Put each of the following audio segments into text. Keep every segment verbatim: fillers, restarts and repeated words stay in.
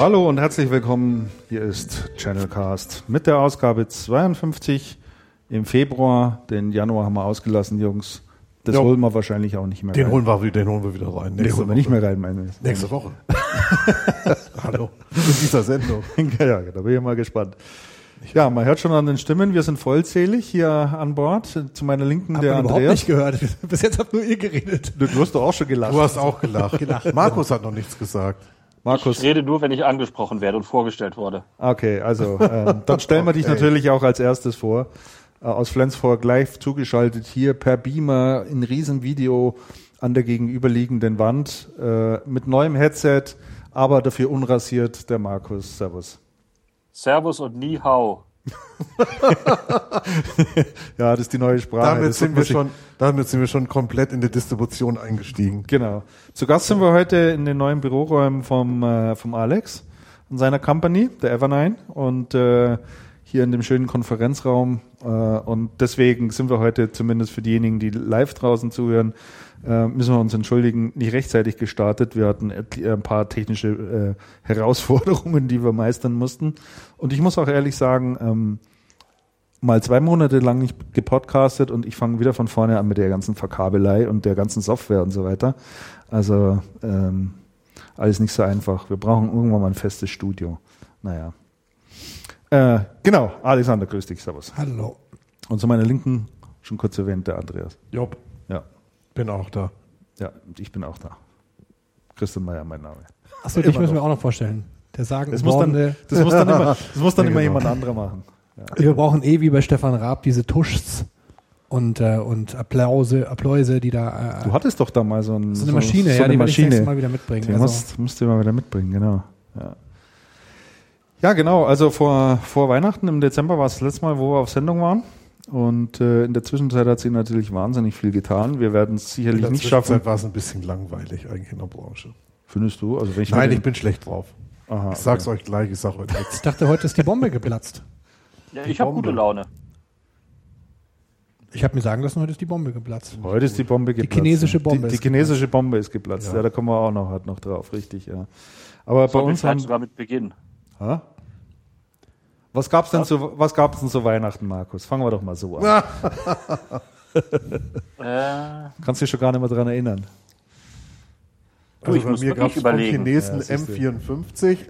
Hallo und herzlich willkommen. Hier ist Channelcast mit der Ausgabe zweiundfünfzig im Februar. Den Januar haben wir ausgelassen, Jungs. Das jo. holen wir wahrscheinlich auch nicht mehr den rein. Holen wir, den holen wir wieder rein. Den holen wir nicht mehr rein, meine ich. Nächste Woche. Hallo. In dieser Sendung. Ja, da bin ich mal gespannt. Ja, man hört schon an den Stimmen, wir sind vollzählig hier an Bord. Zu meiner Linken hab der Andreas. Andreas. Ich habe nicht gehört. Bis jetzt habt nur ihr geredet. Du, du hast doch auch schon gelacht. Du hast auch gelacht. gelacht. Markus hat noch nichts gesagt. Markus. Ich rede nur, wenn ich angesprochen werde und vorgestellt wurde. Okay, also ähm, dann stellen wir dich Okay. natürlich auch als erstes vor. Äh, aus Flensburg live zugeschaltet hier per Beamer in Riesenvideo an der gegenüberliegenden Wand äh, mit neuem Headset, aber dafür unrasiert, der Markus. Servus. Servus und Ni Hao. Ja, das ist die neue Sprache. Damit Das sind, wird wir man sich- schon, damit sind wir schon komplett in die Distribution eingestiegen. Genau. Zu Gast sind wir heute in den neuen Büroräumen vom, äh, vom Alex und seiner Company, der Evernine, und äh, hier in dem schönen Konferenzraum. Äh, und deswegen sind wir heute, zumindest für diejenigen, die live draußen zuhören, äh, müssen wir uns entschuldigen, nicht rechtzeitig gestartet. Wir hatten et- ein paar technische äh, Herausforderungen, die wir meistern mussten. Und ich muss auch ehrlich sagen, ähm, mal zwei Monate lang nicht gepodcastet und ich fange wieder von vorne an mit der ganzen Verkabelei und der ganzen Software und so weiter. Also ähm, alles nicht so einfach. Wir brauchen irgendwann mal ein festes Studio. Naja. Äh, genau, Alexander, grüß dich, servus. Hallo. Und zu meiner Linken, schon kurz erwähnt, der Andreas. Job, Ja, bin auch da. ja, und ich bin auch da. Christian Meyer, mein Name. Achso, dich müssen wir auch noch vorstellen. Der sagen Das muss dann, das muss dann immer, das muss dann Ja, immer genau. jemand anderer machen. Ja. Wir brauchen eh wie bei Stefan Raab diese Tuschs und, äh, und Applause, Appläuse, die da. Äh, Du hattest doch da mal so, ein, so eine Maschine, so ja, eine die werde ich nächstes Maschine. Mal wieder mitbringen. Den Also, musst, musst du mal wieder mitbringen, genau. Ja, ja genau. Also vor, vor Weihnachten im Dezember war es das letzte Mal, wo wir auf Sendung waren. Und äh, in der Zwischenzeit hat sich natürlich wahnsinnig viel getan. Wir werden es sicherlich In der nicht schaffen. Zwischenzeit war es ein bisschen langweilig eigentlich in der Branche. Findest du? Also wenn ich Nein, mir ich den- bin schlecht drauf. Aha, Ich sag's okay. euch gleich, ich sag euch ich nichts. dachte, heute ist die Bombe geplatzt. Ja, ich habe Bombe. gute Laune. Ich habe mir sagen lassen, heute ist die Bombe geplatzt. Heute ist die Bombe geplatzt. chinesische Bombe Die, die ist chinesische Bombe ist geplatzt. Ja. Ja. da kommen wir auch noch, halt noch drauf, richtig, ja. Aber bei Sollten wir uns vielleicht haben, sogar mit beginnen. ha? Was gab's denn zu, was gab's denn zu Weihnachten, Markus? Fangen wir doch mal so an. Äh, Kannst dich schon gar nicht mehr dran erinnern. Also ich bei muss mir wirklich gab's vom überlegen. Chinesen Ja, siehst M du. vierundfünfzig.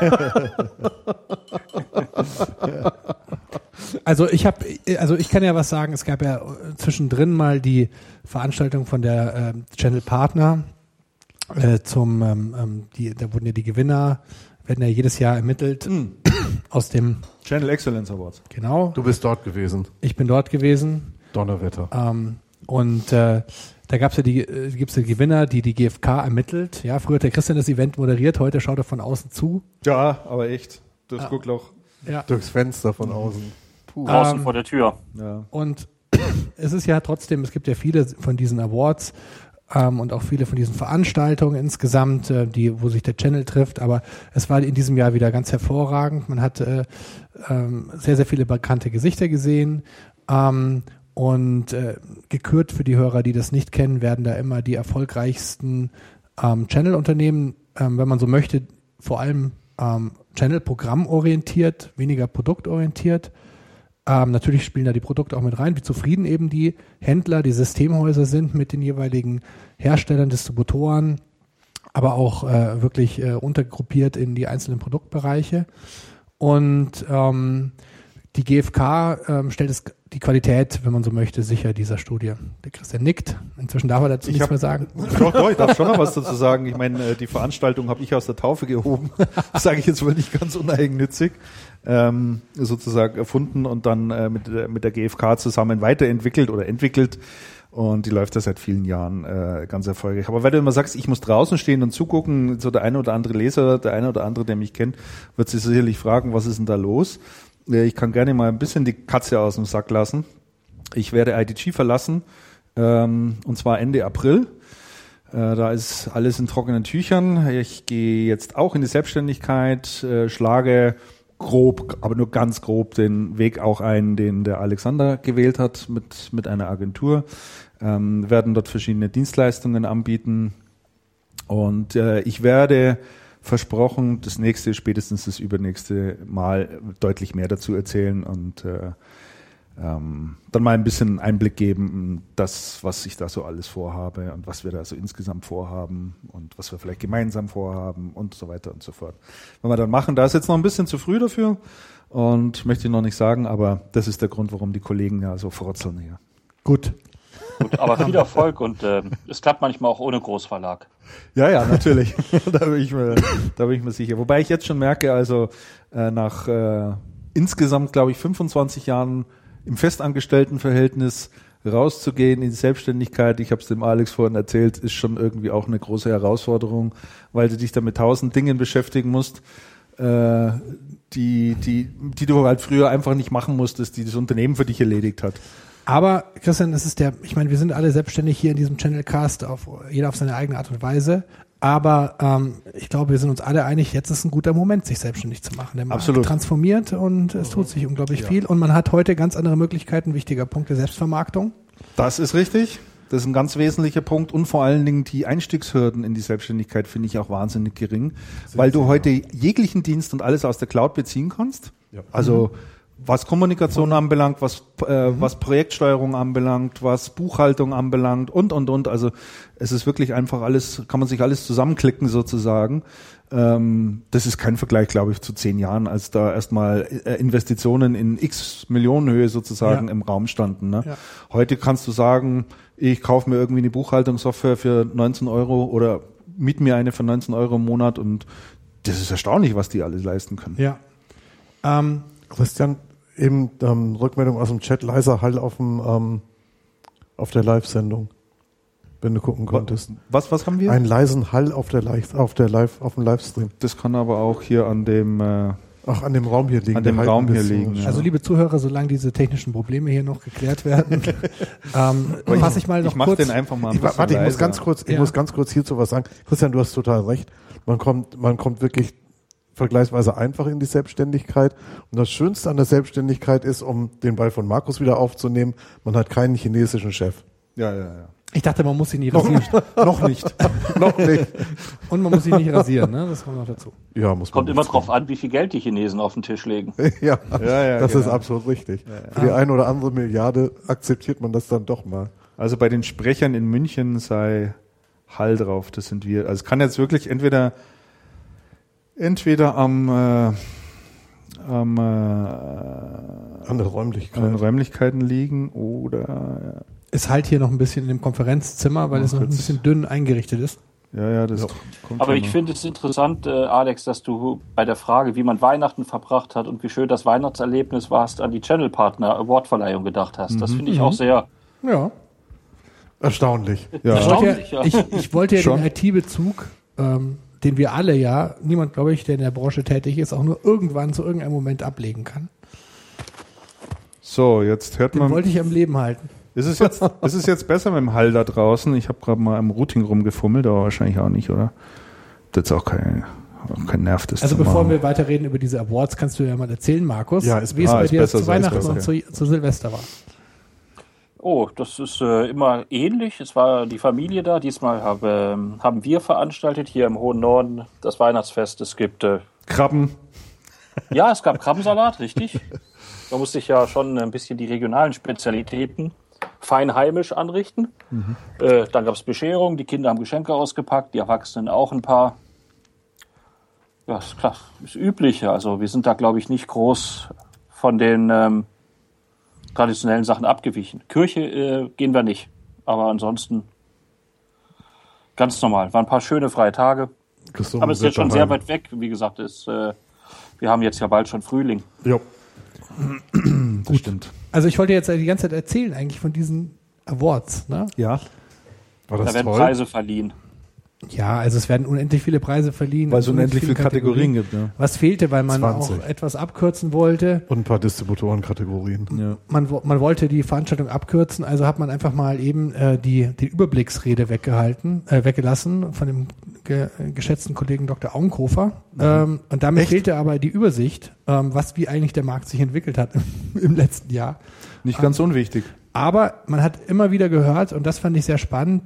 Also ich habe, also ich kann ja was sagen. Es gab ja zwischendrin mal die Veranstaltung von der ähm, Channel Partner äh, zum, ähm, ähm, die, da wurden ja die Gewinner, werden ja jedes Jahr ermittelt aus dem, Channel Excellence Awards. genau. Du bist dort gewesen. Ich bin dort gewesen. Donnerwetter. Ähm, und äh, da gab's ja die, äh, gibt's ja Gewinner, die die G F K ermittelt. Ja, früher hat der Christian das Event moderiert, heute schaut er von außen zu. Ja, aber echt. Das Guckloch. Ja. Durchs Fenster von außen. Puh. draußen Ähm, vor der Tür. Ja. Und es ist ja trotzdem, es gibt ja viele von diesen Awards ähm, und auch viele von diesen Veranstaltungen insgesamt, äh, die, wo sich der Channel trifft. Aber es war in diesem Jahr wieder ganz hervorragend. Man hat äh, ähm, sehr, sehr viele bekannte Gesichter gesehen. Ähm, und äh, gekürt für die Hörer, die das nicht kennen, werden da immer die erfolgreichsten ähm, Channel-Unternehmen, ähm, wenn man so möchte, vor allem ähm, Channel-Programm-orientiert, weniger produktorientiert. Ähm, natürlich spielen da die Produkte auch mit rein, wie zufrieden eben die Händler, die Systemhäuser sind mit den jeweiligen Herstellern, Distributoren, aber auch äh, wirklich äh, untergruppiert in die einzelnen Produktbereiche. Und ähm, die G F K ähm, stellt es die Qualität, wenn man so möchte, sicher dieser Studie. Der Christian nickt. Inzwischen darf er dazu nichts hab- mehr sagen. Doch, doch, ich darf schon noch was dazu sagen. Ich meine, äh, die Veranstaltung habe ich aus der Taufe gehoben. Das sage ich jetzt wohl nicht ganz uneigennützig. Ähm, sozusagen erfunden und dann äh, mit, der- mit der G F K zusammen weiterentwickelt oder entwickelt. Und die läuft ja seit vielen Jahren äh, ganz erfolgreich. Aber wenn du immer sagst, ich muss draußen stehen und zugucken, so der eine oder andere Leser, der eine oder andere, der mich kennt, wird sich sicherlich fragen, was ist denn da los? Äh, Ich kann gerne mal ein bisschen die Katze aus dem Sack lassen. Ich werde I D G verlassen, ähm, und zwar Ende April. Äh, da ist alles in trockenen Tüchern. Ich gehe jetzt auch in die Selbstständigkeit, äh, schlage grob, aber nur ganz grob den Weg auch ein, den der Alexander gewählt hat mit, mit einer Agentur. Ähm, werden dort verschiedene Dienstleistungen anbieten. Und äh, ich werde versprochen, das nächste, spätestens das übernächste Mal deutlich mehr dazu erzählen und äh, ähm, dann mal ein bisschen Einblick geben in das, was ich da so alles vorhabe und was wir da so insgesamt vorhaben und was wir vielleicht gemeinsam vorhaben und so weiter und so fort. Wenn wir dann machen, da ist jetzt noch ein bisschen zu früh dafür und möchte ich noch nicht sagen, aber das ist der Grund, warum die Kollegen ja so frotzeln hier. Gut. Gut, aber viel Erfolg und äh, es klappt manchmal auch ohne Großverlag. Ja, ja, natürlich. da, bin ich mir, da bin ich mir sicher. Wobei ich jetzt schon merke, also äh, nach äh, insgesamt, glaube ich, fünfundzwanzig Jahren im Festangestelltenverhältnis rauszugehen in die Selbstständigkeit, ich habe es dem Alex vorhin erzählt, ist schon irgendwie auch eine große Herausforderung, weil du dich da mit tausend Dingen beschäftigen musst, äh, die, die, die du halt früher einfach nicht machen musstest, die das Unternehmen für dich erledigt hat. Aber Christian, es ist der, ich meine, wir sind alle selbstständig hier in diesem Channelcast, auf, jeder auf seine eigene Art und Weise. Aber ähm, ich glaube, wir sind uns alle einig, jetzt ist ein guter Moment, sich selbstständig zu machen. Der Markt Absolut. transformiert und es tut sich unglaublich ja. viel. Und man hat heute ganz andere Möglichkeiten, wichtiger Punkt der Selbstvermarktung. Das ist richtig. Das ist ein ganz wesentlicher Punkt. Und vor allen Dingen die Einstiegshürden in die Selbstständigkeit finde ich auch wahnsinnig gering, Sehr weil du ja. heute jeglichen Dienst und alles aus der Cloud beziehen kannst. Ja. Also mhm. was Kommunikation anbelangt, was äh, mhm. was Projektsteuerung anbelangt, was Buchhaltung anbelangt und, und, und. Also es ist wirklich einfach alles, kann man sich alles zusammenklicken sozusagen. Ähm, das ist kein Vergleich, glaube ich, zu zehn Jahren, als da erstmal äh, Investitionen in x Millionenhöhe sozusagen ja. im Raum standen. Ne? Ja. Heute kannst du sagen, ich kaufe mir irgendwie eine Buchhaltungssoftware für neunzehn Euro oder miet mir eine für neunzehn Euro im Monat und das ist erstaunlich, was die alles leisten können. Ja. Ähm, Christian, eben ähm, Rückmeldung aus dem Chat, leiser Hall auf dem ähm, auf der Live-Sendung, wenn du gucken konntest. Was was haben wir? Einen leisen Hall auf der Live auf der Live auf dem Livestream. Das kann aber auch hier an dem äh, Ach, an dem Raum hier liegen. An dem Raum hier liegen. Ja. Also liebe Zuhörer, solange diese technischen Probleme hier noch geklärt werden, ähm, fasse ich mal noch ich mach kurz. Den einfach mal ein ich, warte, ich leiser. muss ganz kurz, ich ja. muss ganz kurz hierzu was sagen. Christian, du hast total recht. Man kommt, man kommt wirklich vergleichsweise einfach in die Selbstständigkeit. Und das Schönste an der Selbstständigkeit ist, um den Ball von Markus wieder aufzunehmen, man hat keinen chinesischen Chef. Ja, ja, ja. Ich dachte, man muss ihn nicht Noch rasieren. nicht. Noch nicht. Noch nicht. Und man muss ihn nicht rasieren, ne? Das kommt noch dazu. Ja, muss man Kommt immer nicht drauf an, wie viel Geld die Chinesen auf den Tisch legen. ja, ja, ja, das genau. ist absolut richtig. Ja, ja. Für die eine oder andere Milliarde akzeptiert man das dann doch mal. Also bei den Sprechern in München sei Hall drauf, das sind wir. Also es kann jetzt wirklich entweder entweder am äh, am äh, An der Räumlichkeit. an Räumlichkeiten liegen oder Es halt hier noch ein bisschen in dem Konferenzzimmer, weil Ach, es noch ein jetzt- bisschen dünn eingerichtet ist. ja, ja, das Ja. kommt Aber ja ich noch. finde es interessant, äh, Alex, dass du bei der Frage, wie man Weihnachten verbracht hat und wie schön das Weihnachtserlebnis war, an die Channel-Partner Awardverleihung gedacht hast. Das finde ich auch sehr Ja. Erstaunlich. Ja. Ich wollte erstaunlich. ja, Ja. ich, ich wollte ja Schon. den I T-Bezug, ähm, den wir alle ja, niemand, glaube ich, der in der Branche tätig ist, auch nur irgendwann zu irgendeinem Moment ablegen kann. So, jetzt hört Den man. wollte ich am Leben halten. Ist es jetzt, ist es jetzt besser mit dem Hall da draußen? Ich habe gerade mal im Routing rumgefummelt, aber wahrscheinlich auch nicht, oder? Das ist auch kein, auch kein Nerv, das Also zu bevor machen. wir weiterreden über diese Awards, kannst du ja mal erzählen, Markus, Ja, ist wie es ah, bei ist dir besser zu so, ist Weihnachten besser. und zu, zu Silvester war. Oh, das ist äh, immer ähnlich. Es war die Familie da. Diesmal habe, ähm, haben wir veranstaltet hier im hohen Norden das Weihnachtsfest. Es gibt, äh, Krabben. ja, es gab Krabbensalat, richtig. Da musste ich ja schon ein bisschen die regionalen Spezialitäten fein heimisch anrichten. Mhm. Äh, dann gab es Bescherung. Die Kinder haben Geschenke ausgepackt, die Erwachsenen auch ein paar. Ja, ist klar, ist üblich. Also wir sind da, glaube ich, nicht groß von den ähm, traditionellen Sachen abgewichen. Kirche äh, gehen wir nicht, aber ansonsten ganz normal. Waren ein paar schöne freie Tage, Gesungen aber es ist wird jetzt schon dabei. sehr weit weg. Wie gesagt, ist, äh, wir haben jetzt ja bald schon Frühling. Jo. Das stimmt. Also ich wollte jetzt die ganze Zeit erzählen eigentlich von diesen Awards, ne? Ja, War Da das werden toll? Preise verliehen. Ja, also es werden unendlich viele Preise verliehen. weil es in unendlich viele Kategorien gibt. Ja. Was fehlte, weil man zwanzig. auch etwas abkürzen wollte. Und ein paar Distributorenkategorien. Ja. Man, wo- man wollte die Veranstaltung abkürzen, also hat man einfach mal eben äh, die, die Überblicksrede weggehalten, äh, weggelassen von dem ge geschätzten Kollegen Doktor Augenkofer. Ähm, und damit Echt? fehlte aber die Übersicht, ähm, was wie eigentlich der Markt sich entwickelt hat im, im letzten Jahr. Nicht ganz unwichtig. Aber man hat immer wieder gehört, und das fand ich sehr spannend,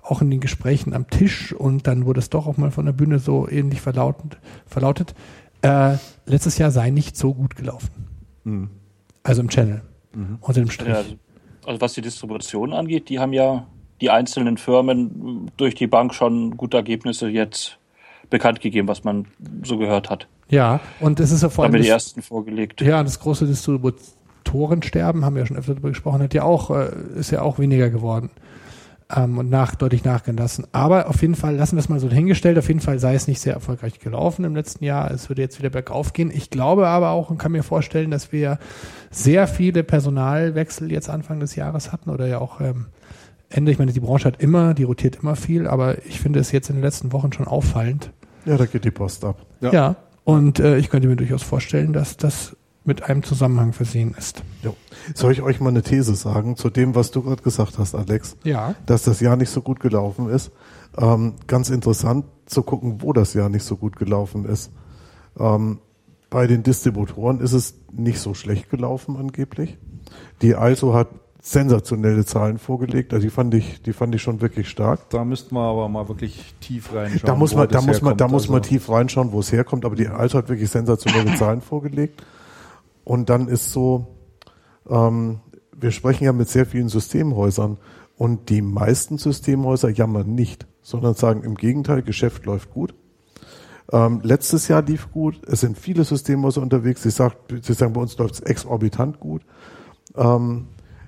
auch in den Gesprächen am Tisch und dann wurde es doch auch mal von der Bühne so ähnlich verlautend, verlautet, äh, letztes Jahr sei nicht so gut gelaufen. Mhm. Also im Channel. Mhm. Unter dem Strich. Ja, also, also was die Distribution angeht, die haben ja die einzelnen Firmen durch die Bank schon gute Ergebnisse jetzt bekannt gegeben, was man so gehört hat. Ja, und es ist ja vor allem. Da haben wir die das, ersten vorgelegt. Ja, das große Distributorensterben, haben wir ja schon öfter darüber gesprochen, hat ja auch, äh, ist ja auch weniger geworden. Ähm, und nach, deutlich nachgelassen. Aber auf jeden Fall, lassen wir es mal so dahingestellt, auf jeden Fall sei es nicht sehr erfolgreich gelaufen im letzten Jahr. Es würde jetzt wieder bergauf gehen. Ich glaube aber auch und kann mir vorstellen, dass wir sehr viele Personalwechsel jetzt Anfang des Jahres hatten oder ja auch ähm, Ende. Ich meine, die Branche hat immer, die rotiert immer viel, aber ich finde es jetzt in den letzten Wochen schon auffallend. Ja, da geht die Post ab. Ja, ja und äh, ich könnte mir durchaus vorstellen, dass das mit einem Zusammenhang versehen ist. Jo. Soll ich euch mal eine These sagen zu dem, was du gerade gesagt hast, Alex? Ja. Dass das Jahr nicht so gut gelaufen ist. Ähm, ganz interessant zu gucken, wo das Jahr nicht so gut gelaufen ist. Ähm, bei den Distributoren ist es nicht so schlecht gelaufen angeblich. Die Also hat sensationelle Zahlen vorgelegt. Also die fand ich, die fand ich schon wirklich stark. Da müssten wir aber mal wirklich tief reinschauen. Da muss man, da muss man, da muss man also. tief reinschauen, wo es herkommt. Aber die Also hat wirklich sensationelle Zahlen vorgelegt. Und dann ist so, ähm, wir sprechen ja mit sehr vielen Systemhäusern und die meisten Systemhäuser jammern nicht, sondern sagen im Gegenteil, Geschäft läuft gut. Ähm, letztes Jahr lief gut, es sind viele Systemhäuser unterwegs, sie, sagt, sie sagen, bei uns läuft es exorbitant gut. Ähm,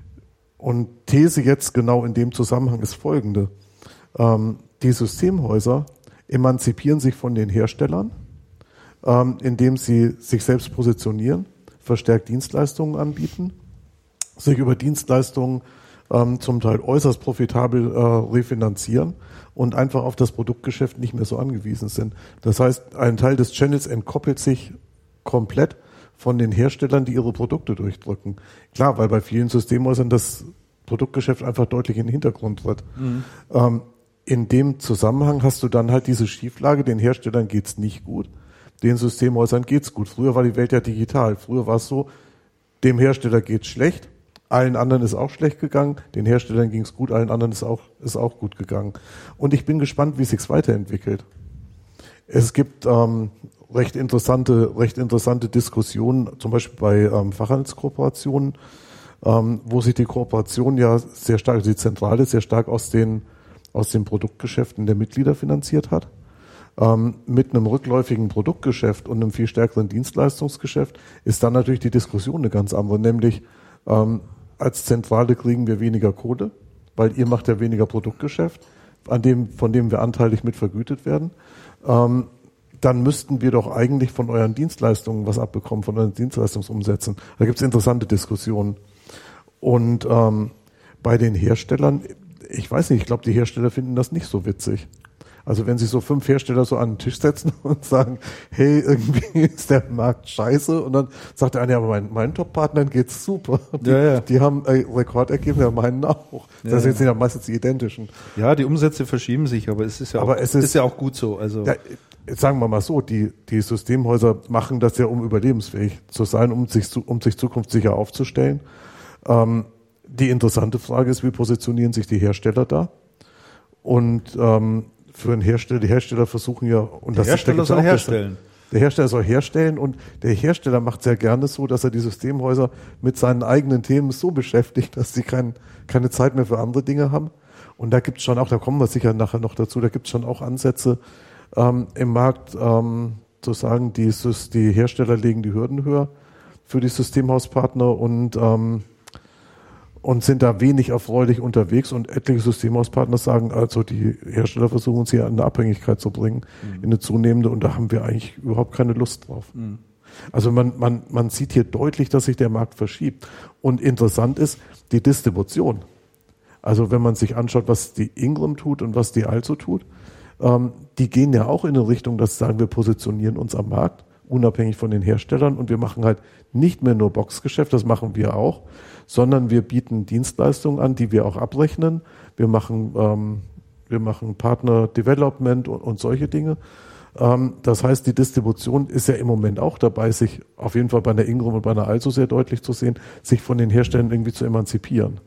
und These jetzt genau in dem Zusammenhang ist folgende. Ähm, die Systemhäuser emanzipieren sich von den Herstellern, ähm, indem sie sich selbst positionieren, verstärkt Dienstleistungen anbieten, sich über Dienstleistungen ähm, zum Teil äußerst profitabel äh, refinanzieren und einfach auf das Produktgeschäft nicht mehr so angewiesen sind. Das heißt, ein Teil des Channels entkoppelt sich komplett von den Herstellern, die ihre Produkte durchdrücken. Klar, weil bei vielen Systemhäusern das Produktgeschäft einfach deutlich in den Hintergrund tritt. Mhm. Ähm, in dem Zusammenhang hast du dann halt diese Schieflage, den Herstellern geht's nicht gut. Den Systemhäusern geht's gut. Früher war die Welt ja digital. Früher war es so, dem Hersteller geht's schlecht, allen anderen ist auch schlecht gegangen, den Herstellern ging's gut, allen anderen ist auch, ist auch gut gegangen. Und ich bin gespannt, wie es sich weiterentwickelt. Es gibt ähm, recht interessante, recht interessante Diskussionen, zum Beispiel bei ähm, Fachhandelskooperationen, ähm, wo sich die Kooperation ja sehr stark, die Zentrale sehr stark aus den, aus den Produktgeschäften der Mitglieder finanziert hat. Ähm, mit einem rückläufigen Produktgeschäft und einem viel stärkeren Dienstleistungsgeschäft ist dann natürlich die Diskussion eine ganz andere, nämlich ähm, als Zentrale kriegen wir weniger Kohle, weil ihr macht ja weniger Produktgeschäft, an dem, von dem wir anteilig mit vergütet werden. Ähm, dann müssten wir doch eigentlich von euren Dienstleistungen was abbekommen, von euren Dienstleistungsumsätzen. Da gibt es interessante Diskussionen. Und ähm, bei den Herstellern, ich weiß nicht, ich glaube, die Hersteller finden das nicht so witzig. Also wenn sich so fünf Hersteller so an den Tisch setzen und sagen, hey, irgendwie ist der Markt scheiße, und dann sagt der eine, ja, aber mein, meinen Top-Partnern geht's super. Die, ja, ja. die haben äh, Rekordergebnisse, meinen auch. Das ja, sind ja meistens die identischen. Ja, die Umsätze verschieben sich, aber es ist ja, aber auch, es ist, ist ja auch gut so. Also ja, jetzt sagen wir mal so, die, die Systemhäuser machen das ja, um überlebensfähig zu sein, um sich, zu, um sich zukunftssicher aufzustellen. Ähm, die interessante Frage ist, wie positionieren sich die Hersteller da? Und ähm, für einen Hersteller, die Hersteller versuchen ja, und der das Hersteller ist, soll herstellen. Der Hersteller soll herstellen und der Hersteller macht sehr gerne so, dass er die Systemhäuser mit seinen eigenen Themen so beschäftigt, dass sie kein, keine Zeit mehr für andere Dinge haben. Und da gibt es schon auch, da kommen wir sicher nachher noch dazu, da gibt es schon auch Ansätze ähm, im Markt, ähm, zu sagen, die, die Hersteller legen die Hürden höher für die Systemhauspartner und ähm, und sind da wenig erfreulich unterwegs, und etliche Systemhauspartner sagen, also die Hersteller versuchen uns hier in eine Abhängigkeit zu bringen, mhm. in eine zunehmende, und da haben wir eigentlich überhaupt keine Lust drauf. Mhm. Also man, man, man sieht hier deutlich, dass sich der Markt verschiebt. Und interessant ist die Distribution. Also wenn man sich anschaut, was die Ingram tut und was die Also tut, ähm, die gehen ja auch in eine Richtung, dass sie sagen, wir positionieren uns am Markt, unabhängig von den Herstellern, und wir machen halt nicht mehr nur Boxgeschäft, das machen wir auch, sondern wir bieten Dienstleistungen an, die wir auch abrechnen. Wir machen, ähm, wir machen Partner Development und, und solche Dinge. Ähm, das heißt, die Distribution ist ja im Moment auch dabei, sich auf jeden Fall bei einer Ingram und bei einer Also sehr deutlich zu sehen, sich von den Herstellern irgendwie zu emanzipieren.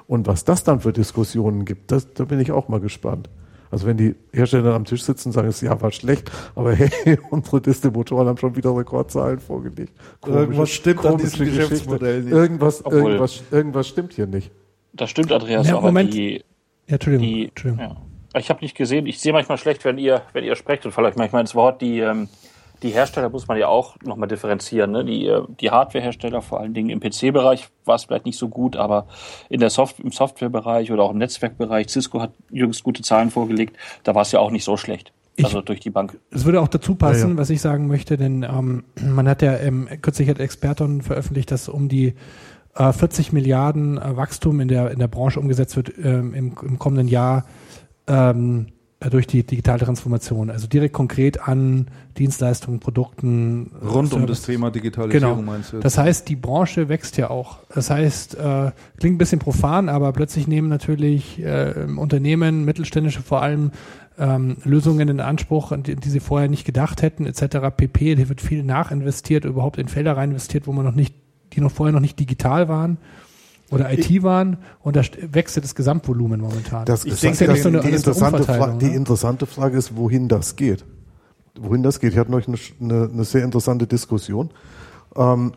Und was das dann für Diskussionen gibt, das, da bin ich auch mal gespannt. Also wenn die Hersteller am Tisch sitzen und sagen, das Jahr war schlecht, aber hey, unsere Distributoren haben schon wieder Rekordzahlen vorgelegt. Komische, Irgendwas stimmt an diesem Geschichte. Geschäftsmodell nicht. Irgendwas, Obwohl- irgendwas, irgendwas stimmt hier nicht. Das stimmt, Andreas, Ja, aber Moment. die, Ja, Entschuldigung. die Entschuldigung. ja. Ich habe nicht gesehen, ich sehe manchmal schlecht, wenn ihr, wenn ihr sprecht und falle euch manchmal ins Wort. Die, ähm, die Hersteller muss man ja auch nochmal differenzieren. Ne? Die, äh, die Hardware-Hersteller, vor allen Dingen im P C-Bereich, war es vielleicht nicht so gut, aber in der Soft- im Software-Bereich oder auch im Netzwerkbereich, Cisco hat jüngst gute Zahlen vorgelegt, da war es ja auch nicht so schlecht. Ich- Also durch die Bank. Es würde auch dazu passen, Ja, ja. was ich sagen möchte, denn ähm, man hat ja ähm, kürzlich hat Experton veröffentlicht, dass um die äh, vierzig Milliarden äh, Wachstum in der in der Branche umgesetzt wird ähm, im, im kommenden Jahr ähm, durch die digitale Transformation. Also direkt konkret an Dienstleistungen, Produkten. Rund um Service. das Thema Digitalisierung Genau. meinst du? Das heißt, die Branche wächst ja auch. Das heißt, äh, klingt ein bisschen profan, aber plötzlich nehmen natürlich äh, Unternehmen, mittelständische vor allem, ähm, Lösungen in Anspruch, an die, die sie vorher nicht gedacht hätten, et cetera pp. Hier wird viel nachinvestiert, überhaupt in Felder rein investiert, wo man noch nicht, die noch vorher noch nicht digital waren oder I T waren, und da st- wächst ja das Gesamtvolumen momentan. Das Ich ist denke, das, das ist so eine- die, das ist eine interessante Fra- Umverteilung, die ne? interessante Frage ist, wohin das geht. Wohin das geht. Ich hatte neulich eine, eine, eine sehr interessante Diskussion. Ähm,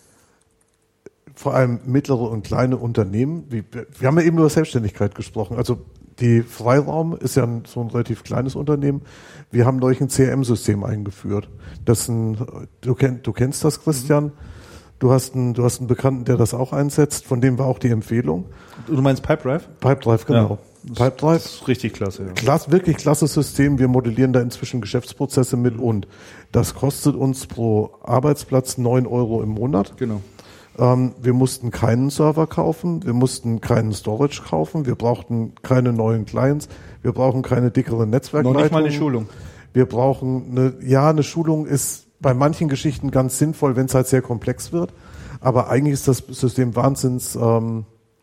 vor allem mittlere und kleine Unternehmen. Wie, wir haben ja eben über Selbstständigkeit gesprochen. Also die Freiraum ist ja ein, so ein relativ kleines Unternehmen. Wir haben neulich ein C R M-System eingeführt. Das ist ein, du, kenn, du kennst das, Christian. Du hast einen, du hast einen Bekannten, der das auch einsetzt. Von dem war auch die Empfehlung. Du meinst Pipedrive? Pipedrive, genau. Pipedrive. Das ist richtig klasse, ja. Klasse, wirklich klasse System. Wir modellieren da inzwischen Geschäftsprozesse mit, und das kostet uns pro Arbeitsplatz neun Euro im Monat. Genau. Ähm, wir mussten keinen Server kaufen, wir mussten keinen Storage kaufen, wir brauchten keine neuen Clients, wir brauchen keine dickeren Noch Netzwerkleitungen. nicht mal eine Schulung. Wir brauchen eine, ja, eine Schulung ist bei manchen Geschichten ganz sinnvoll, wenn es halt sehr komplex wird. Aber eigentlich ist das System wahnsinns, ähm,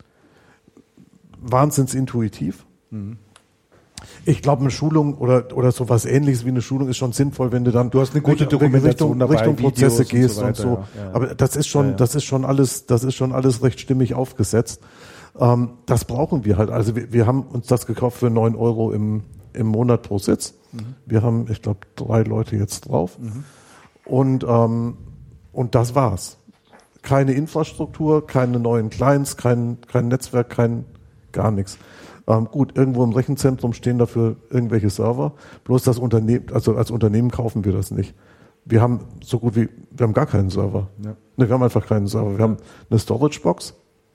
wahnsinns intuitiv. Mhm. Ich glaube, eine Schulung oder, oder sowas Ähnliches wie eine Schulung ist schon sinnvoll, wenn du dann Du hast eine gute Richtung- Dokumentation Richtung, dabei, Richtung Prozesse Videos und gehst so und weiter, so. ja, ja. Aber das ist schon, Ja, ja. das ist schon alles, das ist schon alles recht stimmig aufgesetzt. Ähm, das brauchen wir halt. Also wir, wir haben uns das gekauft für neun Euro im, im Monat pro Sitz. Mhm. Wir haben, ich glaube, drei Leute jetzt drauf. Mhm. Und, ähm, und das war's. Keine Infrastruktur, keine neuen Clients, kein, kein Netzwerk, kein, gar nichts. Ähm, gut, irgendwo im Rechenzentrum stehen dafür irgendwelche Server. Bloß das Unternehmen, also als Unternehmen kaufen wir das nicht. Wir haben so gut wie, wir haben gar keinen Server. Ja. Ne, wir haben einfach keinen Server. Wir haben eine Storage-Box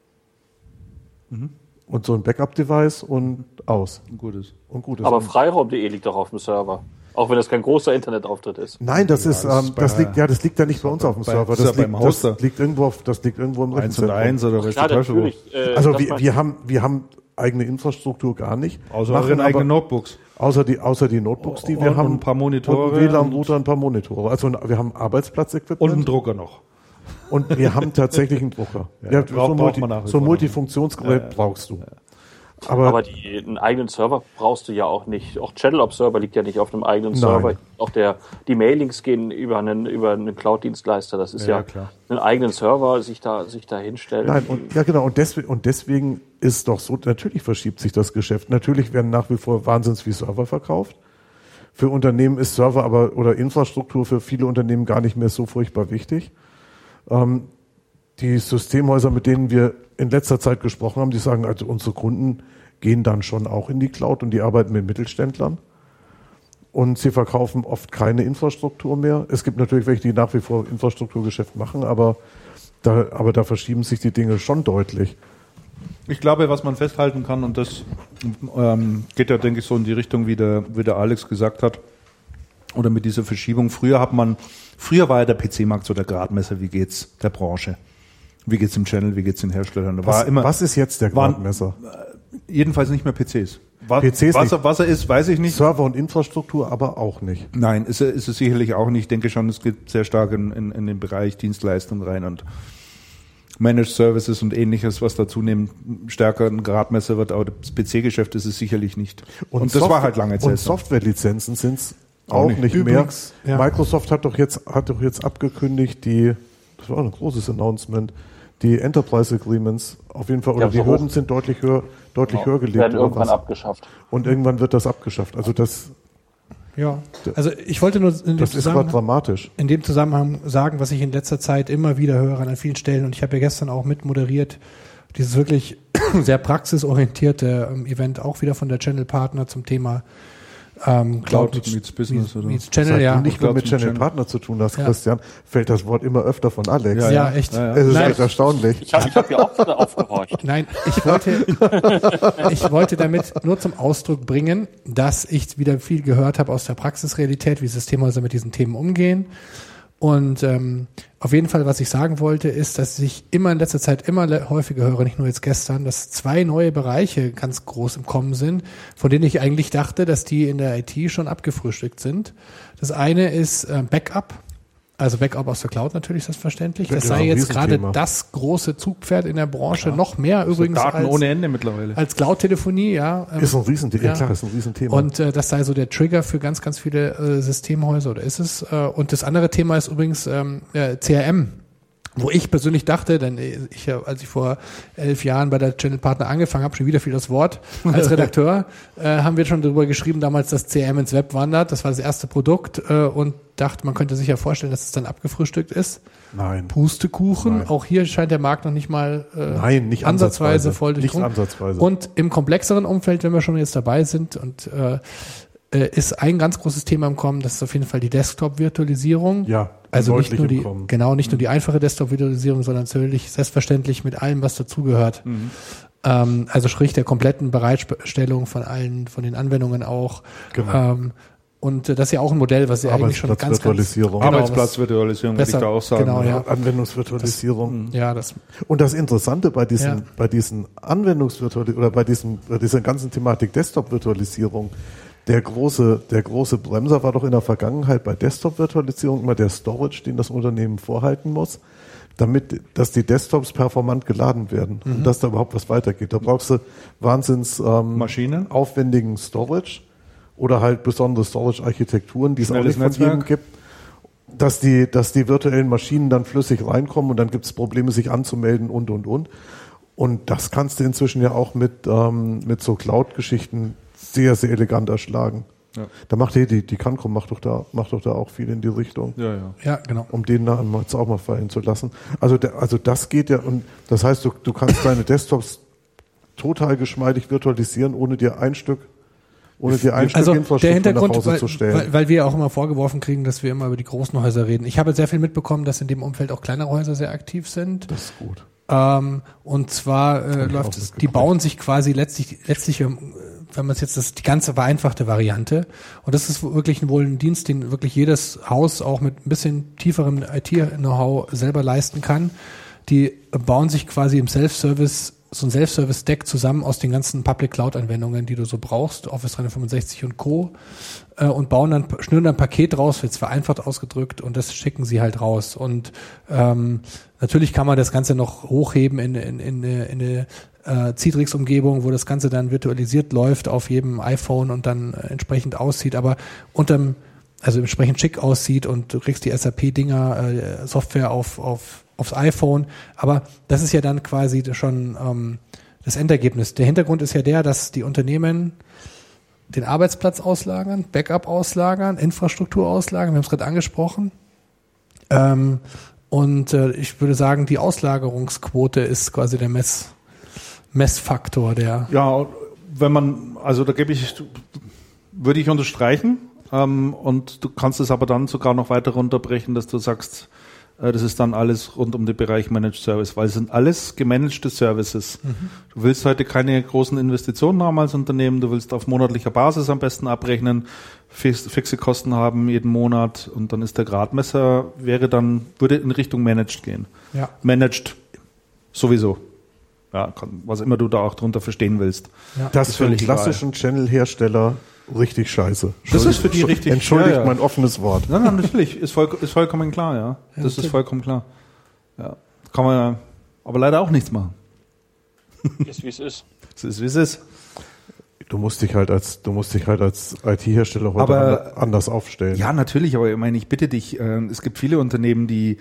mhm. und so ein Backup-Device und aus. Ein gutes. Und gut ist. Aber Und- freiraum punkt de liegt doch auf dem Server. Auch wenn das kein großer Internetauftritt ist. Nein, das ist, das ähm, ist bei- das liegt, ja, das liegt ja nicht bei uns auf dem bei- Server. das ist Das ja liegt, beim das Hoster. liegt irgendwo auf, das liegt irgendwo im Eins und Rechenzentrum. eins oder weiß Klar, der Teufel wo. natürlich. Äh, Also das wir, meinst wir du. haben, wir haben eigene Infrastruktur gar nicht. Außer Machen euren aber- eigenen Notebooks. Außer die, außer die Notebooks, die wir Und haben. ein paar Monitore Und einen W L A und- N-Router, ein paar Monitore. Also wir haben Arbeitsplatzequipment. Und einen Drucker noch. Und wir haben tatsächlich einen Drucker. Ja, Ja, braucht- so ein, braucht Multi, man nach wie so ein vor. Multifunktionsgerät Ja, ja. brauchst du. Aber, Aber die, einen eigenen Server brauchst du ja auch nicht. Auch Channel-Observer liegt ja nicht auf einem eigenen Nein. Server. Auch der, die Mailings gehen über einen, über einen Cloud-Dienstleister. Das ist Ja, ja, klar. einen eigenen Server, sich da, sich da hinstellen. nein, und, ja genau, und deswegen, und deswegen ist doch so, natürlich verschiebt sich das Geschäft. Natürlich werden nach wie vor wahnsinns wie Server verkauft. Für Unternehmen ist Server aber oder Infrastruktur für viele Unternehmen gar nicht mehr so furchtbar wichtig. Ähm, die Systemhäuser, mit denen wir in letzter Zeit gesprochen haben, die sagen, also unsere Kunden gehen dann schon auch in die Cloud und die arbeiten mit Mittelständlern. Und sie verkaufen oft keine Infrastruktur mehr. Es gibt natürlich welche, die nach wie vor Infrastrukturgeschäft machen, aber da, aber da verschieben sich die Dinge schon deutlich. Ich glaube, was man festhalten kann, und das ähm, geht ja, denke ich, so in die Richtung, wie der, wie der Alex gesagt hat, oder mit dieser Verschiebung. Früher hat man, früher war ja der P C-Markt so der Gradmesser, wie geht's der Branche? Wie geht's im Channel, wie geht's den Herstellern? Da Was, war immer, was ist jetzt der waren- Gradmesser? jedenfalls nicht mehr P Cs. Was, P Cs was, nicht. er, was er ist, weiß ich nicht. Server und Infrastruktur aber auch nicht. Nein, ist er, ist es sicherlich auch nicht. Ich denke schon, es geht sehr stark in, in, in den Bereich Dienstleistung rein und Managed Services und ähnliches, was da zunehmend stärker ein Gradmesser wird, aber das P C-Geschäft ist es sicherlich nicht. Und, das Software- war halt lange Und Zeit so. Softwarelizenzen sind es Auch auch nicht. nicht, Übrigens, mehr. ja. Microsoft hat doch jetzt, hat doch jetzt abgekündigt, die, das war auch ein großes Announcement, die Enterprise Agreements auf jeden Fall, oder Ja, die so Hürden hoch. sind deutlich höher, deutlich höher gelegt. Werden oder irgendwann was. abgeschafft. Und irgendwann wird das abgeschafft. Also das, Ja, also ich wollte nur in dem, das ist gerade Zusammenhang, dramatisch. in dem Zusammenhang sagen, was ich in letzter Zeit immer wieder höre an vielen Stellen, und ich habe ja gestern auch mit moderiert, dieses wirklich sehr praxisorientierte ähm, Event auch wieder von der Channel Partner zum Thema ähm, Cloud, Cloud meets Business meets, oder? meets Channel, Seit ja. du nicht mehr Cloud mit zum Channel Channel. Partner zu tun hast, Ja. Christian, fällt das Wort immer öfter von Alex. Ja, Ja, echt. ja, ja. Es ist Nein. echt erstaunlich. Ich habe ich hab ja auch wieder aufgehorcht. Nein, ich wollte, ich wollte damit nur zum Ausdruck bringen, dass ich wieder viel gehört habe aus der Praxisrealität, wie Systemhäuser mit diesen Themen umgehen. Und ähm, auf jeden Fall, was ich sagen wollte, ist, dass ich immer in letzter Zeit immer le- häufiger höre, nicht nur jetzt gestern, dass zwei neue Bereiche ganz groß im Kommen sind, von denen ich eigentlich dachte, dass die in der I T schon abgefrühstückt sind. Das eine ist äh, Backup. Also Backup aus der Cloud natürlich, selbstverständlich. Das Ja, sei ein jetzt gerade Riesenthema. das große Zugpferd in der Branche, noch mehr übrigens Daten als, ohne Ende mittlerweile. als Cloud-Telefonie, ja. Ähm, Ist ein Riesenthema. Ja, Ja. klar, ist ein Riesenthema. Und äh, das sei so der Trigger für ganz, ganz viele äh, Systemhäuser, oder ist es? Äh, und das andere Thema ist übrigens ähm, äh, C R M. Wo ich persönlich dachte, denn ich, äh, als ich vor elf Jahren bei der Channel Partner angefangen habe, schon wieder viel das Wort, als Redakteur, äh, haben wir schon darüber geschrieben damals, dass C R M ins Web wandert. Das war das erste Produkt äh, und dachte, man könnte sich ja vorstellen, dass es dann abgefrühstückt ist. Nein. Pustekuchen. Nein. Auch hier scheint der Markt noch nicht mal äh, Nein, nicht ansatzweise, ansatzweise. voll Nicht durchdrungen. ansatzweise. Und im komplexeren Umfeld, wenn wir schon jetzt dabei sind, und äh, äh, ist ein ganz großes Thema im Kommen, das ist auf jeden Fall die Desktop-Virtualisierung. Ja, Also nicht deutlich nur die, im Kommen. genau, nicht nur die einfache Desktop-Virtualisierung, sondern natürlich selbstverständlich mit allem, was dazugehört. Mhm. Ähm, also sprich der kompletten Bereitstellung von allen, von den Anwendungen auch. Genau. Ähm, und äh, das ist ja auch ein Modell, was ja eigentlich schon ganz, ganz Arbeitsplatzvirtualisierung. Genau, Arbeitsplatzvirtualisierung würde ich besser- da auch sagen. genau, ja. Anwendungsvirtualisierung. ja, das Und das Interessante bei diesen, Ja. bei diesen Anwendungsvirtualisierung oder bei diesem, bei dieser ganzen Thematik Desktop-Virtualisierung, der große, der große Bremser war doch in der Vergangenheit bei Desktop-Virtualisierung immer der Storage, den das Unternehmen vorhalten muss, damit, dass die Desktops performant geladen werden Mhm. und dass da überhaupt was weitergeht. Da brauchst du wahnsinns, ähm, Maschinen? aufwendigen Storage oder halt besondere Storage-Architekturen, die es auch Schnelles nicht von Netzwerk. jedem gibt, dass die, dass die virtuellen Maschinen dann flüssig reinkommen und dann gibt es Probleme, sich anzumelden und, und, und. Und das kannst du inzwischen ja auch mit, ähm, mit so Cloud-Geschichten sehr, sehr elegant erschlagen. Ja. Da macht die, die, die Cancom macht doch da, macht doch da auch viel in die Richtung, Ja, ja. ja, genau. um den da jetzt auch mal fallen zu lassen. Also, der, also das geht ja, und das heißt, du, du kannst deine Desktops total geschmeidig virtualisieren, ohne dir ein Stück, ohne dir ein Also Stück der Infrastruktur nach Hintergrund, Hause weil, zu stellen. weil, weil wir auch immer vorgeworfen kriegen, dass wir immer über die großen Häuser reden. Ich habe sehr viel mitbekommen, dass in dem Umfeld auch kleinere Häuser sehr aktiv sind. Das ist gut. Ähm, und zwar äh, ich auch läuft es, die mitgekriegt. bauen sich quasi letztlich, letztlich, ähm, wenn man es jetzt, das ist die ganze vereinfachte Variante. Und das ist wirklich wohl ein Dienst, den wirklich jedes Haus auch mit ein bisschen tieferem I T-Know-how selber leisten kann. Die bauen sich quasi im Self-Service, so ein Self-Service-Deck zusammen aus den ganzen Public-Cloud-Anwendungen, die du so brauchst, Office dreihundertfünfundsechzig und Co. Äh, und bauen dann, schnüren dann ein Paket raus, jetzt vereinfacht ausgedrückt, und das schicken sie halt raus. Und ähm, natürlich kann man das Ganze noch hochheben in, in, in, in eine äh, Citrix-Umgebung, wo das Ganze dann virtualisiert läuft auf jedem iPhone und dann äh, entsprechend aussieht, aber unterm, also entsprechend schick aussieht, und du kriegst die S A P-Dinger, äh, Software auf, auf, aufs iPhone. Aber das ist ja dann quasi schon ähm, das Endergebnis. Der Hintergrund ist ja der, dass die Unternehmen den Arbeitsplatz auslagern, Backup auslagern, Infrastruktur auslagern, wir haben es gerade angesprochen. Ähm, und äh, ich würde sagen, die Auslagerungsquote ist quasi der Mess, Messfaktor, der Ja, wenn man, also da gebe ich, würde ich unterstreichen, ähm, und du kannst es aber dann sogar noch weiter runterbrechen, dass du sagst, äh, das ist dann alles rund um den Bereich Managed Service, weil es sind alles gemanagte Services. Mhm. Du willst heute keine großen Investitionen haben als Unternehmen, du willst auf monatlicher Basis am besten abrechnen, fix, fixe Kosten haben jeden Monat, und dann ist der Gradmesser, wäre dann, würde in Richtung Managed gehen. ja. Managed sowieso. Ja, kann, was immer du da auch drunter verstehen willst. Ja. Das ist für einen völlig egal. klassischen Channel-Hersteller richtig scheiße. Das ist für die richtig- Entschuldigt ja, ja. mein offenes Wort. Nein, nein, natürlich, ist, voll, ist vollkommen klar, ja. Ja, Das natürlich. ist vollkommen klar. Ja. Kann man ja, aber leider auch nichts machen. Ist wie es ist. Es ist, wie es ist. Du musst dich halt als, du musst dich halt als I T-Hersteller heute Aber- ander- anders aufstellen. Ja, natürlich, aber ich meine, ich bitte dich, äh, es gibt viele Unternehmen, die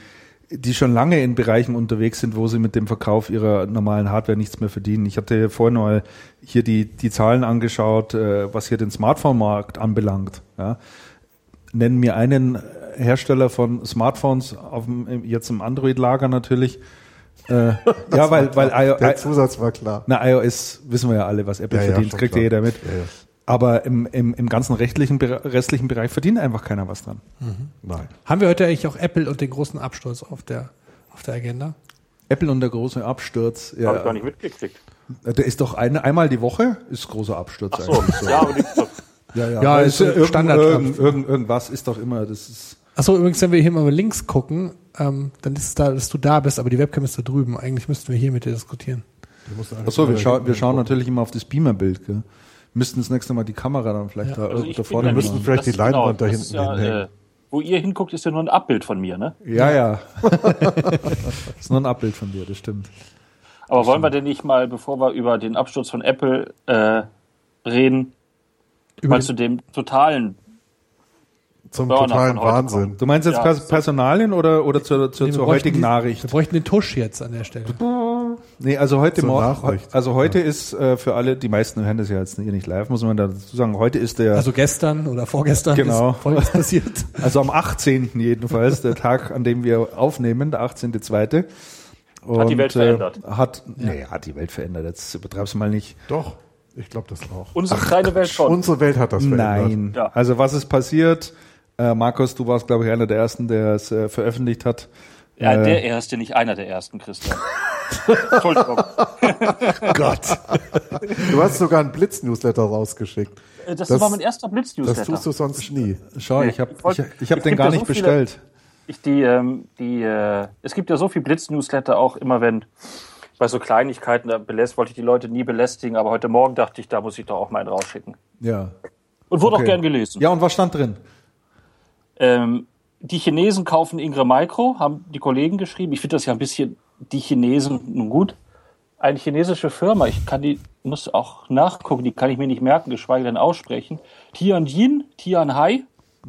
die schon lange in Bereichen unterwegs sind, wo sie mit dem Verkauf ihrer normalen Hardware nichts mehr verdienen. Ich hatte vorhin mal hier die, die Zahlen angeschaut, äh, was hier den Smartphone-Markt anbelangt. Ja. Nennen mir einen Hersteller von Smartphones, auf dem, jetzt im Android-Lager natürlich. Äh, ja, weil, weil I O S, der Zusatz war klar. Na, iOS wissen wir ja alle, was Apple Ja, ja, verdient, schon kriegt klar. ja jeder mit. Ja, ja. Aber im, im, im ganzen rechtlichen, restlichen Bereich verdient einfach keiner was dran. Nein. Haben wir heute eigentlich auch Apple und den großen Absturz auf der, auf der Agenda? Apple und der große Absturz. Ja, Habe ich gar nicht mitgekriegt. der ist doch eine, einmal die Woche, ist großer Absturz Ach so, eigentlich. So. ja, aber die, Ja, ja, Ja, aber ist irgend- Standard- Irgend, irgend, irgendwas ist doch immer, das ist. Achso, übrigens, wenn wir hier mal links gucken, ähm, dann ist es da, dass du da bist, aber die Webcam ist da drüben. Eigentlich müssten wir hier mit dir diskutieren. Achso, wir, schau, wir schauen natürlich immer auf das Beamerbild, gell? Müssten das nächste Mal die Kamera dann vielleicht da, also ich da bin vorne ja müssen machen. vielleicht das die ist Leinwand da das hinten ist ja, hinhängen. äh, wo ihr hinguckt, ist ja nur ein Abbild von mir, ne? Ja, ja. Das ist nur ein Abbild von dir, das stimmt. Aber wollen wir denn nicht mal, bevor wir über den Absturz von Apple äh, reden, Über mal den- zu dem totalen Zum Burner totalen von heute Wahnsinn. Du meinst jetzt Ja. Pers- Personalien oder, oder zur, zur, Nee, wir zur bräuchten heutigen die- Nachricht? Wir bräuchten den Tusch jetzt an der Stelle. Nee, also heute Zur Morgen, Nachricht. also heute ist äh, für alle, die meisten hören das ja jetzt hier nicht live, muss man dazu sagen, heute ist der, also, Also gestern oder vorgestern Genau. ist Folgendes passiert. am achtzehnten jedenfalls, der Tag, an dem wir aufnehmen, der achtzehnte zweite. Und, Hat die Welt verändert. Äh, hat, nee, hat die Welt verändert, jetzt übertreib's mal nicht. Doch, ich glaube das auch. unsere kleine Welt schon. Unsere Welt hat das verändert. Nein. Ja. Also was ist passiert? Äh, Markus, du warst, glaube ich, einer der Ersten, der es äh, veröffentlicht hat. Ja, Äh, der Erste, nicht einer der Ersten, Christian. Entschuldigung. Gott. Du hast sogar einen Blitz-Newsletter rausgeschickt. Äh, Das, Das- war mein erster Das Blitz-Newsletter. tust du sonst nie. Schau, ich habe Ich wollt- ich, ich hab es den gibt gar ja nicht so viele- bestellt. Ich die, ähm, die, äh, es gibt ja so viel Blitz-Newsletter auch immer, wenn bei so Kleinigkeiten, da beläst, wollte ich die Leute nie belästigen, aber heute Morgen dachte ich, da muss ich doch auch mal einen rausschicken. Ja. Und wurde Okay. auch gern gelesen. Ja, und was stand drin? Ähm, die Chinesen kaufen Ingram Micro, haben die Kollegen geschrieben. Ich finde das ja ein bisschen, die Chinesen, nun gut, eine chinesische Firma, ich kann die, muss auch nachgucken, die kann ich mir nicht merken, geschweige denn aussprechen. Tianjin, Tianhai.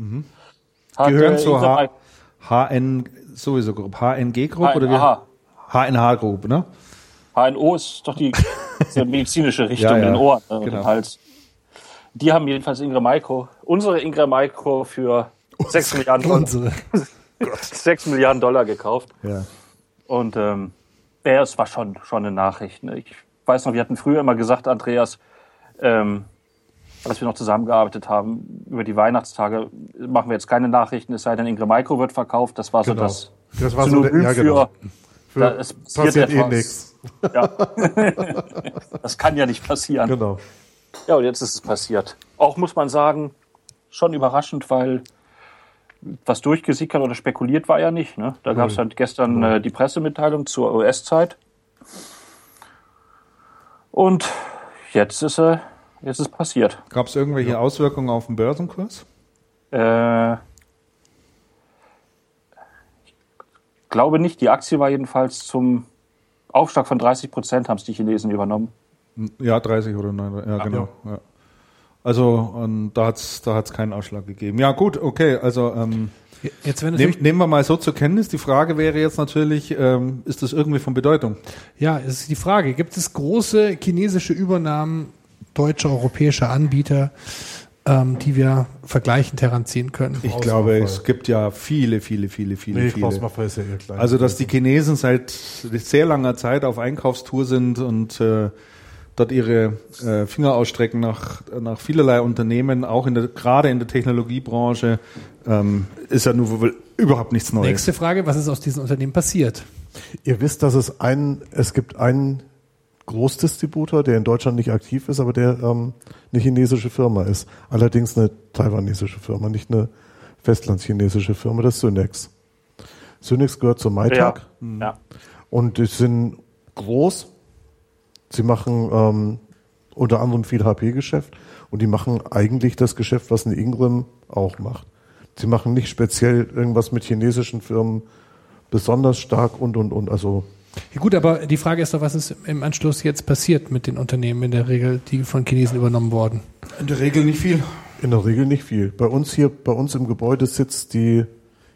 Hat, Gehören äh, zur Ingram H, HN, sowieso Group, H N G Group oder wie? Aha. H N H Group, ne? H N O ist doch die, ist ja medizinische Richtung, Ja, ja. den Ohren äh, und Genau. den Hals. Die haben jedenfalls Ingram Micro, unsere Ingram Micro für sechs Milliarden Dollar, Unsere. sechs Milliarden Dollar gekauft. Ja. Und ähm, ja, es war schon, schon eine Nachricht. Ne? Ich weiß noch, wir hatten früher immer gesagt, Andreas, ähm, als wir noch zusammengearbeitet haben, über die Weihnachtstage machen wir jetzt keine Nachrichten, es sei denn, Ingram Micro wird verkauft. Das war so Genau. das Das war so der, Synonym ja, genau. für, da, es passiert, Passiert eh etwas. nichts. Ja. Das kann ja nicht passieren. Genau. Ja, und jetzt ist es passiert. Auch muss man sagen, schon überraschend, weil was durchgesickert oder spekuliert war ja nicht. Ne? Da gab es halt gestern äh, die Pressemitteilung zur U S-Zeit. Und jetzt ist, äh, jetzt ist passiert. Gab es irgendwelche Auswirkungen auf den Börsenkurs? Äh, ich glaube nicht. Die Aktie war jedenfalls zum Aufschlag von dreißig Prozent, haben es die Chinesen übernommen. Ja, dreißig oder neun, ja, genau. Ja. Also ähm, da hat's da hat's keinen Ausschlag gegeben. Ja, gut, okay, also ähm, Jetzt, wenn nehm, natürlich, nehmen wir mal so zur Kenntnis. Die Frage wäre jetzt natürlich, ähm, ist das irgendwie von Bedeutung? ja, es ist die Frage, gibt es große chinesische Übernahmen deutscher, europäischer Anbieter, ähm, die wir vergleichend heranziehen können? Ich Auswahl. glaube, es gibt ja viele, viele, viele, viele, Nee, viele. Klausmacher ist ja eher klein. Also, dass die Chinesen seit sehr langer Zeit auf Einkaufstour sind und äh, dort ihre äh, Finger ausstrecken nach, nach vielerlei Unternehmen, auch in der, gerade in der Technologiebranche, ähm, ist ja nur wohl überhaupt nichts Neues. Nächste Frage, was ist aus diesen Unternehmen passiert? Ihr wisst, dass es einen, es gibt einen Großdistributor, der in Deutschland nicht aktiv ist, aber der ähm, eine chinesische Firma ist. Allerdings eine taiwanesische Firma, nicht eine festlandschinesische Firma, das ist Synex. Synex gehört zur Maitag Ja. und die sind groß. Sie machen ähm, unter anderem viel H P-Geschäft und die machen eigentlich das Geschäft, was eine Ingram auch macht. Sie machen nicht speziell irgendwas mit chinesischen Firmen besonders stark und, und, und. Also Ja, gut, aber die Frage ist doch, was ist im Anschluss jetzt passiert mit den Unternehmen in der Regel, die von Chinesen übernommen wurden? In der Regel nicht viel. in der Regel nicht viel. Bei uns hier, bei uns im Gebäude sitzt die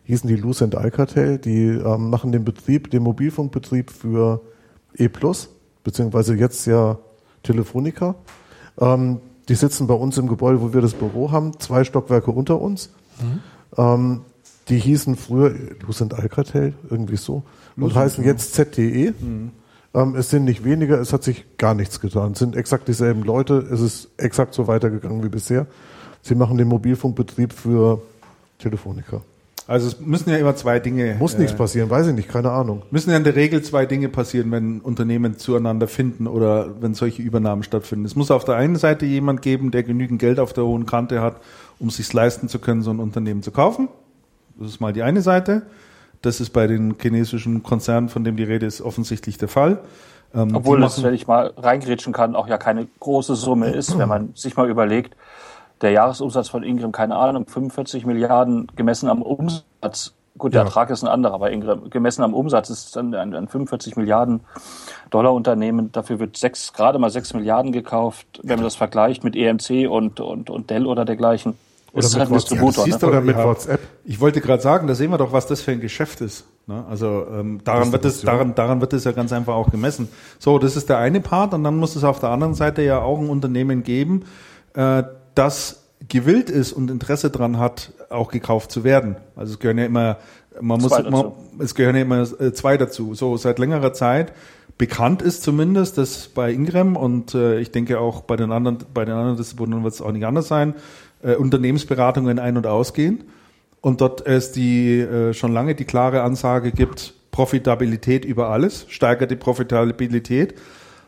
hießen die Lucent Alcatel, die ähm, machen den Betrieb, den Mobilfunkbetrieb für E Plus, beziehungsweise jetzt ja Telefonica. Ähm, die sitzen bei uns im Gebäude, wo wir das Büro haben, zwei Stockwerke unter uns. Mhm. Ähm, die hießen früher Lucent Alcatel, irgendwie so, und Lucent, heißen ja. jetzt Z T E. Mhm. Ähm, es sind nicht weniger, es hat sich gar nichts getan. Es sind exakt dieselben Leute, es ist exakt so weitergegangen wie bisher. Sie machen den Mobilfunkbetrieb für Telefonica. Also es müssen ja immer zwei Dinge... Muss äh, nichts passieren, weiß ich nicht, keine Ahnung. Müssen ja in der Regel zwei Dinge passieren, wenn Unternehmen zueinander finden oder wenn solche Übernahmen stattfinden. Es muss auf der einen Seite jemand geben, der genügend Geld auf der hohen Kante hat, um es sich leisten zu können, so ein Unternehmen zu kaufen. Das ist mal die eine Seite. Das ist bei den chinesischen Konzernen, von dem die Rede ist, offensichtlich der Fall. Ähm, Obwohl das, wenn ich mal reingrätschen kann, auch ja keine große Summe ist, wenn man sich mal überlegt, der Jahresumsatz von Ingram, keine Ahnung, fünfundvierzig Milliarden gemessen am Umsatz. Gut, der ja. Ertrag ist ein anderer, aber Ingram, gemessen am Umsatz ist es dann ein, ein fünfundvierzig Milliarden Dollar Unternehmen. Dafür wird sechs, gerade mal sechs Milliarden gekauft. Wenn man das vergleicht mit E M C und, und, und Dell oder dergleichen. Oder mit, halt Distributor, ja, ne? oder mit WhatsApp. Ich wollte gerade sagen, da sehen wir doch, was das für ein Geschäft ist. Ne? Also ähm, daran wird es, daran, daran wird es ja ganz einfach auch gemessen. So, das ist der eine Part, und dann muss es auf der anderen Seite ja auch ein Unternehmen geben, äh, das gewillt ist und Interesse dran hat, auch gekauft zu werden. Also es gehören ja immer, man muss, man, es gehören ja immer äh, zwei dazu. So seit längerer Zeit bekannt ist zumindest, dass bei Ingram und äh, ich denke auch bei den anderen, bei den anderen Distributoren wird es auch nicht anders sein, äh, Unternehmensberatungen ein- und ausgehen und dort es die äh, schon lange die klare Ansage gibt, Profitabilität über alles, steigert die Profitabilität.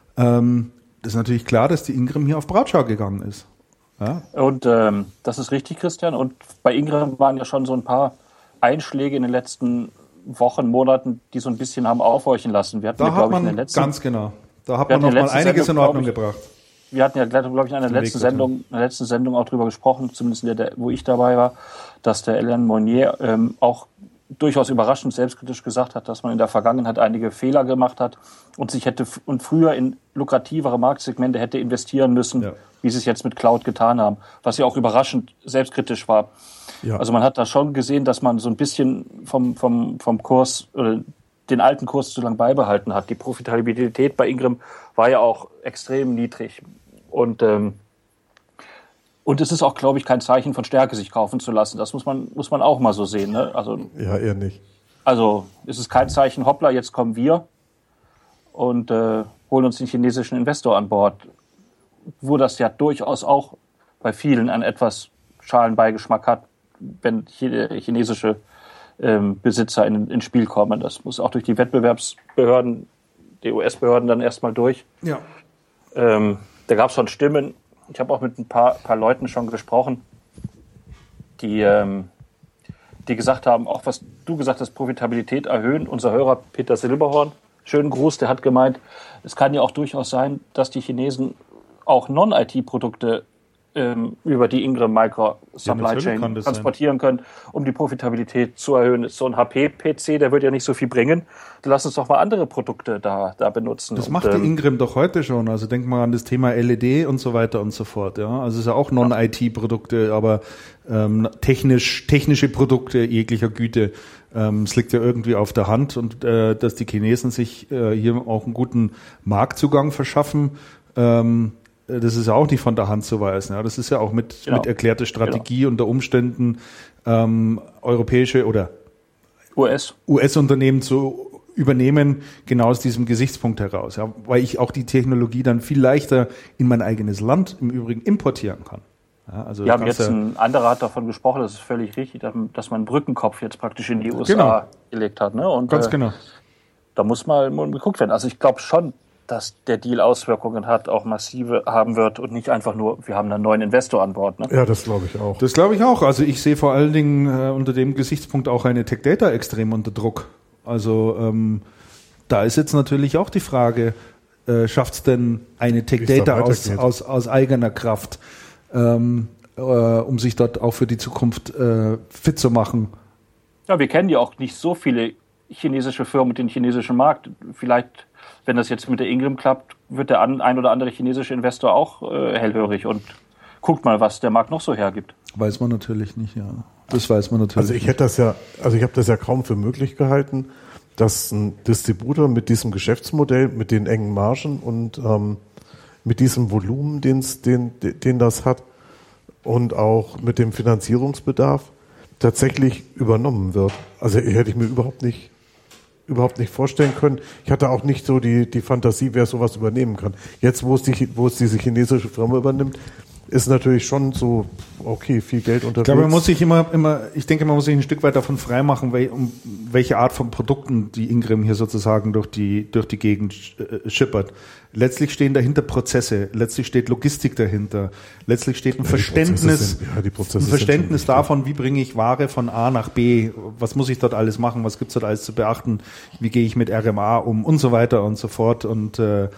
Ähm, das ist natürlich klar, dass die Ingram hier auf Brautschau gegangen ist. Ja. Und ähm, das ist richtig, Christian. Und bei Ingram waren ja schon so ein paar Einschläge in den letzten Wochen, Monaten, die so ein bisschen haben aufhorchen lassen. Wir hatten da ja, hat man, ich, in der letzten, ganz genau, da hat man noch mal einiges Sendung, in Ordnung ich, gebracht. Wir hatten ja, glaube ich, in einer letzten Sendung, in der letzten Sendung auch drüber gesprochen, zumindest in der, wo ich dabei war, dass der Alain Monnier ähm, auch durchaus überraschend selbstkritisch gesagt hat, dass man in der Vergangenheit einige Fehler gemacht hat und sich hätte f- und früher in lukrativere Marktsegmente hätte investieren müssen, ja. wie sie es jetzt mit Cloud getan haben, was ja auch überraschend selbstkritisch war. Ja. Also man hat da schon gesehen, dass man so ein bisschen vom, vom, vom Kurs oder den alten Kurs zu lang beibehalten hat. Die Profitabilität bei Ingram war ja auch extrem niedrig. Und, ähm, und es ist auch, glaube ich, kein Zeichen von Stärke, sich kaufen zu lassen. Das muss man, muss man auch mal so sehen. Ne? Also, ja, eher nicht. Also es ist kein Zeichen, hoppla, jetzt kommen wir und äh, holen uns den chinesischen Investor an Bord. Wo das ja durchaus auch bei vielen einen etwas schalen Beigeschmack hat, wenn chinesische ähm, Besitzer in, ins Spiel kommen. Das muss auch durch die Wettbewerbsbehörden, die U S-Behörden dann erstmal durch. Ja. Ähm, da gab es schon Stimmen. Ich habe auch mit ein paar, paar Leuten schon gesprochen, die, ähm, die gesagt haben, auch was du gesagt hast, Profitabilität erhöhen. Unser Hörer Peter Silberhorn, schönen Gruß, der hat gemeint, es kann ja auch durchaus sein, dass die Chinesen auch Non-I T-Produkte ähm, über die Ingram Micro Supply ja, Chain transportieren können, um die Profitabilität zu erhöhen. So ein H P-P C, der wird ja nicht so viel bringen. Lass uns doch mal andere Produkte da, da benutzen. Das und, macht die Ingram doch heute schon. Also denk mal an das Thema L E D und so weiter und so fort. Ja, also es ist ja auch Non-I T-Produkte, aber ähm, technisch technische Produkte jeglicher Güte. Ähm, es liegt ja irgendwie auf der Hand und äh, dass die Chinesen sich äh, hier auch einen guten Marktzugang verschaffen. Ähm, Das ist ja auch nicht von der Hand zu weisen. Ja. Das ist ja auch mit, genau. mit erklärter Strategie genau. unter Umständen ähm, europäische oder U S U S-Unternehmen zu übernehmen, genau aus diesem Gesichtspunkt heraus. Ja. Weil ich auch die Technologie dann viel leichter in mein eigenes Land im Übrigen importieren kann. Ja, also wir haben jetzt ja ein anderer hat davon gesprochen, das ist völlig richtig, dass man einen Brückenkopf jetzt praktisch in die U S A genau. gelegt hat. Ne? Und, Ganz äh, genau. Da muss mal, mal geguckt werden. Also ich glaube schon, dass der Deal Auswirkungen hat, auch massive haben wird und nicht einfach nur, wir haben einen neuen Investor an Bord. Ne? Ja, das glaube ich auch. Das glaube ich auch. Also ich sehe vor allen Dingen äh, unter dem Gesichtspunkt auch eine Tech Data extrem unter Druck. Also ähm, da ist jetzt natürlich auch die Frage, äh, schafft es denn eine Tech Data aus, aus, aus eigener Kraft, ähm, äh, um sich dort auch für die Zukunft äh, fit zu machen? Ja, wir kennen ja auch nicht so viele chinesische Firmen mit dem chinesischen Markt. Vielleicht wenn das jetzt mit der Ingram klappt, wird der ein oder andere chinesische Investor auch äh, hellhörig und guckt mal, was der Markt noch so hergibt. Weiß man natürlich nicht, ja. Das weiß man natürlich Also ich hätte das ja, also ich habe das ja kaum für möglich gehalten, dass ein Distributor mit diesem Geschäftsmodell, mit den engen Margen und ähm, mit diesem Volumen, den's, den, den das hat und auch mit dem Finanzierungsbedarf tatsächlich übernommen wird. Also hätte ich mir überhaupt nicht, überhaupt nicht vorstellen können. Ich hatte auch nicht so die, die Fantasie, wer sowas übernehmen kann. Jetzt, wo es die, wo es diese chinesische Firma übernimmt, ist natürlich schon so, okay, viel Geld unterwegs. Ich glaube, man muss sich immer, immer, ich denke, man muss sich ein Stück weit davon freimachen, wel, um welche Art von Produkten die Ingram hier sozusagen durch die, durch die Gegend äh, schippert. Letztlich stehen dahinter Prozesse, letztlich steht Logistik dahinter, letztlich steht ein ja, Verständnis, sind, ja, die Prozesse ein Verständnis davon, wie bringe ich Ware von A nach B, was muss ich dort alles machen, was gibt's dort alles zu beachten, wie gehe ich mit R M A um und so weiter und so fort und äh,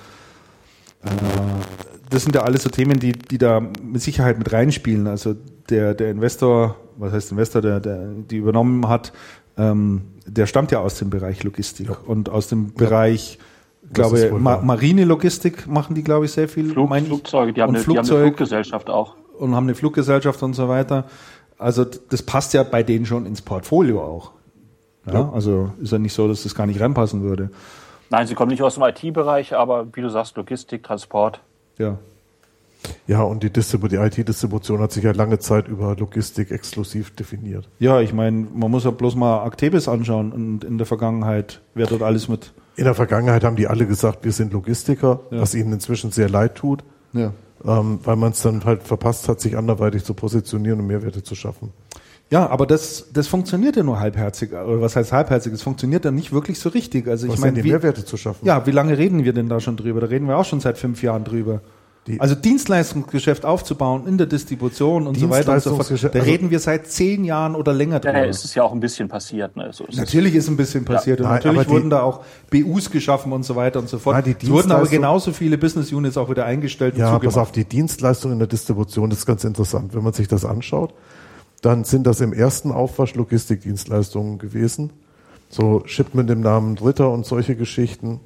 das sind ja alles so Themen, die, die da mit Sicherheit mit reinspielen. Also der, der Investor, was heißt Investor, der, der die übernommen hat, ähm, der stammt ja aus dem Bereich Logistik ja. und aus dem Bereich, ja. glaube Ma- Marine-Logistik machen die, glaube ich, sehr viel. Flug, mein, Flugzeuge, die haben, eine, Flugzeug, die haben eine Fluggesellschaft auch. Und haben eine Fluggesellschaft und so weiter. Also das passt ja bei denen schon ins Portfolio auch. Ja, ja. Also ist ja nicht so, dass das gar nicht reinpassen würde. Nein, sie kommen nicht aus dem I T-Bereich, aber wie du sagst, Logistik, Transport. Ja. Ja, und die, Distribu- die I T-Distribution hat sich ja lange Zeit über Logistik exklusiv definiert. Ja, ich meine, man muss ja bloß mal Actebis anschauen und in der Vergangenheit, wer dort alles mit... In der Vergangenheit haben die alle gesagt, wir sind Logistiker, ja. was ihnen inzwischen sehr leid tut, ja. ähm, weil man es dann halt verpasst hat, sich anderweitig zu positionieren und Mehrwerte zu schaffen. Ja, aber das, das funktioniert ja nur halbherzig. Oder was heißt halbherzig? Es funktioniert ja nicht wirklich so richtig. Also ich was meine, sind die wie, Mehrwerte zu schaffen? Ja, wie lange reden wir denn da schon drüber? Da reden wir auch schon seit fünf Jahren drüber. Die also Dienstleistungsgeschäft aufzubauen in der Distribution und so weiter und so fort. Da also reden wir seit zehn Jahren oder länger drüber. Ja, ist es ja auch ein bisschen passiert. Ne? So ist natürlich es. ist ein bisschen passiert. Ja, und nein, natürlich die, wurden da auch B Us geschaffen und so weiter und so fort. Nein, es wurden aber genauso viele Business Units auch wieder eingestellt und Ja, zugemacht. pass auf, die Dienstleistung in der Distribution, das ist ganz interessant. Wenn man sich das anschaut, dann sind das im ersten Aufwasch Logistikdienstleistungen gewesen. So Shipment im Namen Dritter und solche Geschichten.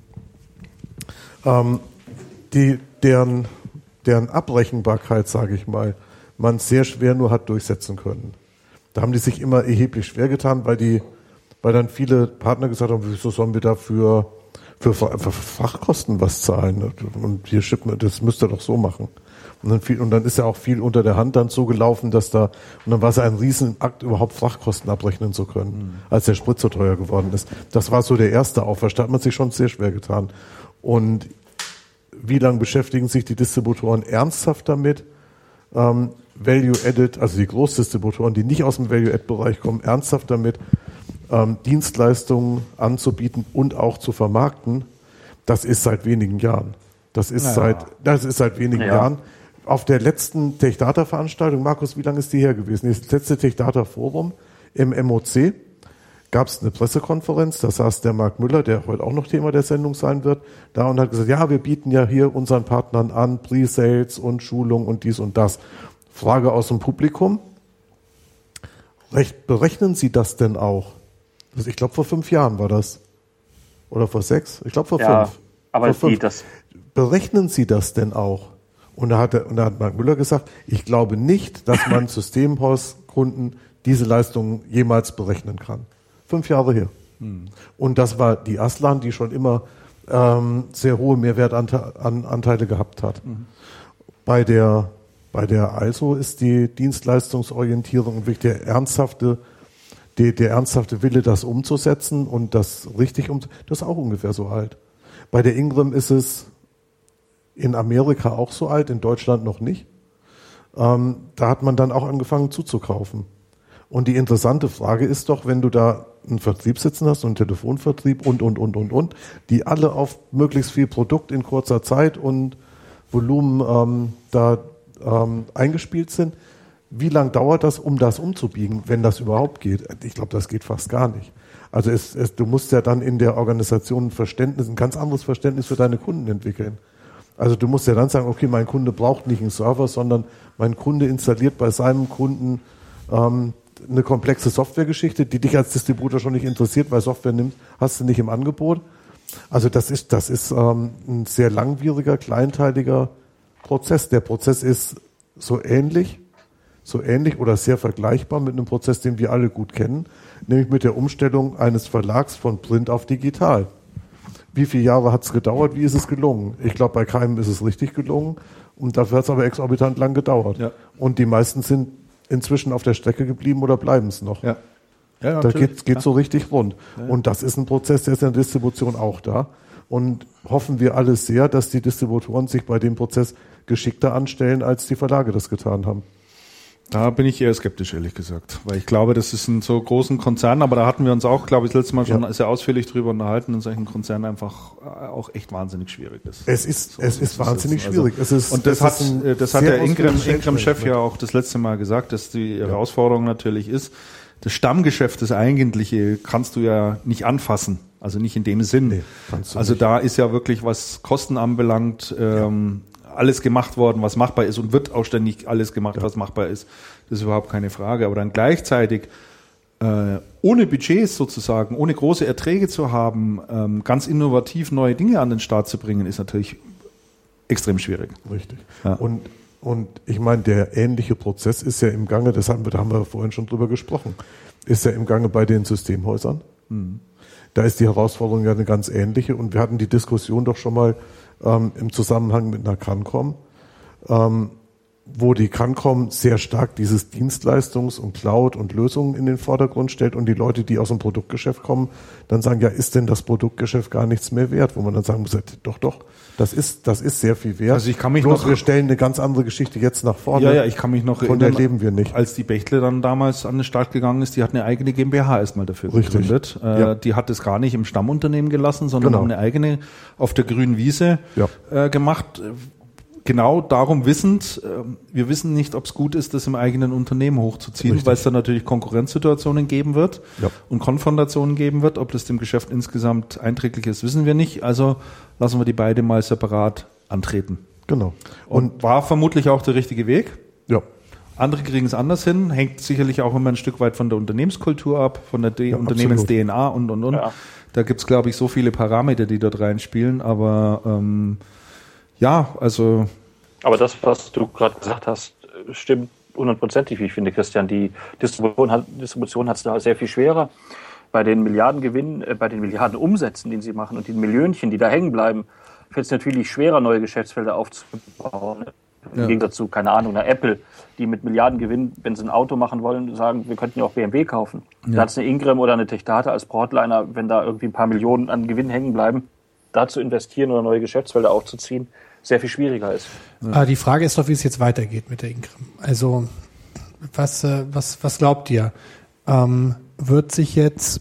Ähm, die, deren, deren Abrechenbarkeit, sage ich mal, man sehr schwer nur hat durchsetzen können. Da haben die sich immer erheblich schwer getan, weil die, weil dann viele Partner gesagt haben, wieso sollen wir dafür für, für Fachkosten was zahlen? Und hier Shipment, das müsst ihr doch so machen. Und dann, viel, und dann ist ja auch viel unter der Hand dann so gelaufen, dass da, und dann war es ein Riesenakt, überhaupt Frachtkosten abrechnen zu können, mhm. als der Sprit so teuer geworden ist. Das war so der erste Aufwand, da hat man sich schon sehr schwer getan. Und wie lange beschäftigen sich die Distributoren ernsthaft damit, ähm, Value-Added, also die Großdistributoren, die nicht aus dem Value-Add-Bereich kommen, ernsthaft damit, ähm, Dienstleistungen anzubieten und auch zu vermarkten? Das ist seit wenigen Jahren. Das ist ja. seit, das ist seit wenigen ja. Jahren. Auf der letzten Tech-Data-Veranstaltung, Markus, wie lange ist die her gewesen? Das letzte Tech-Data-Forum im M O C gab es eine Pressekonferenz, da saß der Marc Müller, der heute auch noch Thema der Sendung sein wird, da und hat gesagt, ja, wir bieten ja hier unseren Partnern an, Pre-Sales und Schulung und dies und das. Frage aus dem Publikum, Recht, berechnen Sie das denn auch? Also ich glaube, vor fünf Jahren war das. Oder vor sechs? Ich glaube, vor ja, fünf. Aber vor die, fünf. das Berechnen Sie das denn auch? Und da hat, er, und da hat Marc Müller gesagt, ich glaube nicht, dass man Systemhauskunden diese Leistungen jemals berechnen kann. Fünf Jahre her. Hm. Und das war die Aslan, die schon immer ähm, sehr hohe Mehrwertanteile gehabt hat. Mhm. Bei der, bei der Also ist die Dienstleistungsorientierung wirklich der ernsthafte, die, der ernsthafte Wille, das umzusetzen und das richtig umzusetzen, das ist auch ungefähr so alt. Bei der Ingram ist es in Amerika auch so alt, in Deutschland noch nicht. Ähm, da hat man dann auch angefangen zuzukaufen. Und die interessante Frage ist doch, wenn du da einen Vertrieb sitzen hast, einen Telefonvertrieb und, und, und, und, und, die alle auf möglichst viel Produkt in kurzer Zeit und Volumen ähm, da ähm, eingespielt sind, wie lang dauert das, um das umzubiegen, wenn das überhaupt geht? Ich glaube, das geht fast gar nicht. Also es, es, du musst ja dann in der Organisation ein Verständnis, ein ganz anderes Verständnis für deine Kunden entwickeln. Also du musst ja dann sagen, okay, mein Kunde braucht nicht einen Server, sondern mein Kunde installiert bei seinem Kunden ähm, eine komplexe Softwaregeschichte, die dich als Distributor schon nicht interessiert, weil Software nimmt, hast du nicht im Angebot. Also das ist, das ist ähm, ein sehr langwieriger, kleinteiliger Prozess. Der Prozess ist so ähnlich so ähnlich oder sehr vergleichbar mit einem Prozess, den wir alle gut kennen, nämlich mit der Umstellung eines Verlags von Print auf digital. Wie viele Jahre hat es gedauert? Wie ist es gelungen? Ich glaube, bei keinem ist es richtig gelungen und dafür hat es aber exorbitant lang gedauert. Ja. Und die meisten sind inzwischen auf der Strecke geblieben oder bleiben es noch. Ja. Ja, da geht geht ja. so richtig rund. Ja. Und das ist ein Prozess, der ist in der Distribution auch da. Und hoffen wir alle sehr, dass die Distributoren sich bei dem Prozess geschickter anstellen, als die Verlage das getan haben. Da bin ich eher skeptisch, ehrlich gesagt. Weil ich glaube, das ist in so großen Konzernen, aber da hatten wir uns auch, glaube ich, das letzte Mal schon Ja. sehr ausführlich drüber unterhalten, in solchen Konzernen einfach auch echt wahnsinnig schwierig ist. Es ist, So es ist wahnsinnig also, schwierig. Es ist, und das es hat, ist ein das hat sehr der Ingram, ausführliches Ingram-Chef ja Management. auch das letzte Mal gesagt, dass die Herausforderung natürlich ist, das Stammgeschäft, das eigentliche, kannst du ja nicht anfassen. Also nicht in dem Sinn. Nee, kannst du also nicht. da ist ja wirklich, was Kosten anbelangt, ähm, alles gemacht worden, was machbar ist und wird auch ständig alles gemacht, was machbar ist. Das ist überhaupt keine Frage. Aber dann gleichzeitig äh, ohne Budgets sozusagen, ohne große Erträge zu haben, ähm, ganz innovativ neue Dinge an den Start zu bringen, ist natürlich extrem schwierig. Richtig. Ja. Und, und ich meine, der ähnliche Prozess ist ja im Gange, das haben wir, da haben wir vorhin schon drüber gesprochen, ist ja im Gange bei den Systemhäusern. Mhm. Da ist die Herausforderung ja eine ganz ähnliche und wir hatten die Diskussion doch schon mal ähm, im Zusammenhang mit einer Cancom, ähm, wo die Cancom sehr stark dieses Dienstleistungs- und Cloud und Lösungen in den Vordergrund stellt und die Leute, die aus dem Produktgeschäft kommen, dann sagen, ja, ist denn das Produktgeschäft gar nichts mehr wert? Wo man dann sagen muss, doch, doch, das ist, das ist sehr viel wert. Also ich kann mich Bloß noch- wir stellen eine ganz andere Geschichte jetzt nach vorne. Ja, ja, ich kann mich noch Von der erinnern, leben wir nicht. als die Bechtle dann damals an den Start gegangen ist, die hat eine eigene GmbH erstmal dafür Richtig. gegründet. Äh, Ja. Die hat es gar nicht im Stammunternehmen gelassen, sondern Genau. haben eine eigene auf der grünen Wiese Ja. äh, gemacht. Genau darum wissend, äh, wir wissen nicht, ob es gut ist, das im eigenen Unternehmen hochzuziehen, Richtig. weil es dann natürlich Konkurrenzsituationen geben wird Ja. und Konfrontationen geben wird. Ob das dem Geschäft insgesamt einträglich ist, wissen wir nicht. Also lassen wir die beide mal separat antreten. Genau. Und, Und war vermutlich auch der richtige Weg. ja, Andere kriegen es anders hin, hängt sicherlich auch immer ein Stück weit von der Unternehmenskultur ab, von der D- Ja, Unternehmens-D N A und, und, und. Ja. Da gibt's, glaube ich, so viele Parameter, die dort reinspielen, aber ähm, ja, also Aber das, was du gerade gesagt hast, stimmt hundertprozentig, wie ich finde, Christian. Die Distribution hat Distribution hat es da sehr viel schwerer. Bei den Milliardengewinnen, äh, bei den Milliardenumsätzen, die sie machen und den Millionchen, die da hängen bleiben, fällt es natürlich schwerer, neue Geschäftsfelder aufzubauen. Im Ja. Gegensatz zu, keine Ahnung, einer Apple, die mit Milliardengewinn, wenn sie ein Auto machen wollen, sagen, wir könnten ja auch B M W kaufen. Ja. Da hat es eine Ingram oder eine Techdata als Broadliner, wenn da irgendwie ein paar Millionen an Gewinn hängen bleiben, da zu investieren oder neue Geschäftsfelder aufzuziehen, sehr viel schwieriger ist. Aber die Frage ist doch, wie es jetzt weitergeht mit der Ingram. Also, was, äh, was, was glaubt ihr? Ähm, wird sich jetzt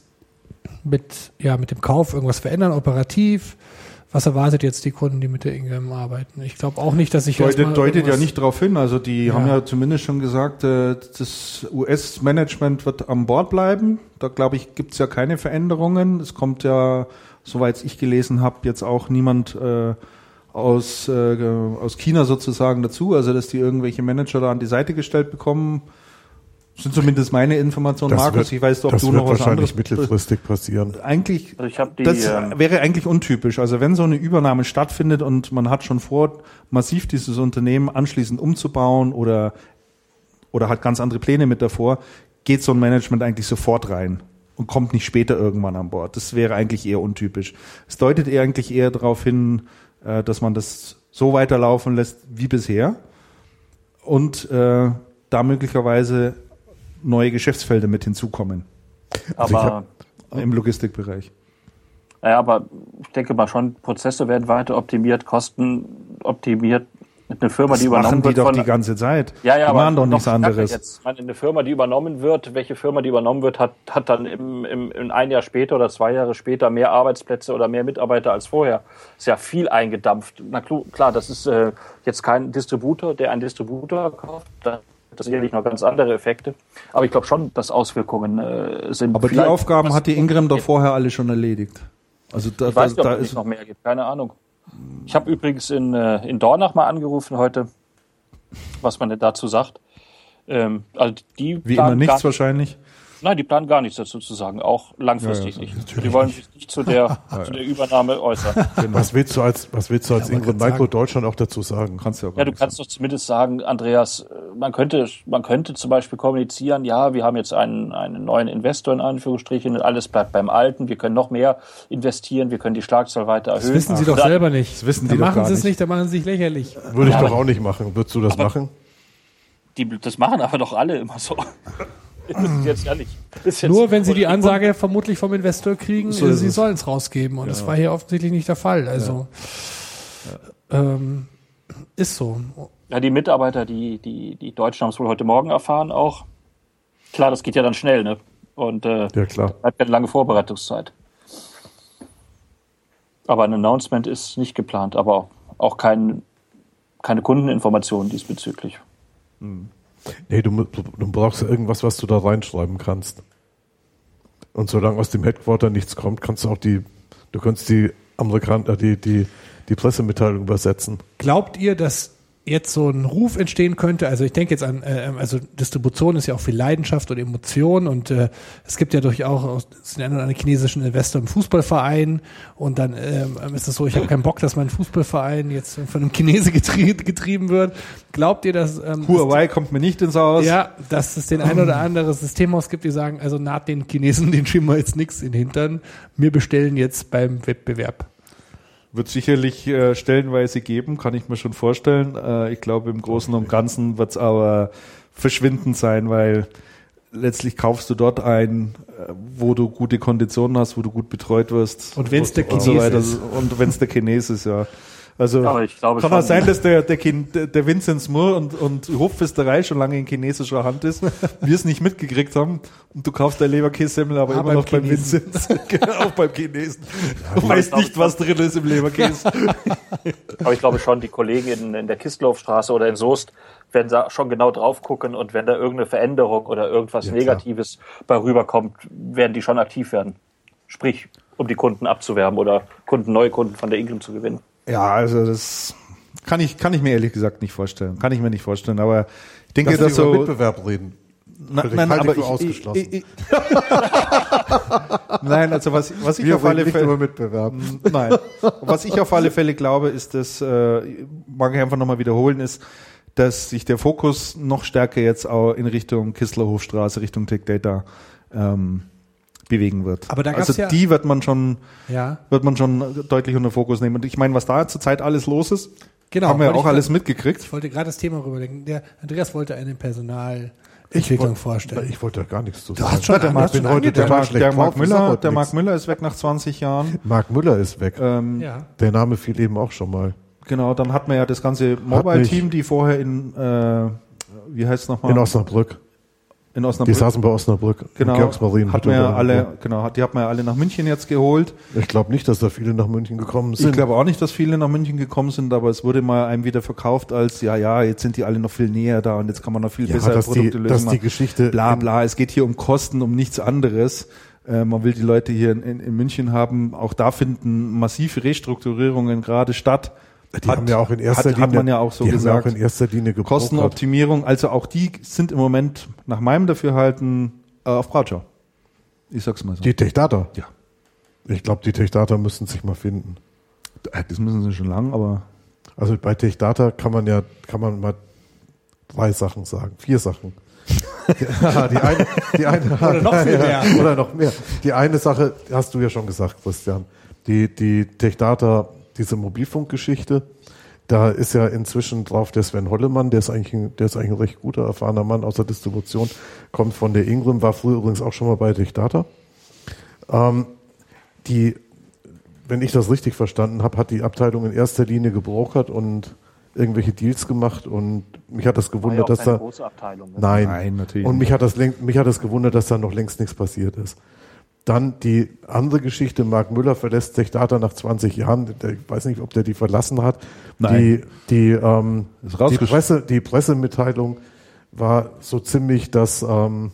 mit, ja, mit dem Kauf irgendwas verändern, operativ? Was erwartet jetzt die Kunden, die mit der Ingram arbeiten? Ich glaube auch nicht, dass sich erstmal deutet, deutet ja irgendwas- nicht darauf hin. Also die Ja. haben ja zumindest schon gesagt, äh, das U S-Management wird an Bord bleiben. Da glaube ich, gibt's ja keine Veränderungen. Es kommt ja, soweit ich gelesen habe, jetzt auch niemand äh, aus, äh, aus China sozusagen dazu. Also dass die irgendwelche Manager da an die Seite gestellt bekommen. Das sind zumindest meine Informationen, das Markus. wird, ich weiß, ob das du wird noch was wahrscheinlich anderes mittelfristig passieren. Eigentlich, Also ich habe die, das ähm, wäre eigentlich untypisch. Also wenn so eine Übernahme stattfindet und man hat schon vor, massiv dieses Unternehmen anschließend umzubauen oder, oder hat ganz andere Pläne mit davor, geht so ein Management eigentlich sofort rein und kommt nicht später irgendwann an Bord. Das wäre eigentlich eher untypisch. Es deutet eher eigentlich eher darauf hin, äh, dass man das so weiterlaufen lässt wie bisher und äh, da möglicherweise neue Geschäftsfelder mit hinzukommen Also ich aber im Logistikbereich. Naja, aber ich denke mal schon, Prozesse werden weiter optimiert, Kosten optimiert. Eine Firma, Das die übernommen machen die wird doch von, die ganze Zeit. ja, ja, die aber machen doch noch nichts stärker anderes. Jetzt. Ich meine, eine Firma, die übernommen wird, welche Firma, die übernommen wird, hat, hat dann im, im, in ein Jahr später oder zwei Jahre später mehr Arbeitsplätze oder mehr Mitarbeiter als vorher. Ist ja viel eingedampft. Na klar, das ist äh, jetzt kein Distributor, der einen Distributor kauft. Da das sicherlich noch ganz andere Effekte. Aber ich glaube schon, dass Auswirkungen äh, sind. Aber die Vielleicht- Aufgaben was- hat die Ingram doch vorher alle schon erledigt. Also da, Ich weiß da, nicht, ob da es nicht ist noch mehr gibt, keine Ahnung. Ich habe übrigens in, äh, in Dornach mal angerufen heute, was man denn dazu sagt. Ähm, also die wie planen immer nichts gar- wahrscheinlich. Nein, die planen gar nichts dazu zu sagen, auch langfristig Ja, ja, nicht. Die wollen sich nicht zu der, zu der Übernahme äußern. Was willst du als, was willst du als Ja, man Ingram kann Micro sagen- Deutschland auch dazu sagen? Kannst du ja, auch Ja, gar du nicht kannst doch zumindest sagen, Andreas, man könnte, man könnte zum Beispiel kommunizieren, ja, wir haben jetzt einen, einen neuen Investor in Anführungsstrichen, alles bleibt beim Alten, wir können noch mehr investieren, wir können die Schlagzahl weiter erhöhen. Das wissen Sie doch Oder- selber nicht. Das wissen da die doch machen gar Sie es nicht. nicht, da machen Sie sich lächerlich. Würde ich Ja, doch aber- auch nicht machen. Würdest du das machen? Die, das machen aber doch alle immer so. Das ist jetzt ja nicht. Das ist jetzt, Nur wenn Sie oder die Ansage vermutlich vom Investor kriegen, So äh, ist Sie es. sollen es rausgeben. Und das war hier offensichtlich nicht der Fall. Also ähm, ist so. Ja, die Mitarbeiter, die, die, die Deutschen haben es wohl heute Morgen erfahren auch. Klar, das geht ja dann schnell, ne? Und äh, Ja, klar. bleibt keine lange Vorbereitungszeit. Aber ein Announcement ist nicht geplant, aber auch kein, keine Kundeninformationen diesbezüglich. Nee, du, mu- du, du brauchst ja irgendwas, was du da reinschreiben kannst. Und solange aus dem Headquarter nichts kommt, kannst du auch die, du kannst die Amerikaner, die, die, die Pressemitteilung übersetzen. Glaubt ihr, dass jetzt so ein Ruf entstehen könnte? Also ich denke jetzt an, äh, also Distribution ist ja auch viel Leidenschaft und Emotion und äh, es gibt ja durchaus auch den einen oder anderen chinesischen Investor im Fußballverein und dann ähm, ist es so, ich habe keinen Bock, dass mein Fußballverein jetzt von einem Chinese getrie getrieben wird. Glaubt ihr, dass ähm, Huawei kommt mir nicht ins Haus. ja, dass es den ein oder andere Systemhaus gibt, die sagen, also naht den Chinesen, den schieben wir jetzt nichts in den Hintern, wir bestellen jetzt beim Wettbewerb. Wird sicherlich äh, stellenweise geben, kann ich mir schon vorstellen. Äh, ich glaube, im Großen und Ganzen wird es aber verschwindend sein, weil letztlich kaufst du dort ein, äh, wo du gute Konditionen hast, wo du gut betreut wirst. Und wenn's der und so Chines weiter. ist. Und wenn es der Chines ist, ja. Also Aber ich glaube kann schon, auch sein, dass der, der, Kin- der der Vincent Moore und, und Hofpfisterei schon lange in chinesischer Hand ist, wir es nicht mitgekriegt haben und du kaufst dein Leberkässemmel aber Ah, immer beim noch beim Chinesen. Vincent. Genau, auch beim Chinesen. Du weißt nicht, was drin ist im Leberkäse. Aber ich glaube schon, die Kollegen in, in der Kistelhofstraße oder in Soest werden da schon genau drauf gucken und wenn da irgendeine Veränderung oder irgendwas Ja, Negatives bei rüberkommt, werden die schon aktiv werden. Sprich, um die Kunden abzuwerben oder Kunden, neue Kunden von der Ingram zu gewinnen. Ja, also das kann ich, kann ich mir ehrlich gesagt nicht vorstellen. Kann ich mir nicht vorstellen. Aber ich denke, Lass dass dich über so. Wettbewerb reden. Na, Ich nein, halte aber dich ich, für ich, ausgeschlossen. ich, ich, nein, also was, was ich Wir auf alle reden nicht Fälle. über Wettbewerb. Nein. Was ich auf alle Fälle glaube, ist, dass, äh, mag ich einfach nochmal wiederholen, ist, dass sich der Fokus noch stärker jetzt auch in Richtung Kistlerhofstraße, Richtung Tech Data ähm, bewegen wird. Aber da gab's also ja- die wird man schon, Ja. wird man schon deutlich unter Fokus nehmen. Und ich meine, was da zurzeit alles los ist, Genau, haben wir ja wollte auch ich alles grad- mitgekriegt. Ich wollte gerade das Thema rüberlegen. Der Andreas wollte eine Personalentwicklung wollt- vorstellen. Ich wollte da gar nichts zu Du sagen. hast schon der an- Marc, hast schon bin heute angedeutet. der total Marc, schlecht der drauf, Marc ich sag Müller, heute der Marc nichts. Müller ist weg nach zwanzig Jahren. Marc Müller ist weg. Ähm, Ja. Der Name fiel eben auch schon mal. Genau, dann hat man ja das ganze Mobile-Team, die vorher in, äh, wie heißt es nochmal? In Osnabrück. In Die Osnabrück. saßen bei Osnabrück. Genau, in Georgsmarien. hat man ja alle, genau, hat- die hat man ja alle nach München jetzt geholt. Ich glaube nicht, dass da viele nach München gekommen sind. Ich glaube auch nicht, dass viele nach München gekommen sind, aber es wurde mal einem wieder verkauft als, ja, ja, jetzt sind die alle noch viel näher da und jetzt kann man noch viel ja, besser dass die, Produkte lösen. dass die Geschichte Bla bla, es geht hier um Kosten, um nichts anderes. Äh, man will die Leute hier in, in, in München haben. Auch da finden massive Restrukturierungen gerade statt. Die haben ja auch in erster hat, Linie, hat man ja auch so die gesagt. haben ja auch in erster Linie gebrokert. Kostenoptimierung, also auch die sind im Moment nach meinem Dafürhalten äh, auf Brautschau. Ich sag's mal so. Die Techdata. Ja. Ich glaube, die Techdata müssen sich mal finden. Äh, Das müssen sie schon lang, aber Also bei Techdata kann man ja, kann man mal drei Sachen sagen, vier Sachen. Ja, die eine, die eine, Oder noch viel mehr. Ja, oder noch mehr. Die eine Sache hast du ja schon gesagt, Christian. Die, die Techdata, diese Mobilfunkgeschichte, da ist ja inzwischen drauf der Sven Hollemann, der ist eigentlich ein, der ist eigentlich ein recht guter, erfahrener Mann aus der Distribution, kommt von der Ingram, war früher übrigens auch schon mal bei Techdata. Ähm, die, wenn ich das richtig verstanden habe, hat die Abteilung in erster Linie gebrokert und irgendwelche Deals gemacht und mich hat das gewundert, dass da große Abteilung. Ne? nein, Nein, natürlich und nicht. mich hat das läng- mich hat das gewundert, dass da noch längst nichts passiert ist. Dann die andere Geschichte, Marc Müller verlässt Techdata nach zwanzig Jahren, der, ich weiß nicht, ob der die verlassen hat. Nein. Die die ähm, Ist die rausgesch- Presse die Pressemitteilung war so ziemlich, dass ähm,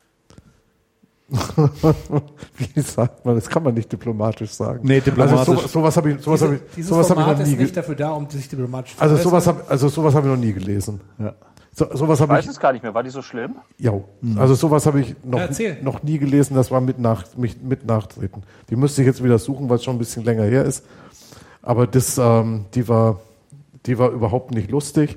wie sagt man, das kann man nicht diplomatisch sagen. Nee, diplomatisch. Also so, sowas habe ich sowas Diese, habe ich dieses sowas habe ich Format noch nie ist ge- nicht dafür da, um sich diplomatisch zu also äußern. sowas habe also sowas habe ich noch nie gelesen. ja. So, sowas Ich habe weiß ich, es gar nicht mehr. War die so schlimm? ja, also sowas habe ich noch, Ja, erzähl. noch nie gelesen, das war mit, nach, mit, mit Nachtreten. Die müsste ich jetzt wieder suchen, weil es schon ein bisschen länger her ist. Aber das, ähm, die war, die war überhaupt nicht lustig.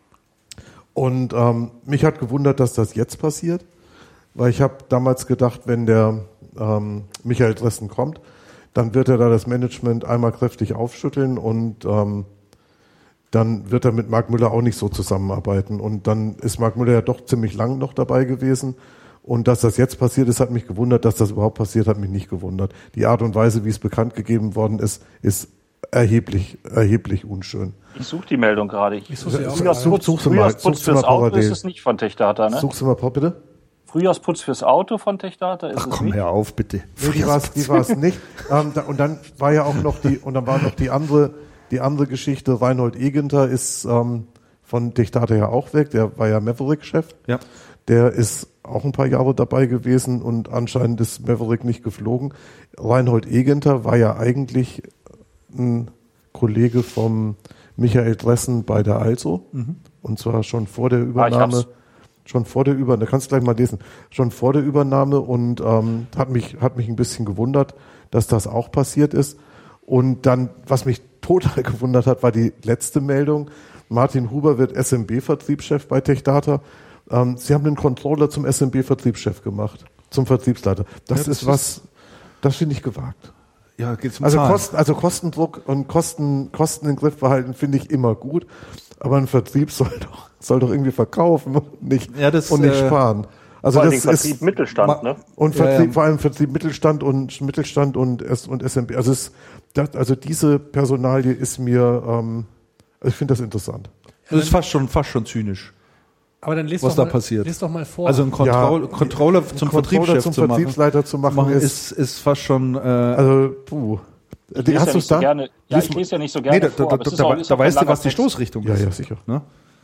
Und ähm, mich hat gewundert, dass das jetzt passiert, weil ich habe damals gedacht, wenn der ähm, Michael Dressen kommt, dann wird er da das Management einmal kräftig aufschütteln und ähm, dann wird er mit Mark Müller auch nicht so zusammenarbeiten. Und dann ist Mark Müller ja doch ziemlich lang noch dabei gewesen. Und dass das jetzt passiert ist, hat mich gewundert. Dass das überhaupt passiert, hat mich nicht gewundert. Die Art und Weise, wie es bekannt gegeben worden ist, ist erheblich, erheblich unschön. Ich suche die Meldung gerade. Ich suche sie auch Frühjahrsputz, Such sie mal, Frühjahrsputz such sie mal fürs Auto parallel. ist es nicht von Techdata, ne? Suchst du mal, bitte? Frühjahrsputz fürs Auto von Techdata ist Ach es komm, nicht. hör auf, bitte. Nee, die war es die war's nicht. Ähm, da, und dann war ja auch noch die, und dann war noch die andere, die andere Geschichte. Reinhold Egenter ist ähm, von Techdata ja auch weg. Der war ja Maverick-Chef. Ja. Der ist auch ein paar Jahre dabei gewesen und anscheinend ist Maverick nicht geflogen. Reinhold Egenter war ja eigentlich ein Kollege vom Michael Dressen bei der Also. Mhm. Und zwar schon vor der Übernahme. hab's. Schon vor der Übernahme, da kannst du gleich mal lesen, schon vor der Übernahme und ähm, hat mich hat mich ein bisschen gewundert, dass das auch passiert ist. Und dann, was mich total gewundert hat, war die letzte Meldung. Martin Huber wird S M B-Vertriebschef bei Techdata. Ähm, Sie haben den Controller zum S M B-Vertriebschef gemacht, zum Vertriebsleiter. Das, Ja, das ist was, das finde ich gewagt. Ja, geht's um Also, Zahlen. Kosten, also Kostendruck und Kosten, Kosten in den Griff behalten finde ich immer gut, aber ein Vertrieb soll doch, soll doch irgendwie verkaufen und nicht, Ja, das, und nicht äh, sparen. Also Vor allem das Vertrieb ist Mittelstand, ne? und Ja, Vertrieb, ja. vor allem Vertrieb Mittelstand und Mittelstand und S und S M B. Also es, das, also diese Personalie ist mir, ähm, also ich finde das interessant. Das ist fast schon, fast schon zynisch. Aber dann lest Was doch da mal, passiert. Lest doch mal vor. Also ein Control, Ja, Controller zum Controller Vertriebschef zum zu machen, Vertriebsleiter zu machen, machen ist, ist, ist fast schon, äh, also puh. Ich Die, lese hast ja du nicht so da? gerne, ja, Lies ich mal- lese ja nicht so gerne nee, da, vor, da, aber es da, ist da, auch, ist da auch kein weißt du, langer was die Text. Stoßrichtung Ja, ist. ja, sicher. Ne?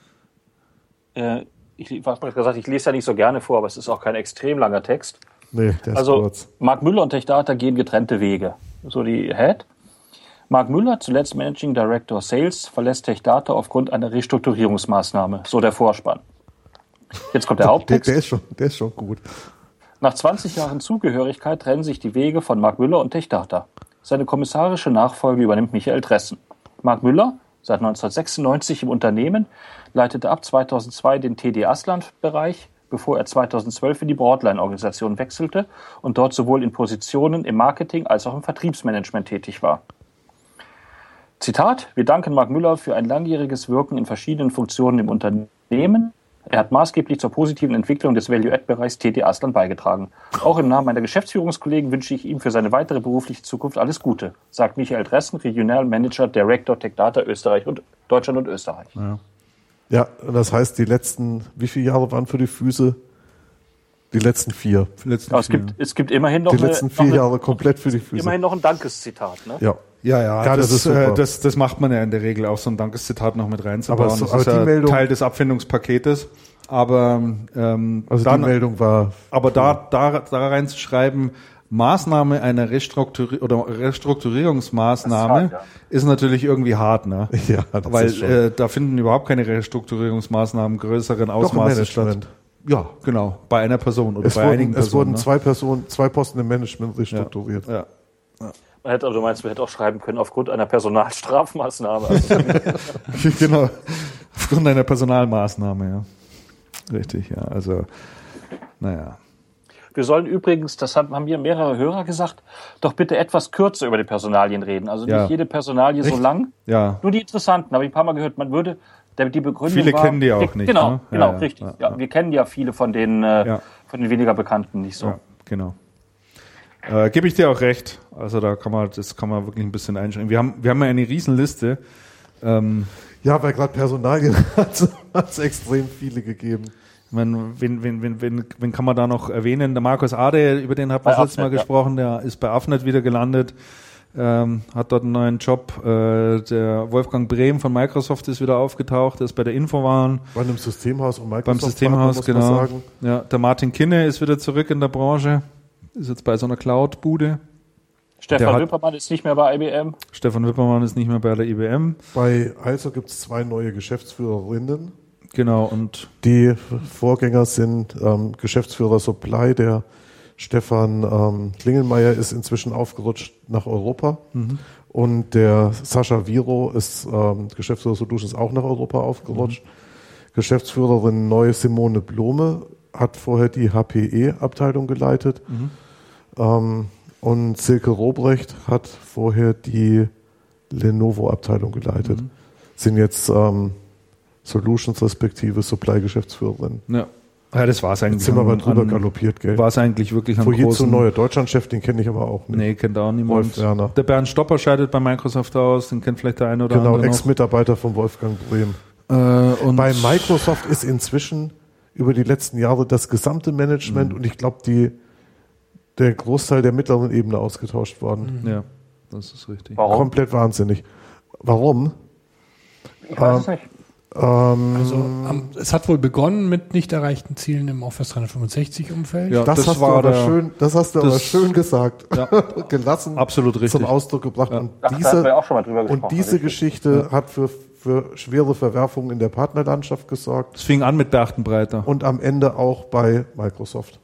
Äh, ich was mal gesagt, ich lese ja nicht so gerne vor, aber es ist auch kein extrem langer Text. Nee, der ist Also kurz. Mark Müller und Techdata gehen getrennte Wege. So die Head. Mark Müller, zuletzt Managing Director Sales, verlässt Techdata aufgrund einer Restrukturierungsmaßnahme. So der Vorspann. Jetzt kommt der Der, Haupttext. der, ist schon, der ist schon gut. Nach zwanzig Jahren Zugehörigkeit trennen sich die Wege von Mark Müller und Techdata. Seine kommissarische Nachfolge übernimmt Michael Dressen. Mark Müller, seit neunzehnhundertsechsundneunzig im Unternehmen, leitete ab zweitausendzwei den T D Asland-Bereich, bevor er zweitausendzwölf in die Broadline-Organisation wechselte und dort sowohl in Positionen im Marketing als auch im Vertriebsmanagement tätig war. Zitat: Wir danken Mark Müller für ein langjähriges Wirken in verschiedenen Funktionen im Unternehmen. Er hat maßgeblich zur positiven Entwicklung des Value-Add-Bereichs T D Asland beigetragen. Auch im Namen meiner Geschäftsführungskollegen wünsche ich ihm für seine weitere berufliche Zukunft alles Gute, sagt Michael Dressen, Regional Manager Director Techdata Österreich und Deutschland und Österreich. Ja. Ja, und das heißt, die letzten, wie viele Jahre waren für die Füße? Die letzten vier. Die letzten Aber es vier. gibt, es gibt immerhin noch Die eine, letzten noch vier eine, Jahre komplett für die Füße. immerhin noch ein Dankeszitat. Ne? Ja. Ja, ja, Ja, das, das ist äh, super. das, das macht man ja in der Regel auch, so ein Dankeszitat noch mit reinzubauen. Aber so- das aber ist die ja Meldung- Teil des Abfindungspaketes. Aber, ähm, Also dann, die Meldung war. aber da, da, da reinzuschreiben, Maßnahme einer Restrukturi oder Restrukturierungsmaßnahme Das ist hart, ist natürlich irgendwie hart, ne? Ja, das Weil ist schon. äh, da finden überhaupt keine Restrukturierungsmaßnahmen größeren Doch im Ausmaßes statt. Management. Ja, genau. Bei einer Person oder Es bei wurden, einigen es Personen. wurden ne? zwei Personen, zwei Posten im Management restrukturiert. Ja. Man hätte, also du meinst, man hätte auch schreiben können, aufgrund einer Personalstrafmaßnahme. Also, Genau. Aufgrund einer Personalmaßnahme, ja. Richtig, ja. Also, naja. wir sollen übrigens, das haben haben mir mehrere Hörer gesagt, doch bitte etwas kürzer über die Personalien reden. Also nicht Ja. jede Personalie so Echt? lang, Ja. nur die interessanten. Habe ich ein paar Mal gehört, man würde, damit die Begründung Viele war, kennen die auch wir, nicht, Genau, ne? Ja, genau, ja, richtig. ja, Ja, ja. wir kennen ja viele von den, äh, Ja. von den weniger Bekannten nicht so. Ja, genau. Äh, Gebe ich dir auch recht. Also da kann man, das kann man wirklich ein bisschen einschränken. Wir haben, wir haben ja eine Riesenliste. Ähm, Ja, weil gerade Personalien hat es extrem viele gegeben. ich meine, wen, wen, wen, wen, wen kann man da noch erwähnen? Der Markus Ade, über den hat man Bei das letzte Mal Afnet, ja. gesprochen, der ist bei Afnet wieder gelandet, ähm, hat dort einen neuen Job. Äh, der Wolfgang Brehm von Microsoft ist wieder aufgetaucht, der ist bei der Infowaren, Bei einem Systemhaus und Microsoft. beim Systemhaus, muss man genau. sagen. Ja, der Martin Kinne ist wieder zurück in der Branche, ist jetzt bei so einer Cloud-Bude. Der Stefan hat- Wippermann ist nicht mehr bei I B M. Stefan Wippermann ist nicht mehr bei der I B M. Bei Also gibt es zwei neue Geschäftsführerinnen. Genau, und Die Vorgänger sind ähm, Geschäftsführer Supply, der Stefan ähm, Klingelmeier ist inzwischen aufgerutscht nach Europa mhm. und der Sascha Viro ist ähm, Geschäftsführer Solutions auch nach Europa aufgerutscht. Mhm. Geschäftsführerin neu Simone Blome hat vorher die H P E-Abteilung geleitet Mhm. ähm, und Silke Robrecht hat vorher die Lenovo-Abteilung geleitet. Mhm. Sind jetzt ähm, Solutions respektive Supply-Geschäftsführerin. ja. Ja, das war es eigentlich. Jetzt sind wir aber an- drüber an- galoppiert, gell? War es eigentlich wirklich ein Fujitsu großen... neue Deutschlandchef, den kenne ich aber auch nicht. Nee, kennt auch niemand. Wolf Werner. Der Bernd Stopper scheidet bei Microsoft aus, den kennt vielleicht der eine oder Genau, andere noch. Ex-Mitarbeiter von Wolfgang Brehm. Äh, und Bei Microsoft ist inzwischen über die letzten Jahre das gesamte Management Mhm. und ich glaube, die der Großteil der mittleren Ebene ausgetauscht worden. Ja, das ist richtig. Warum? Komplett wahnsinnig. Warum? Ich weiß es nicht. Ähm, Also am, es hat wohl begonnen mit nicht erreichten Zielen im Office dreihundertfünfundsechzig-Umfeld. Ja, das, das hast war du aber der- schön, das hast du das- aber schön gesagt. Ja. Gelassen Absolut richtig. zum Ausdruck gebracht. Und Ach, da hatten wir diese, auch schon mal drüber gesprochen. und diese richtig. Geschichte hat für, für schwere Verwerfungen in der Partnerlandschaft gesorgt. Es fing an mit Berchtenbreiter. Und am Ende auch bei Microsoft.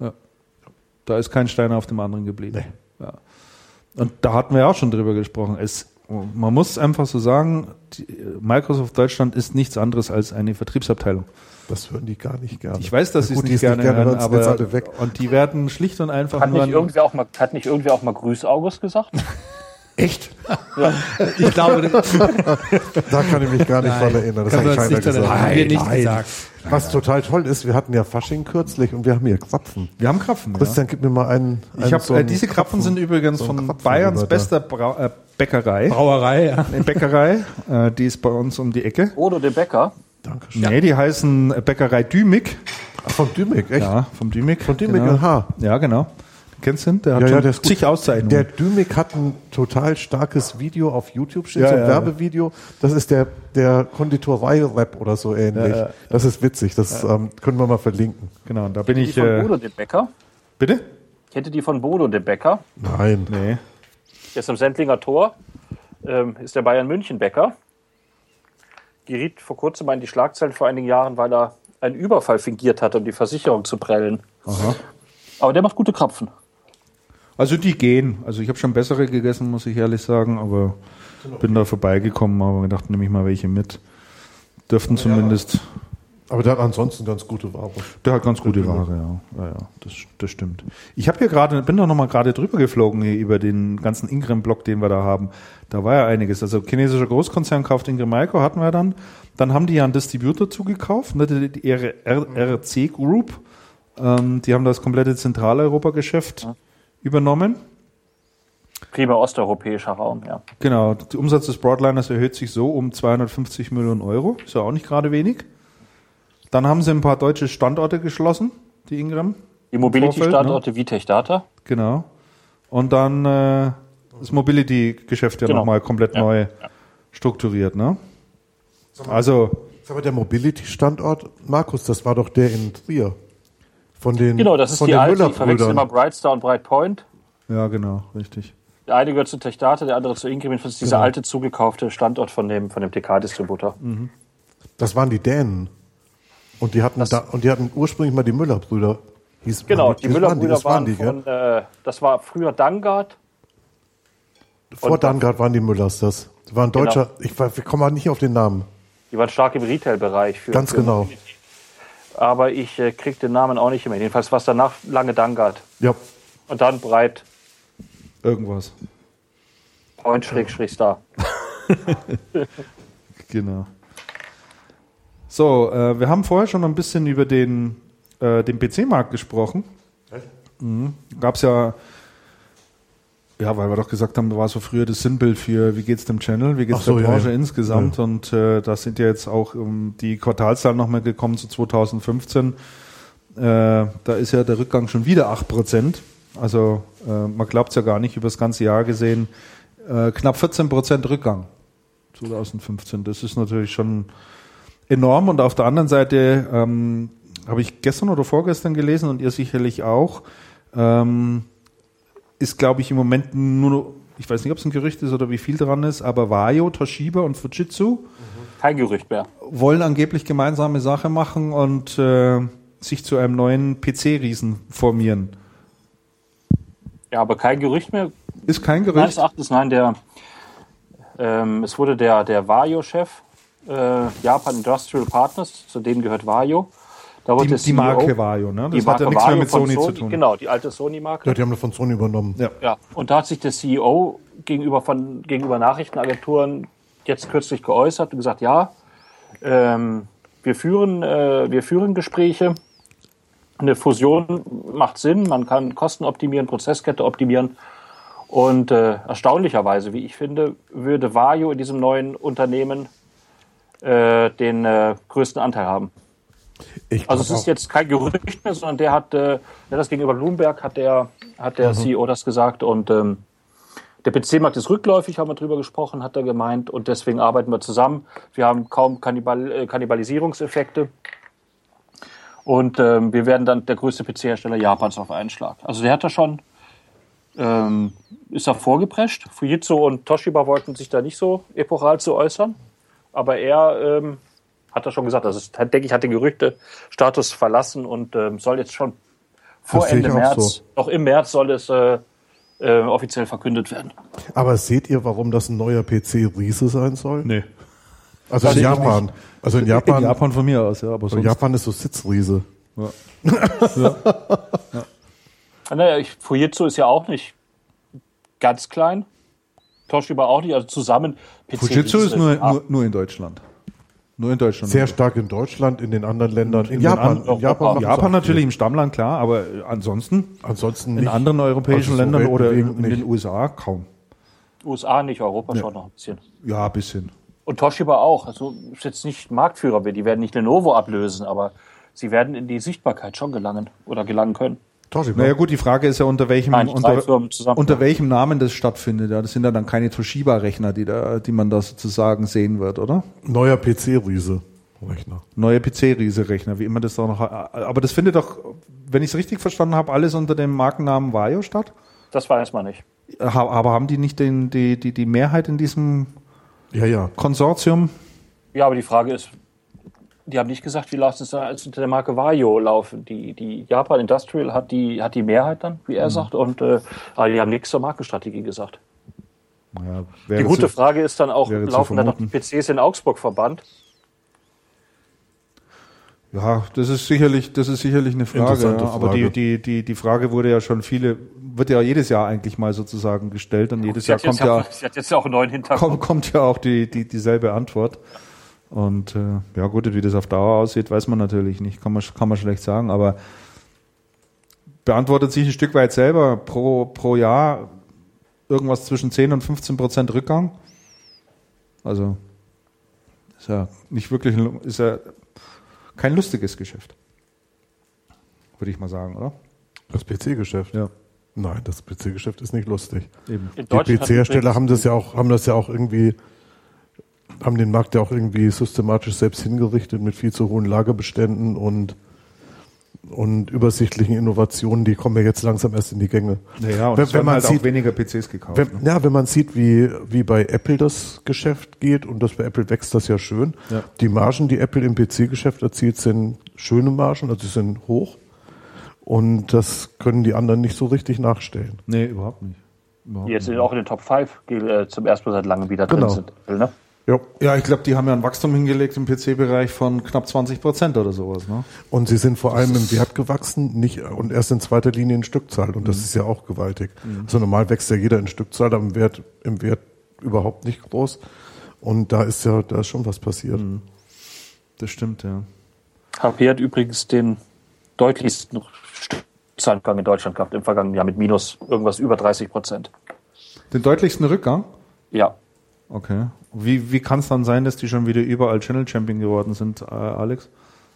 Da ist kein Stein auf dem anderen geblieben. Ja. Und da hatten wir auch schon drüber gesprochen. Es, man muss einfach so sagen, die, Microsoft Deutschland ist nichts anderes als eine Vertriebsabteilung. Das hören die gar nicht gerne. Ich weiß, dass Na sie gut, es die nicht es gerne hören, hören, sind jetzt aber alle weg. und die werden schlicht und einfach Hat nur nicht, an, irgendwer auch mal, hat nicht irgendwer auch mal Grüß August gesagt? Echt? Ja. Ich glaube, das Da kann ich mich gar nicht Nein, dran erinnern. Das können hat wir uns keiner nicht daran gesagt. erinnern. Haben wir nicht Nein. gesagt. Was total toll ist, wir hatten ja Fasching kürzlich und wir haben hier Krapfen. wir haben Krapfen. Ja. Christian, gib mir mal einen. Ich einen hab, so äh, einen diese Krapfen sind übrigens so einen von Krapfen Bayerns über da. bester Brau äh, Bäckerei. Brauerei, ja. Eine Bäckerei, äh, die ist bei uns um die Ecke. Bodo de Becker. Dankeschön. Nee, die heißen Bäckerei Dümig. Ach, von Dümek, echt? Ja, vom Dümig. Von Dümig genau. in H. Ja, genau. Kennst du ihn? Der hat Ja, ja, schon der ist gut. zig Auszeichnungen. Der Dümek hat ein total starkes Video auf YouTube, steht Ja, so ein ja, Werbevideo. Das ist der, der Konditorei-Rap oder so ähnlich. Ja, ja. Das ist witzig, das ähm, können wir mal verlinken. Genau, da bin Die ich. von Äh, Bodo de Becker. bitte? Ich hätte die von Bodo de Becker. Nein. Nee. Der ist am Sendlinger Tor. Ähm, ist der Bayern München Bäcker. Geriet vor kurzem mal in die Schlagzeilen vor einigen Jahren, weil er einen Überfall fingiert hat, um die Versicherung zu prellen. Aha. Aber der macht gute Krapfen. Also die gehen. Also ich habe schon bessere gegessen, muss ich ehrlich sagen, aber bin da vorbeigekommen, aber gedacht, nehme ich mal welche mit. Dürften zumindest. Aber der hat ansonsten ganz gute Ware. Der hat ganz gute Ware, ja. Ja, ja, das, das stimmt. Ich habe hier gerade, bin da nochmal gerade drüber geflogen hier über den ganzen Ingram-Block, den wir da haben. Da war ja einiges. Also chinesischer Großkonzern kauft Ingram Micro, hatten wir dann. Dann haben die ja einen Distributor zugekauft, ne, die, die R R C Group. Ähm, die haben das komplette Zentraleuropa-Geschäft Ja. übernommen. Primär osteuropäischer Raum, ja. Genau, der Umsatz des Broadliners erhöht sich so um zweihundertfünfzig Millionen Euro. Ist ja auch nicht gerade wenig. Dann haben sie ein paar deutsche Standorte geschlossen, die Ingram. Die Vorfeld, Mobility-Standorte Vitech Data. Genau. Und dann äh, das Mobility-Geschäft ja Genau. nochmal komplett Ja, neu ja. strukturiert. Ne? Also, Ist aber der Mobility-Standort, Markus, das war doch der in Trier. Von den, Genau, das ist von die den alte. Ich verwechsel Müller-Brüdern. immer Brightstar und Brightpoint. ja genau, richtig. Der eine gehört zu Tech Data, der andere zu Ingram. Das ist dieser Genau. alte zugekaufte Standort von dem, von dem T K-Distributor. Das waren die Dänen. Und die hatten Das- da, und die hatten ursprünglich mal die Müller-Brüder. Hieß- Genau, das die Müller-Brüder das waren, die, gell? von, äh, das war früher Dangard. Vor und- Dangard waren die Müllers das. Das war ein Genau. deutscher, ich war- wir kommen mal nicht auf den Namen. Die waren stark im Retail-Bereich. Für, Ganz für genau. Mobility. Aber ich äh, krieg den Namen auch nicht mehr. Jedenfalls war es danach lange Dangard. Ja, Und dann Breit, Irgendwas. Point, Schräg, Schräg, Star. Genau. So, äh, wir haben vorher schon ein bisschen über den, äh, den P C-Markt gesprochen. Mhm. Gab es ja, ja, weil wir doch gesagt haben, da war so früher das Sinnbild für, wie geht's dem Channel, wie geht's Ach so, der ja, Branche ja. insgesamt. Ja. Und äh, da sind ja jetzt auch um, die Quartalszahlen nochmal gekommen zu zweitausendfünfzehn. Äh, da ist ja der Rückgang schon wieder acht Prozent. Also äh, man glaubt es ja gar nicht, über das ganze Jahr gesehen, äh, knapp vierzehn Prozent Rückgang zweitausendfünfzehn. Das ist natürlich schon enorm. Und auf der anderen Seite ähm, habe ich gestern oder vorgestern gelesen und ihr sicherlich auch, ähm, ist, glaube ich, im Moment nur, ich weiß nicht, ob es ein Gerücht ist oder wie viel dran ist, aber Vario, Toshiba und Fujitsu Kein Gerücht mehr. wollen angeblich gemeinsame Sache machen und äh, sich zu einem neuen P C-Riesen formieren. Ja, aber kein Gerücht mehr. Ist kein Meines Gerücht? Erachtens, nein, der, ähm, es wurde der, der Vario-Chef, äh, Japan Industrial Partners, zu denen gehört Vario. Da wurde Die, der die C E O, Marke Vario, ne? Das die hat Marke ja nichts mehr Vario mit von Sony, zu tun. Genau, die alte Sony-Marke. Ja, die haben das von Sony übernommen. Ja. Ja, und da hat sich der C E O gegenüber, von, gegenüber Nachrichtenagenturen jetzt kürzlich geäußert und gesagt, ja, ähm, wir, führen, äh, wir führen Gespräche. Eine Fusion macht Sinn, man kann Kosten optimieren, Prozesskette optimieren. Und äh, erstaunlicherweise, wie ich finde, würde Vario in diesem neuen Unternehmen äh, den äh, größten Anteil haben. Ich Also es glaub ist auch. jetzt kein Gerücht mehr, sondern der hat, äh, der das gegenüber Bloomberg hat der, hat der C E O das gesagt und ähm, der P C-Markt ist rückläufig, haben wir drüber gesprochen, hat er gemeint und deswegen arbeiten wir zusammen. Wir haben kaum Kannibal, äh, Kannibalisierungseffekte und ähm, wir werden dann der größte P C-Hersteller Japans auf einen Schlag. Also der hat da schon, ähm, ist da vorgeprescht. Fujitsu und Toshiba wollten sich da nicht so epochal zu äußern, aber er ähm, hat er schon gesagt, das ist, denke ich, hat den Gerüchte-Status verlassen und ähm, soll jetzt schon vor Das sehe Ende ich auch März, so. noch im März soll es äh, äh, offiziell verkündet werden. Aber seht ihr, warum das ein neuer P C-Riese sein soll? Nee. Also in Sehe ich Japan. Also in Japan, In Japan von mir aus, ja, aber sonst. Japan ist so Sitzriese. Naja, ich, Fujitsu ist ja auch nicht ganz klein. Toshiba auch nicht, also zusammen. P C Fujitsu ist nur, ja, nur, nur in Deutschland. Nur in Deutschland. Sehr stark in Deutschland, in den anderen Ländern. In, in Japan. den In Japan, machen sie Japan auch natürlich viel. im Stammland, klar, aber ansonsten Ansonsten in nicht. anderen europäischen Also so Ländern oder in, weltbewegend in den nicht. U S A kaum. U S A nicht, Europa schon noch ein bisschen. Ja, ein bisschen. Und Toshiba auch. Also ist jetzt nicht Marktführer, die werden nicht Lenovo ablösen, aber sie werden in die Sichtbarkeit schon gelangen oder gelangen können. Toshiba. Naja gut, die Frage ist ja, unter welchem, Nein, drei unter, Firmen zusammen. unter welchem Namen das stattfindet. Ja, das sind ja dann keine Toshiba-Rechner, die, da, die man da sozusagen sehen wird, oder? Neuer P C-Riese. Rechner. Neue P C-Riese-Rechner, wie immer das da noch. Aber das findet doch, wenn ich es richtig verstanden habe, alles unter dem Markennamen Vario statt. Das weiß man nicht. Ha- Aber haben die nicht den, die, die, die Mehrheit in diesem Ja, ja. Konsortium? Ja, aber die Frage ist, die haben nicht gesagt, wie lassen es da als unter der Marke Vario laufen. Die, die Japan Industrial hat die, hat die Mehrheit dann, wie er sagt, und äh, aber die haben nichts zur Markenstrategie gesagt. Ja, Die wäre gute zu- Frage ist dann auch, wäre zu laufen dann noch die vermuten. P Cs in Augsburg verbannt? Ja, das ist sicherlich, das ist sicherlich eine Frage. Interessante Ja. Aber Frage. die, die, die, die Frage wurde ja schon viele, wird ja jedes Jahr eigentlich mal sozusagen gestellt und jedes Sie Jahr hat, jetzt kommt ja, ja, sie hat jetzt ja auch einen neuen Hintergrund. kommt, kommt ja auch die, die, dieselbe Antwort. Und äh, ja gut, wie das auf Dauer aussieht, weiß man natürlich nicht, kann man, kann man schlecht sagen, aber beantwortet sich ein Stück weit selber pro, pro Jahr irgendwas zwischen zehn und fünfzehn Prozent Rückgang. Also ist ja nicht wirklich, ein- ist ja kein lustiges Geschäft. Würde ich mal sagen, oder? Das P C-Geschäft. Ja, Nein, das P C-Geschäft ist nicht lustig. eben. In Die Deutschland P C-Hersteller übrigens- haben das ja auch, haben das ja auch irgendwie, haben den Markt ja auch irgendwie systematisch selbst hingerichtet mit viel zu hohen Lagerbeständen und und übersichtlichen Innovationen, die kommen ja jetzt langsam erst in die Gänge. Naja, und wenn, es wenn werden man halt sieht, auch weniger P Cs gekauft. wenn, ne? ja, wenn man sieht, wie, wie bei Apple das Geschäft geht und das bei Apple wächst das ja schön. Ja. Die Margen, die Apple im P C-Geschäft erzielt, sind schöne Margen, also sie sind hoch. Und das können die anderen nicht so richtig nachstellen. Nee, überhaupt nicht. Überhaupt die jetzt nicht. auch in den Top fünf äh, zum ersten Mal seit langem wieder Genau. drin sind. Ne? Ja. Ja, ich glaube, die haben ja ein Wachstum hingelegt im P C-Bereich von knapp zwanzig Prozent oder sowas. Ne? Und sie sind vor allem im Wert gewachsen, nicht und erst in zweiter Linie in Stückzahl. Und das ist ja auch gewaltig. Also normal wächst ja jeder in Stückzahl, aber im Wert, im Wert überhaupt nicht groß. Und da ist ja, da ist schon was passiert. Das stimmt, ja. H P hat übrigens den deutlichsten Stückzahlgang in Deutschland gehabt im vergangenen Jahr mit minus irgendwas über dreißig Prozent. Den deutlichsten Rückgang? Ja. Okay. Wie, wie kann es dann sein, dass die schon wieder überall Channel Champion geworden sind, äh, Alex?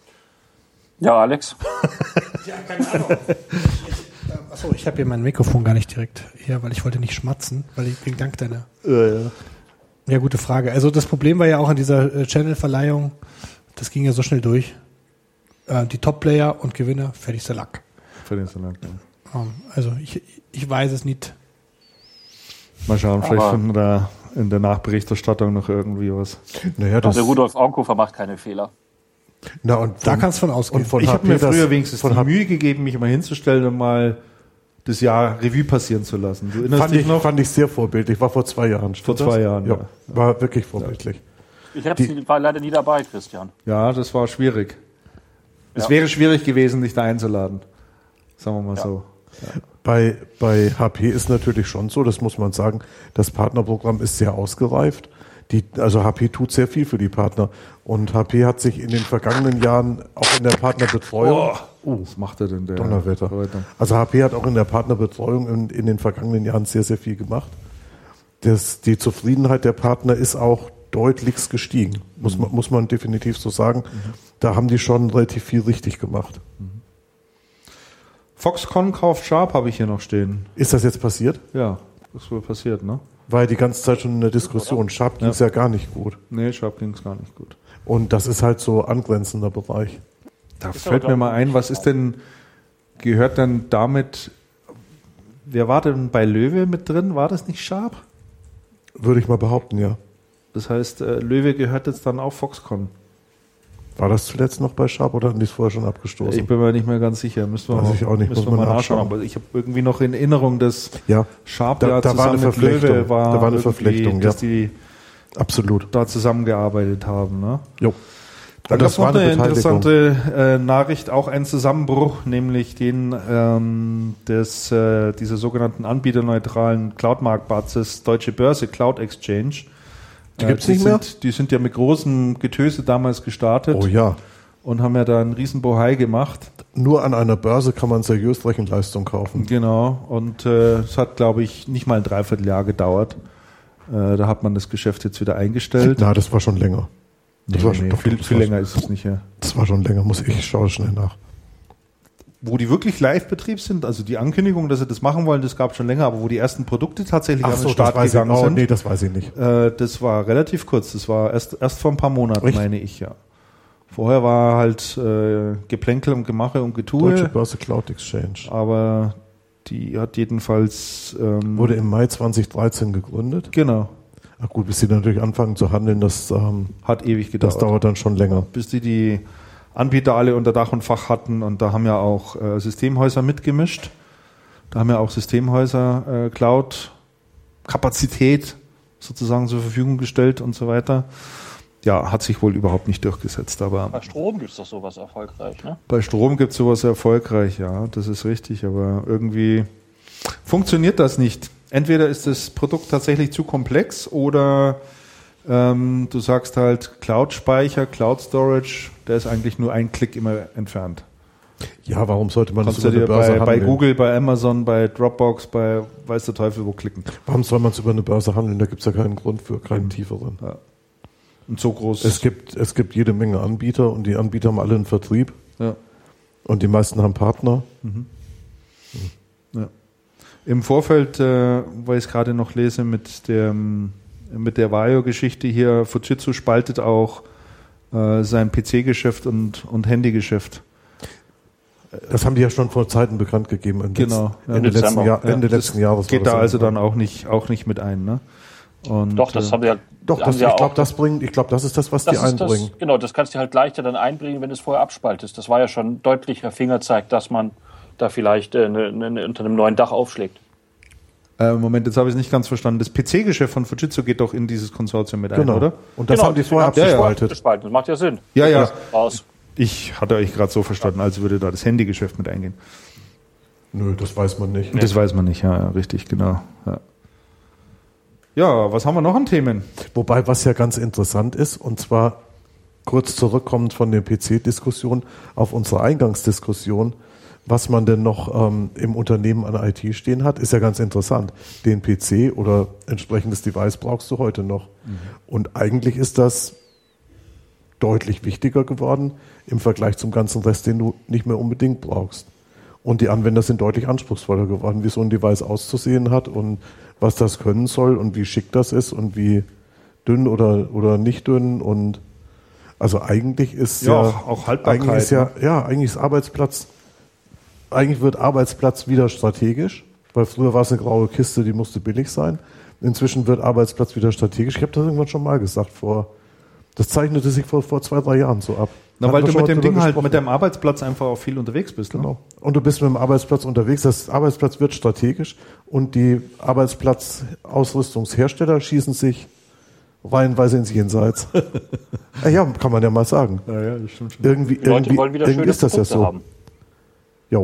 Ja, Alex. Ja, keine Ahnung. Achso, ich habe hier mein Mikrofon gar nicht direkt hier, weil ich wollte nicht schmatzen, weil ich wegen Dank deiner. Ja, ja. Ja, gute Frage. Also das Problem war ja auch an dieser äh, Channel-Verleihung, das ging ja so schnell durch. Äh, die Top-Player und Gewinner, fertig der Lack. Für den Salat, ja. Ähm, also ich, ich weiß es nicht. Mal schauen, vielleicht Aber- finden wir da in der Nachberichterstattung noch irgendwie was. Naja, das, Also Rudolf Onkofer macht keine Fehler. na, und Da von- kannst du von ausgehen. und von Ich habe mir H P das- früher wenigstens von die H- Mühe gegeben, mich mal hinzustellen und mal das Jahr Revue passieren zu lassen. Du erinnerst Fand dich ich, noch? fand ich sehr vorbildlich. War vor zwei Jahren. Vor stimmt zwei das? Jahren, Ja, ja. war wirklich vorbildlich. Ich hab's, war leider nie dabei, Christian. Ja, das war schwierig. Es Ja. wäre schwierig gewesen, dich da einzuladen. Sagen wir mal Ja. so. Bei, bei H P ist natürlich schon so, das muss man sagen, das Partnerprogramm ist sehr ausgereift. Die, also H P tut sehr viel für die Partner. Und H P hat sich in den vergangenen Jahren auch in der Partnerbetreuung, Oh, was macht er denn der? Donnerwetter. Leute? Also H P hat auch in der Partnerbetreuung in, in den vergangenen Jahren sehr, sehr viel gemacht. Das, die Zufriedenheit der Partner ist auch deutlichst gestiegen, muss, man, muss man definitiv so sagen. Da haben die schon relativ viel richtig gemacht. Foxconn kauft Sharp, habe ich hier noch stehen. Ist das jetzt passiert? Ja, das ist wohl passiert, ne? War ja die ganze Zeit schon in der Diskussion. Sharp ging es ja. gar nicht gut. Nee, Sharp ging es gar nicht gut. Und das ist halt so angrenzender Bereich. Da fällt mir mal ein, was ist denn, gehört denn damit, wer war denn bei Löwe mit drin? War das nicht Sharp? Würde ich mal behaupten, ja. Das heißt, äh, Löwe gehört jetzt dann auch Foxconn. War das zuletzt noch bei Sharp oder hatten die es vorher schon abgestoßen? Ich bin mir nicht mehr ganz sicher. Müssen wir Weiß mal, ich auch nicht, müssen muss wir man mal nachschauen. nachschauen. Aber ich habe irgendwie noch in Erinnerung, dass ja, Sharp Da- ja da war eine zusammen mit Verflechtung. Löwe war, Da war eine irgendwie, Verflechtung, ja. dass die absolut. da zusammengearbeitet haben. Ne? Jo. Dann Und gab das es noch war eine eine Beteiligung. interessante äh, Nachricht, auch ein Zusammenbruch, nämlich den ähm, des, äh, dieser sogenannten anbieterneutralen Cloud-Marktplatzes Deutsche Börse Cloud Exchange. Die gibt's die nicht mehr? Sind, die sind ja mit großem Getöse damals gestartet Oh ja. und haben ja da einen riesen Bohai gemacht. Nur an einer Börse kann man seriös Rechenleistung kaufen. Genau, und äh, es hat, glaube ich, nicht mal ein Dreivierteljahr gedauert. Äh, da hat man das Geschäft jetzt wieder eingestellt. Na, das war schon länger. Das Nee, war nee, schon, nee, doch, viel, das viel war- länger ist es nicht, ja. Das war schon länger, muss ich, ich schaue schnell nach. Wo die wirklich Live-Betrieb sind, also die Ankündigung, dass sie das machen wollen, das gab schon länger, aber wo die ersten Produkte tatsächlich an den das Start weiß ich, gegangen oh, sind, nee, das weiß ich nicht. äh, das war relativ kurz. Das war erst, erst vor ein paar Monaten, Echt? meine ich, ja. Vorher war halt äh, Geplänkel und Gemache und Deutsche Getue, Börse Cloud Exchange. aber die hat jedenfalls ähm, Wurde im Mai zweitausenddreizehn gegründet. genau, Ach gut, bis sie natürlich anfangen zu handeln, das, ähm, hat ewig gedauert. das dauert dann schon länger. Bis die die Anbieter alle unter Dach und Fach hatten und da haben ja auch äh, Systemhäuser mitgemischt. Da haben ja auch Systemhäuser äh, Cloud-Kapazität sozusagen zur Verfügung gestellt und so weiter. Ja, hat sich wohl überhaupt nicht durchgesetzt, aber Bei Strom gibt's doch sowas erfolgreich, ne? bei Strom gibt es sowas erfolgreich, ja, das ist richtig, aber irgendwie funktioniert das nicht. Entweder ist das Produkt tatsächlich zu komplex oder ähm, du sagst halt Cloud-Speicher, Cloud-Storage, der ist eigentlich nur ein Klick immer entfernt. Ja, warum sollte man Kannst das du über dir eine Börse bei, bei handeln? Google, bei Amazon, bei Dropbox, bei weiß der Teufel wo klicken. Warum soll man es über eine Börse handeln? Da gibt es ja keinen Grund für, keinen Mhm. tieferen. Und so groß. Es gibt, es gibt jede Menge Anbieter und die Anbieter haben alle einen Vertrieb ja. und die meisten haben Partner. Ja. Im Vorfeld, äh, weil ich es gerade noch lese, mit der, mit der Vario-Geschichte hier, Fujitsu spaltet auch äh, sein P C-Geschäft und, und Handygeschäft. Das haben die ja schon vor Zeiten bekannt gegeben. Ende Genau, ja. Ende, letzten, Dezember. Jahr, Ende Ja, letzten das Jahres. Geht war da das also irgendwann. dann auch nicht, auch nicht mit ein, ne? Und, Doch, das äh, haben wir ja. Doch, haben das, wir ich auch- glaube, das bringt, ich glaube, das ist das, was das die ist einbringen. das, genau, das kannst du halt leichter dann einbringen, wenn du es vorher abspaltest. Das war ja schon ein deutlicher Fingerzeig, dass man da vielleicht äh, ne, ne, unter einem neuen Dach aufschlägt. Äh, Moment, jetzt habe ich es nicht ganz verstanden. Das P C-Geschäft von Fujitsu geht doch in dieses Konsortium mit ein, Genau. oder? Und das Genau, haben die deswegen vorher haben sie es vorher abgespaltet. abgespalten. Das macht ja Sinn. Ja, ja. Raus. Ich hatte euch gerade so verstanden, als würde da das Handygeschäft mit eingehen. Nö, das weiß man nicht. Das weiß man nicht, ja, ja richtig, genau. Ja. ja, was haben wir noch an Themen? Wobei, was ja ganz interessant ist, und zwar kurz zurückkommend von der P C-Diskussion auf unsere Eingangsdiskussion, was man denn noch ähm, im Unternehmen an I T stehen hat, ist ja ganz interessant. Den P C oder entsprechendes Device brauchst du heute noch. Mhm. Und eigentlich ist das deutlich wichtiger geworden im Vergleich zum ganzen Rest, den du nicht mehr unbedingt brauchst. Und die Anwender sind deutlich anspruchsvoller geworden, wie so ein Device auszusehen hat und was das können soll und wie schick das ist und wie dünn oder, oder nicht dünn. Und also eigentlich ist Ja, ja, auch- auch Haltbarkeit, eigentlich ist ja, ja, eigentlich ist Arbeitsplatz, eigentlich wird Arbeitsplatz wieder strategisch, weil früher war es eine graue Kiste, die musste billig sein. inzwischen wird Arbeitsplatz wieder strategisch. Ich habe das irgendwann schon mal gesagt, vor, das zeichnete sich vor, vor zwei, drei Jahren so ab. Na, weil du mit dem Ding halt, mit deinem Arbeitsplatz einfach auch viel unterwegs bist. Ne? Genau. Und du bist mit dem Arbeitsplatz unterwegs. Das Arbeitsplatz wird strategisch und die Arbeitsplatzausrüstungshersteller schießen sich reihenweise ins Jenseits. Ja, kann man ja mal sagen. Ja, ja, das stimmt schon. Irgendwie, Die Leute irgendwie, wollen wieder irgendwie schöne ist das ja Produkte so. haben. Jo.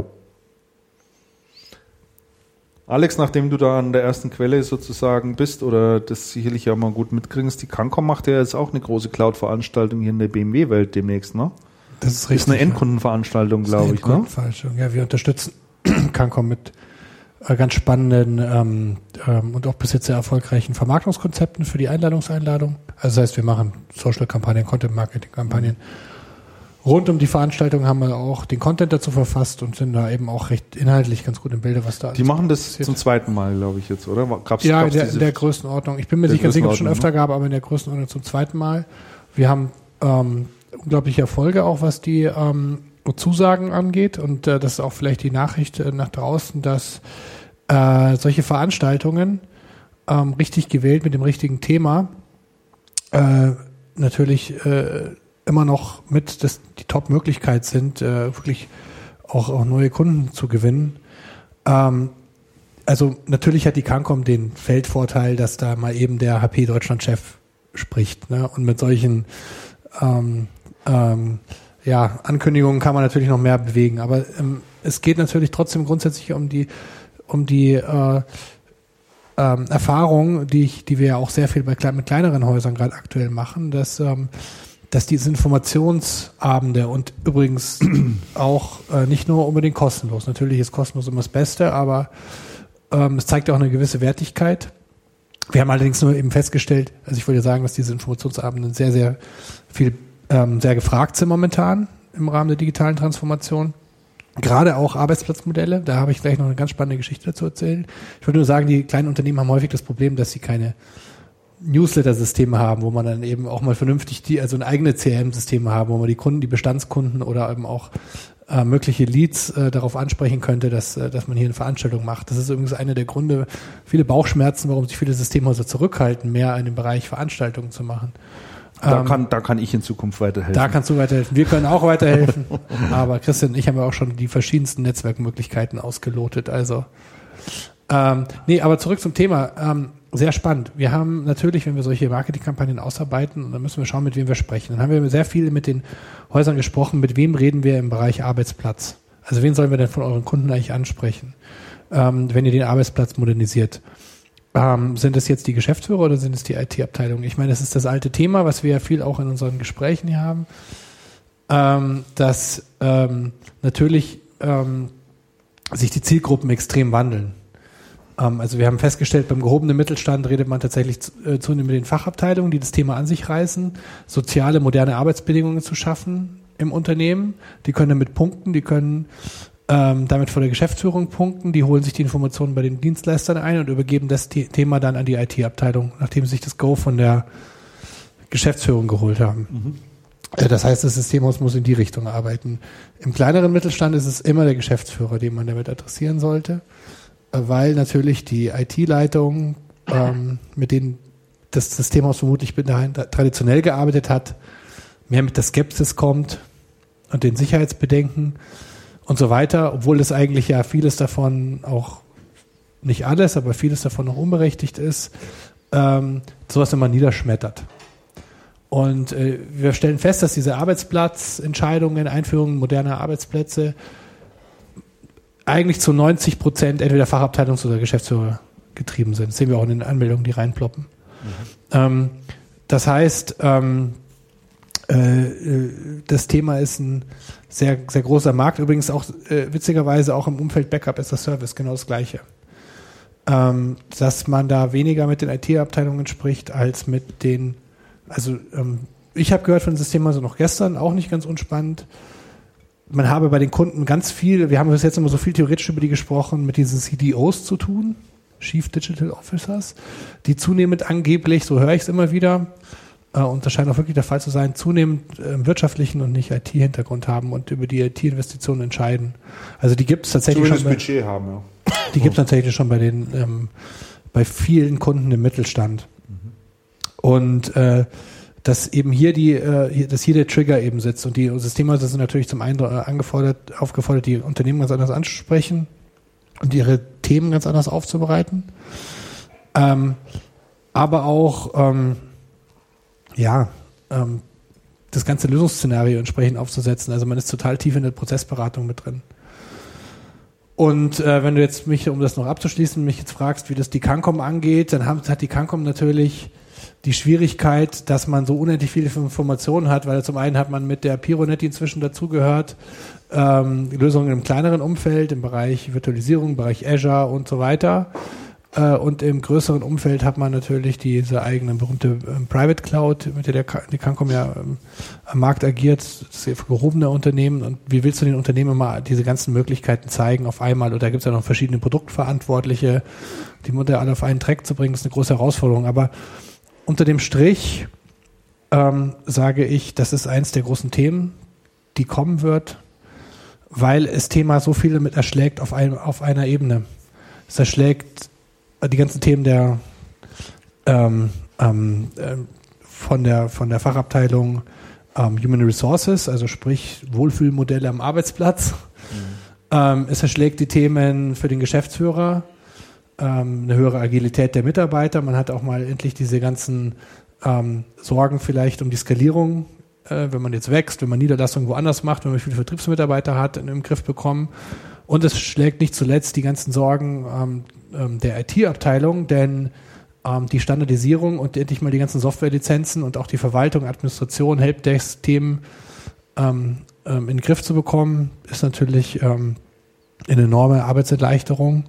Alex, nachdem du da an der ersten Quelle sozusagen bist oder das sicherlich ja mal gut mitkriegst, die Cancom macht ja jetzt auch eine große Cloud-Veranstaltung hier in der B M W-Welt demnächst, ne? Das ist richtig. Das ist eine Endkundenveranstaltung, Das ist eine glaube ich, ne? Endkundenveranstaltung. Ja, wir unterstützen Cancom mit äh, ganz spannenden ähm, ähm, und auch bis jetzt sehr erfolgreichen Vermarktungskonzepten für die Einladungseinladung. Also das heißt, wir machen Social-Kampagnen, Content-Marketing-Kampagnen. Rund um die Veranstaltung haben wir auch den Content dazu verfasst und sind da eben auch recht inhaltlich ganz gut im Bilde, was da Die machen das passiert. zum zweiten Mal, glaube ich, jetzt, oder? Gab's, Ja, in gab's der, diese- in der Größenordnung. Ich bin mir der sicher, sicher, ob es schon Größenordnung, öfter gab, aber in der Größenordnung zum zweiten Mal. Wir haben ähm, unglaubliche Erfolge, auch was die ähm, Zusagen angeht. Und äh, das ist auch vielleicht die Nachricht äh, nach draußen, dass äh, solche Veranstaltungen ähm, richtig gewählt mit dem richtigen Thema äh, natürlich äh, immer noch mit das, die Top-Möglichkeit sind, äh, wirklich auch, auch neue Kunden zu gewinnen. Ähm, also natürlich hat die Cancom den Feldvorteil, dass da mal eben der H P Deutschland-Chef spricht. Ne? Und mit solchen ähm, ähm, ja, Ankündigungen kann man natürlich noch mehr bewegen. Aber ähm, es geht natürlich trotzdem grundsätzlich um die um die äh, ähm, Erfahrung, die ich, die wir ja auch sehr viel bei klein, mit kleineren Häusern gerade aktuell machen, dass ähm, dass diese Informationsabende und übrigens auch äh, nicht nur unbedingt kostenlos. Natürlich ist kostenlos immer das Beste, aber ähm, es zeigt auch eine gewisse Wertigkeit. Wir haben allerdings nur eben festgestellt, also ich würde sagen, dass diese Informationsabende sehr, sehr viel, ähm, sehr gefragt sind momentan im Rahmen der digitalen Transformation. Gerade auch Arbeitsplatzmodelle, da habe ich gleich noch eine ganz spannende Geschichte dazu erzählen. Ich würde nur sagen, die kleinen Unternehmen haben häufig das Problem, dass sie keine Newsletter-Systeme haben, wo man dann eben auch mal vernünftig die, also ein eigenes C R M-System haben, wo man die Kunden, die Bestandskunden oder eben auch äh, mögliche Leads äh, darauf ansprechen könnte, dass, äh, dass man hier eine Veranstaltung macht. Das ist übrigens einer der Gründe, viele Bauchschmerzen, warum sich viele Systemhäuser zurückhalten, mehr in dem Bereich Veranstaltungen zu machen. Da, Ähm, kann, da kann ich in Zukunft weiterhelfen. Da kannst du weiterhelfen. Wir können auch weiterhelfen. Aber Christian und ich haben ja auch schon die verschiedensten Netzwerkmöglichkeiten ausgelotet. Also, ähm, nee, aber zurück zum Thema. Ähm, sehr spannend. Wir haben natürlich, wenn wir solche Marketingkampagnen ausarbeiten, dann müssen wir schauen, mit wem wir sprechen. Dann haben wir sehr viel mit den Häusern gesprochen. Mit wem reden wir im Bereich Arbeitsplatz? Also, wen sollen wir denn von euren Kunden eigentlich ansprechen, ähm, wenn ihr den Arbeitsplatz modernisiert? Ähm, sind es jetzt die Geschäftsführer oder sind es die I T-Abteilungen? Ich meine, das ist das alte Thema, was wir ja viel auch in unseren Gesprächen hier haben, ähm, dass ähm, natürlich ähm, sich die Zielgruppen extrem wandeln. Ähm, also wir haben festgestellt, beim gehobenen Mittelstand redet man tatsächlich zu, äh, zunehmend mit den Fachabteilungen, die das Thema an sich reißen, soziale, moderne Arbeitsbedingungen zu schaffen im Unternehmen. Die können damit punkten, die können Ähm, damit vor der Geschäftsführung punkten, die holen sich die Informationen bei den Dienstleistern ein und übergeben das The- Thema dann an die I T-Abteilung, nachdem sie sich das Go von der Geschäftsführung geholt haben. Mhm. Äh, das heißt, das Systemhaus muss in die Richtung arbeiten. Im kleineren Mittelstand ist es immer der Geschäftsführer, den man damit adressieren sollte, äh, weil natürlich die I T-Leitung, ähm, mit denen das Systemhaus vermutlich traditionell gearbeitet hat, mehr mit der Skepsis kommt und den Sicherheitsbedenken und so weiter, obwohl das eigentlich ja vieles davon auch, nicht alles, aber vieles davon noch unberechtigt ist, ähm, sowas immer niederschmettert. Und äh, wir stellen fest, dass diese Arbeitsplatzentscheidungen, Einführung moderner Arbeitsplätze eigentlich zu neunzig Prozent entweder Fachabteilungs- oder Geschäftsführer getrieben sind. Das sehen wir auch in den Anmeldungen, die reinploppen. Mhm. Ähm, das heißt, ähm, das Thema ist ein sehr, sehr großer Markt. Übrigens auch äh, witzigerweise auch im Umfeld Backup as a Service genau das Gleiche. Ähm, dass man da weniger mit den I T-Abteilungen spricht als mit den, also ähm, ich habe gehört von dem System also noch gestern, auch nicht ganz unspannend. Man habe bei den Kunden ganz viel, wir haben bis jetzt immer so viel theoretisch über die gesprochen, mit diesen C D Os zu tun, Chief Digital Officers, die zunehmend angeblich, so höre ich es immer wieder, und das scheint auch wirklich der Fall zu sein, zunehmend äh, wirtschaftlichen und nicht I T-Hintergrund haben und über die I T-Investitionen entscheiden. Also die gibt es tatsächlich Zumindest schon bei, Budget haben, ja. die gibt es tatsächlich schon bei den ähm, bei vielen Kunden im Mittelstand. Mhm. Und äh, dass eben hier die, äh, dass hier der Trigger eben sitzt und die Systemhäuser sind natürlich zum einen angefordert, aufgefordert, die Unternehmen ganz anders anzusprechen und ihre Themen ganz anders aufzubereiten. Ähm, aber auch, ähm, ja, ähm, das ganze Lösungsszenario entsprechend aufzusetzen. Also man ist total tief in der Prozessberatung mit drin. Und äh, wenn du jetzt mich, um das noch abzuschließen, mich jetzt fragst, wie das die Cancom angeht, dann hat, hat die Cancom natürlich die Schwierigkeit, dass man so unendlich viele Informationen hat, weil zum einen hat man mit der Pironet, die inzwischen dazugehört, ähm, Lösungen im kleineren Umfeld, im Bereich Virtualisierung, im Bereich Azure und so weiter. Äh, und im größeren Umfeld hat man natürlich diese eigene berühmte ähm, Private Cloud, mit der, der die Cancom ja ähm, am Markt agiert, das ist ja für gehobene Unternehmen. Und wie willst du den Unternehmen mal diese ganzen Möglichkeiten zeigen auf einmal? Oder da gibt es ja noch verschiedene Produktverantwortliche, die Mutter alle auf einen Track zu bringen, ist eine große Herausforderung. Aber unter dem Strich ähm, sage ich, das ist eins der großen Themen, die kommen wird, weil das Thema so viele mit erschlägt auf, ein, auf einer Ebene. Es erschlägt die ganzen Themen der ähm, ähm, äh, von der von der Fachabteilung ähm, Human Resources, also sprich Wohlfühlmodelle am Arbeitsplatz. Mhm. Ähm, es erschlägt die Themen für den Geschäftsführer, eine höhere Agilität der Mitarbeiter. Man hat auch mal endlich diese ganzen ähm, Sorgen vielleicht um die Skalierung, äh, wenn man jetzt wächst, wenn man Niederlassungen woanders macht, wenn man viele Vertriebsmitarbeiter hat, in den Griff bekommen. Und es schlägt nicht zuletzt die ganzen Sorgen ähm, ähm, der I T-Abteilung, denn ähm, die Standardisierung und endlich mal die ganzen Softwarelizenzen und auch die Verwaltung, Administration, Helpdesk-Themen ähm, ähm, in den Griff zu bekommen, ist natürlich ähm, eine enorme Arbeitserleichterung.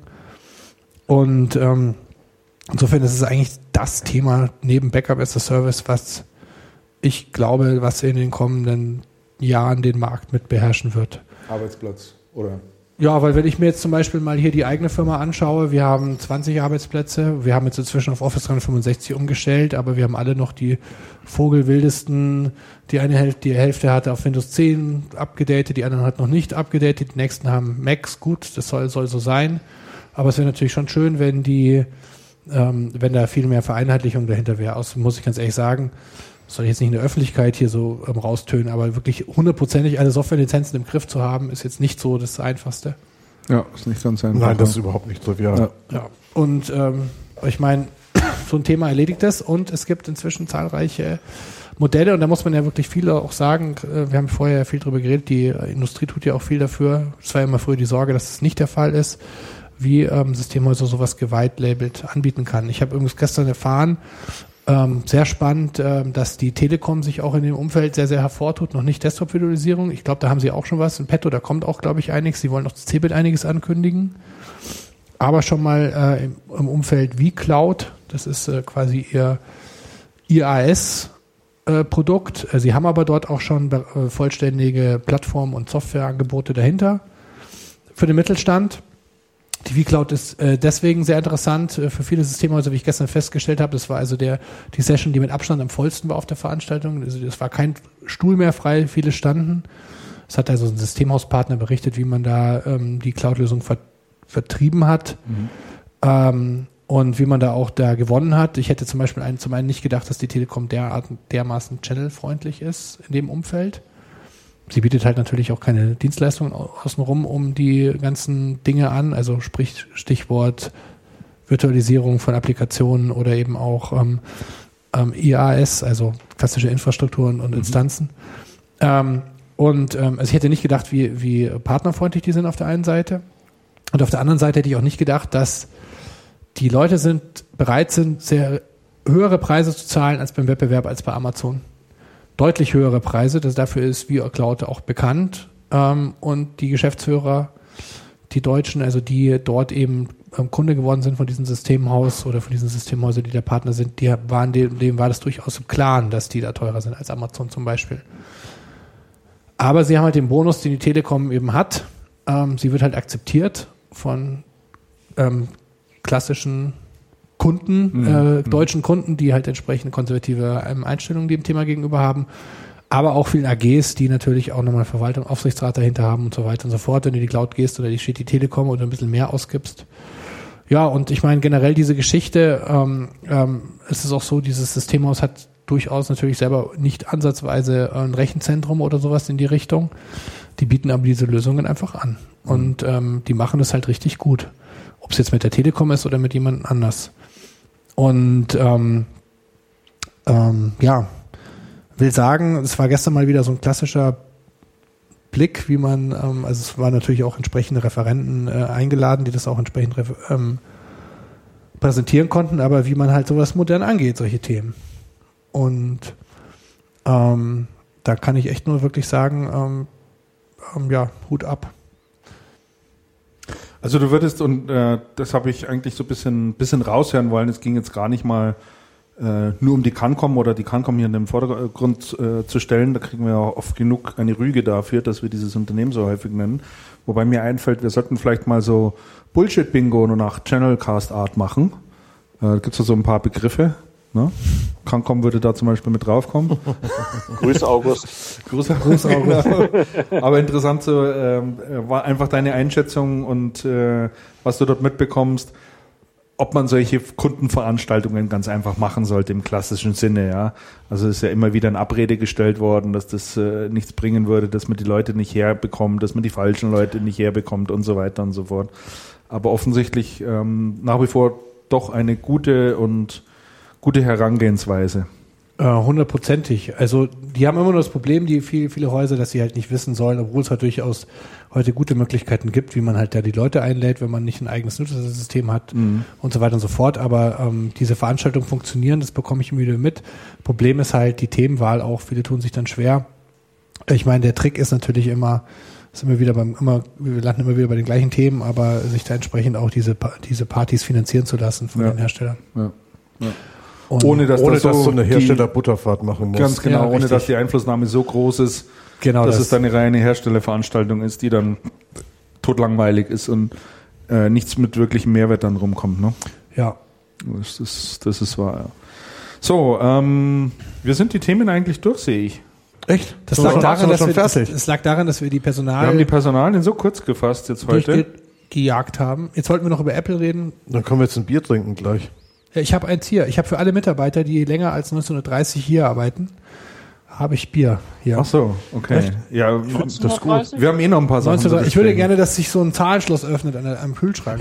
Und ähm, insofern ist es eigentlich das Thema neben Backup as a Service, was ich glaube, was in den kommenden Jahren den Markt mit beherrschen wird. Arbeitsplatz, oder? Ja, weil wenn ich mir jetzt zum Beispiel mal hier die eigene Firma anschaue, wir haben zwanzig Arbeitsplätze, wir haben jetzt inzwischen auf Office dreihundertfünfundsechzig umgestellt, aber wir haben alle noch die vogelwildesten, die eine Hälfte, die Hälfte hatte auf Windows zehn abgedatet, die anderen hat noch nicht abgedatet, die nächsten haben Macs, gut, das soll, soll so sein. Aber es wäre natürlich schon schön, wenn die, ähm, wenn da viel mehr Vereinheitlichung dahinter wäre. Außerdem muss ich ganz ehrlich sagen, das soll ich jetzt nicht in der Öffentlichkeit hier so ähm, raustönen, aber wirklich hundertprozentig alle Softwarelizenzen im Griff zu haben, ist jetzt nicht so das Einfachste. Ja, ist nicht ganz einfach. Nein, das ist überhaupt nicht so. Ja. Ja. ja. Und ähm, ich meine, so ein Thema erledigt das und es gibt inzwischen zahlreiche Modelle und da muss man ja wirklich viele auch sagen, wir haben vorher ja viel drüber geredet, die Industrie tut ja auch viel dafür. Es war ja immer früher die Sorge, dass es nicht der Fall ist, wie ähm, Systemhäuser sowas geweitlabelt anbieten kann. Ich habe übrigens gestern erfahren, ähm, sehr spannend, ähm, dass die Telekom sich auch in dem Umfeld sehr, sehr hervortut, noch nicht Desktop-Virtualisierung. Ich glaube, da haben sie auch schon was in petto, da kommt auch, glaube ich, einiges. Sie wollen auch das Cebit einiges ankündigen. Aber schon mal äh, im, im Umfeld vCloud, das ist äh, quasi ihr I A S-Produkt. Äh, sie haben aber dort auch schon äh, vollständige Plattform- und Softwareangebote dahinter für den Mittelstand. Die vCloud ist äh, deswegen sehr interessant äh, für viele Systemhäuser, wie ich gestern festgestellt habe. Das war also der die Session, die mit Abstand am vollsten war auf der Veranstaltung. Also es war kein Stuhl mehr frei, viele standen. Es hat also ein Systemhauspartner berichtet, wie man da ähm, die Cloud-Lösung ver- vertrieben hat mhm. ähm, und wie man da auch da gewonnen hat. Ich hätte zum Beispiel einen, zum einen nicht gedacht, dass die Telekom derart, dermaßen channelfreundlich ist in dem Umfeld. Sie bietet halt natürlich auch keine Dienstleistungen außenrum um die ganzen Dinge an, also sprich Stichwort Virtualisierung von Applikationen oder eben auch ähm, ähm, I A S, also klassische Infrastrukturen und mhm. Instanzen. Ähm, und ähm, also ich hätte nicht gedacht, wie, wie partnerfreundlich die sind auf der einen Seite. Und auf der anderen Seite hätte ich auch nicht gedacht, dass die Leute sind bereit sind, sehr höhere Preise zu zahlen als beim Wettbewerb, als bei Amazon. Deutlich höhere Preise, das dafür ist vCloud auch bekannt. Ähm, und die Geschäftsführer, die Deutschen, also die dort eben ähm, Kunde geworden sind von diesem Systemhaus oder von diesen Systemhäusern, die der Partner sind, die waren dem, dem war das durchaus im Klaren, dass die da teurer sind als Amazon zum Beispiel. Aber sie haben halt den Bonus, den die Telekom eben hat. Ähm, sie wird halt akzeptiert von ähm, klassischen Kunden, mhm. äh, deutschen Kunden, die halt entsprechende konservative ähm, Einstellungen dem Thema gegenüber haben, aber auch vielen A Gs, die natürlich auch nochmal Verwaltung, Aufsichtsrat dahinter haben und so weiter und so fort. Wenn du in die Cloud gehst oder die steht die Telekom oder ein bisschen mehr ausgibst, Ja, und ich meine generell diese Geschichte, ähm, ähm, es ist auch so, dieses Systemhaus hat durchaus natürlich selber nicht ansatzweise ein Rechenzentrum oder sowas in die Richtung. Die bieten aber diese Lösungen einfach an. Mhm. Und ähm, die machen das halt richtig gut. Ob es jetzt mit der Telekom ist oder mit jemand anders. Und ähm, ähm, ja, will sagen, es war gestern mal wieder so ein klassischer Blick, wie man, ähm, also es waren natürlich auch entsprechende Referenten äh, eingeladen, die das auch entsprechend ähm, präsentieren konnten, aber wie man halt sowas modern angeht, solche Themen. Und ähm, da kann ich echt nur wirklich sagen, ähm, ähm, ja, Hut ab. Also du würdest, und äh, das habe ich eigentlich so ein bisschen, bisschen raushören wollen, es ging jetzt gar nicht mal äh, nur um die Cancom oder die Cancom hier in den Vordergrund äh, zu stellen, da kriegen wir auch oft genug eine Rüge dafür, dass wir dieses Unternehmen so häufig nennen. Wobei mir einfällt, wir sollten vielleicht mal so Bullshit-Bingo nur nach Channelcast-Art machen. Äh, da gibt es so ein paar Begriffe. Ne? Cancom würde da zum Beispiel mit draufkommen. Grüß August. Grüß, Grüß August. Aber interessant so, äh, war einfach deine Einschätzung und äh, was du dort mitbekommst, ob man solche Kundenveranstaltungen ganz einfach machen sollte im klassischen Sinne, ja. Also es ist ja immer wieder in Abrede gestellt worden, dass das äh, nichts bringen würde, dass man die Leute nicht herbekommt, dass man die falschen Leute nicht herbekommt und so weiter und so fort. Aber offensichtlich ähm, nach wie vor doch eine gute und gute Herangehensweise. Hundertprozentig. Also die haben immer nur das Problem, die viele, viele Häuser, dass sie halt nicht wissen sollen, obwohl es halt durchaus heute gute Möglichkeiten gibt, wie man halt da die Leute einlädt, wenn man nicht ein eigenes Nutzersystem hat mhm. und so weiter und so fort. Aber ähm, diese Veranstaltungen funktionieren, das bekomme ich immer wieder mit. Problem ist halt die Themenwahl auch. Viele tun sich dann schwer. Ich meine, der Trick ist natürlich immer, sind wir wieder beim, immer, wir landen immer wieder bei den gleichen Themen, aber sich da entsprechend auch diese, diese Partys finanzieren zu lassen von ja. den Herstellern. Ja. Ja. Und ohne dass, ohne das so, dass so eine Hersteller-Butterfahrt machen muss. Ganz genau, ja, ohne richtig. dass die Einflussnahme so groß ist, genau dass das. es dann eine reine Herstellerveranstaltung ist, die dann totlangweilig ist und äh, nichts mit wirklichem Mehrwert dann rumkommt. Ne? Ja. Das ist, das ist wahr. Ja. So, ähm, wir sind die Themen eigentlich durch, sehe ich. Echt? Das so, lag, schon, daran, dass schon wir, das, fertig. das lag daran, dass wir die Personal... Wir haben die Personalien so kurz gefasst jetzt heute. Gejagt haben. Jetzt wollten wir noch über Apple reden. Dann können wir jetzt ein Bier trinken gleich. Ja, ich habe eins hier. Ich habe für alle Mitarbeiter, die länger als neunzehnhundertdreißig hier arbeiten, habe ich Bier hier. Ach so, okay. Echt? Ja, das ist gut. Wir haben eh noch ein paar Sachen. neunzehnhundertdreißig Ich würde gerne, dass sich so ein Zahlenschloss öffnet an einem Kühlschrank.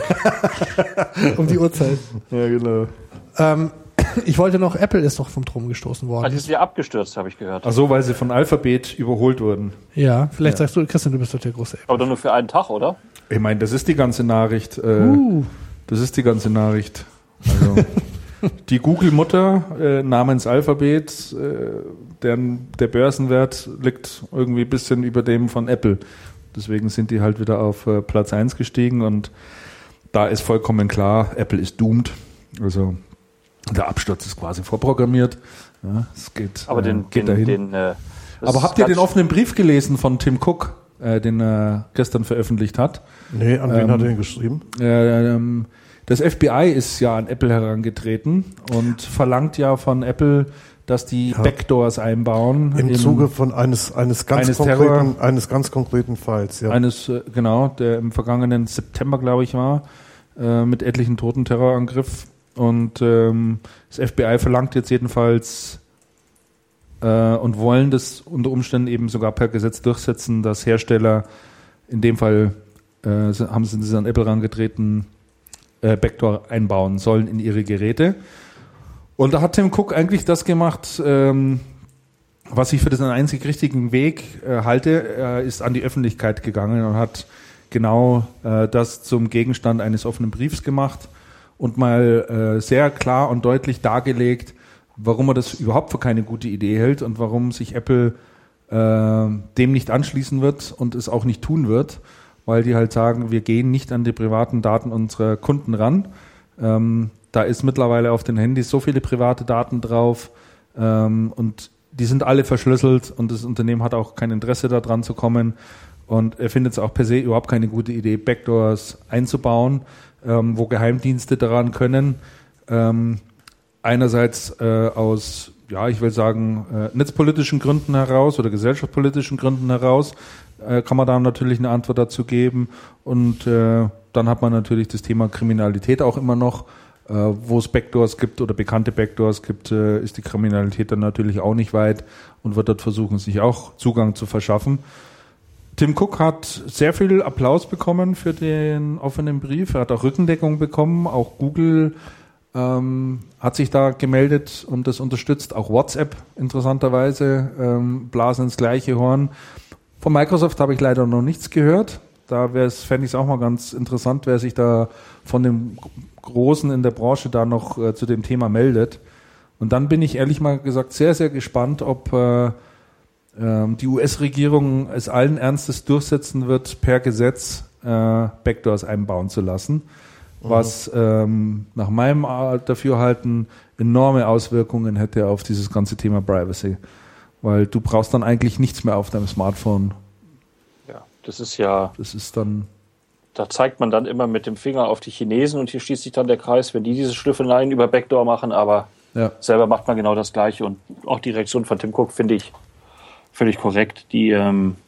Um die Uhrzeit. Ja, genau. Ähm, ich wollte noch, Apple ist doch vom Thron gestoßen worden. Also ist wieder abgestürzt, habe ich gehört. Ach so, weil sie von Alphabet überholt wurden. Ja, vielleicht Ja. sagst du, Christian, du bist doch der große Apple. Aber doch nur für einen Tag, oder? Ich meine, das ist die ganze Nachricht. Äh, Uh. Das ist die ganze Nachricht. Also die Google-Mutter äh, namens Alphabet, äh, deren, der Börsenwert liegt irgendwie ein bisschen über dem von Apple. Deswegen sind die halt wieder auf äh, Platz eins gestiegen und da ist vollkommen klar, Apple ist doomed. Also der Absturz ist quasi vorprogrammiert. Ja, es geht, Aber äh, den, geht den, dahin. den äh, das Aber ist habt ihr ganz den offenen Brief gelesen von Tim Cook, äh, den er gestern veröffentlicht hat? Nee, an wen Ähm, hat er den geschrieben? Äh, ähm, das F B I ist ja an Apple herangetreten und verlangt ja von Apple, dass die Ja. Backdoors einbauen. Im Zuge von eines, eines ganz eines konkreten, Terror- eines ganz konkreten Falls, ja. Eines, äh, genau, der im vergangenen September, glaube ich, war, äh, mit etlichen Toten Terrorangriff. Und ähm, das F B I verlangt jetzt jedenfalls äh, und wollen das unter Umständen eben sogar per Gesetz durchsetzen, dass Hersteller, in dem Fall äh, haben sie sie an Apple herangetreten, äh, Backdoor einbauen sollen in ihre Geräte. Und da hat Tim Cook eigentlich das gemacht, ähm, was ich für den einzig richtigen Weg äh, halte. Er ist an die Öffentlichkeit gegangen und hat genau äh, das zum Gegenstand eines offenen Briefs gemacht und mal äh, sehr klar und deutlich dargelegt, warum er das überhaupt für keine gute Idee hält und warum sich Apple äh, dem nicht anschließen wird und es auch nicht tun wird, weil die halt sagen, wir gehen nicht an die privaten Daten unserer Kunden ran. Ähm, da ist mittlerweile auf den Handys so viele private Daten drauf ähm, und die sind alle verschlüsselt und das Unternehmen hat auch kein Interesse daran zu kommen und er findet es auch per se überhaupt keine gute Idee, Backdoors einzubauen, ähm, wo Geheimdienste daran können. Ähm, einerseits äh, aus, ja, ich will sagen, äh, netzpolitischen Gründen heraus oder gesellschaftspolitischen Gründen heraus äh, kann man da natürlich eine Antwort dazu geben und äh, dann hat man natürlich das Thema Kriminalität auch immer noch. Äh, wo es Backdoors gibt oder bekannte Backdoors gibt, äh, ist die Kriminalität dann natürlich auch nicht weit und wird dort versuchen, sich auch Zugang zu verschaffen. Tim Cook hat sehr viel Applaus bekommen für den offenen Brief. Er hat auch Rückendeckung bekommen. Auch Google ähm, hat sich da gemeldet und das unterstützt. Auch WhatsApp interessanterweise ähm, blasen ins gleiche Horn. Von Microsoft habe ich leider noch nichts gehört. Da fände ich es auch mal ganz interessant, wer sich da von den Großen in der Branche da noch äh, zu dem Thema meldet. Und dann bin ich ehrlich mal gesagt sehr, sehr gespannt, ob äh, die U S-Regierung es allen Ernstes durchsetzen wird, per Gesetz äh, Backdoors einbauen zu lassen, mhm. was ähm, nach meinem Dafürhalten enorme Auswirkungen hätte auf dieses ganze Thema Privacy. Weil du brauchst dann eigentlich nichts mehr auf deinem Smartphone. Ja, das ist ja... Das ist dann... Da zeigt man dann immer mit dem Finger auf die Chinesen und hier schließt sich dann der Kreis, wenn die diese Schlüffeleien über Backdoor machen, aber ja. selber macht man genau das Gleiche. Und auch die Reaktion von Tim Cook finde ich völlig korrekt. Die, ähm,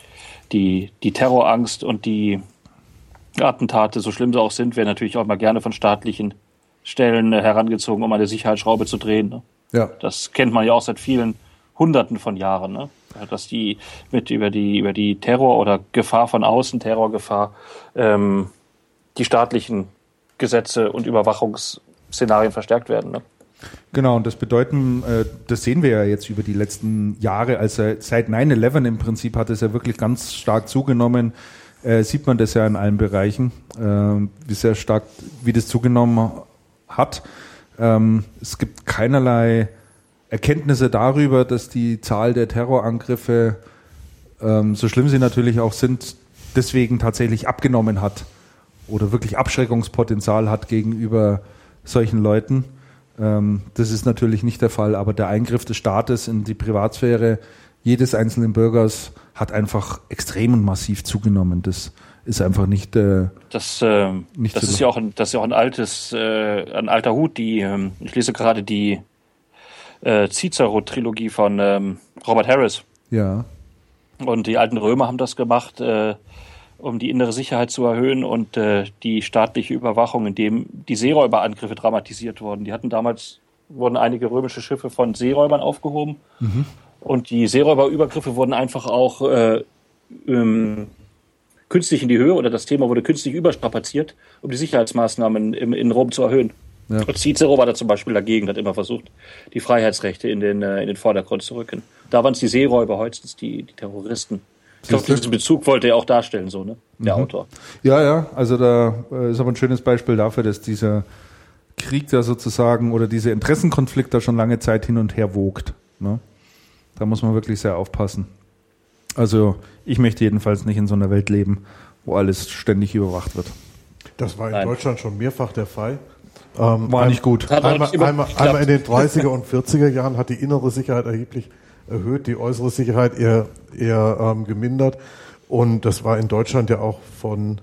die, die Terrorangst und die Attentate, so schlimm sie auch sind, werden natürlich auch mal gerne von staatlichen Stellen äh, herangezogen, um eine Sicherheitsschraube zu drehen. Ne? Ja. Das kennt man ja auch seit vielen Hunderten von Jahren, ne? Dass die mit über die über die Terror oder Gefahr von außen, Terrorgefahr, ähm, die staatlichen Gesetze und Überwachungsszenarien verstärkt werden. Ne? Genau, und das bedeuten, äh, das sehen wir ja jetzt über die letzten Jahre, also seit nine eleven im Prinzip hat es ja wirklich ganz stark zugenommen, äh, sieht man das ja in allen Bereichen, äh, wie sehr stark, wie das zugenommen hat. Ähm, es gibt keinerlei Erkenntnisse darüber, dass die Zahl der Terrorangriffe, ähm, so schlimm sie natürlich auch sind, deswegen tatsächlich abgenommen hat oder wirklich Abschreckungspotenzial hat gegenüber solchen Leuten. Ähm, das ist natürlich nicht der Fall, aber der Eingriff des Staates in die Privatsphäre jedes einzelnen Bürgers hat einfach extrem und massiv zugenommen. Das ist einfach nicht äh, das äh, nicht das ist ja auch ein, das ist ja auch ein altes äh, ein alter Hut. Die ähm, ich lese gerade die Äh, Cicero-Trilogie von ähm, Robert Harris. Ja. Und die alten Römer haben das gemacht, äh, um die innere Sicherheit zu erhöhen und äh, die staatliche Überwachung, indem die Seeräuberangriffe dramatisiert wurden. Die hatten damals, wurden einige römische Schiffe von Seeräubern aufgehoben mhm. und die Seeräuberübergriffe wurden einfach auch äh, ähm, künstlich in die Höhe oder das Thema wurde künstlich überstrapaziert, um die Sicherheitsmaßnahmen im, in Rom zu erhöhen. Ja. Und Cicero war da zum Beispiel dagegen, hat immer versucht, die Freiheitsrechte in den, äh, in den Vordergrund zu rücken. Da waren es die Seeräuber, heute sind es die, die Terroristen. Ich glaube, diesen Bezug wollte er auch darstellen, so, ne? Der mhm. Autor. Ja, ja, also da äh, ist aber ein schönes Beispiel dafür, dass dieser Krieg da sozusagen oder dieser Interessenkonflikt da schon lange Zeit hin und her wogt. Ne? Da muss man wirklich sehr aufpassen. Also ich möchte jedenfalls nicht in so einer Welt leben, wo alles ständig überwacht wird. Das war in Nein. Deutschland schon mehrfach der Fall. Ähm, War nicht gut. Einmal, einmal, einmal in den dreißiger und vierziger Jahren hat die innere Sicherheit erheblich erhöht, die äußere Sicherheit eher, eher ähm, gemindert. Und das war in Deutschland ja auch von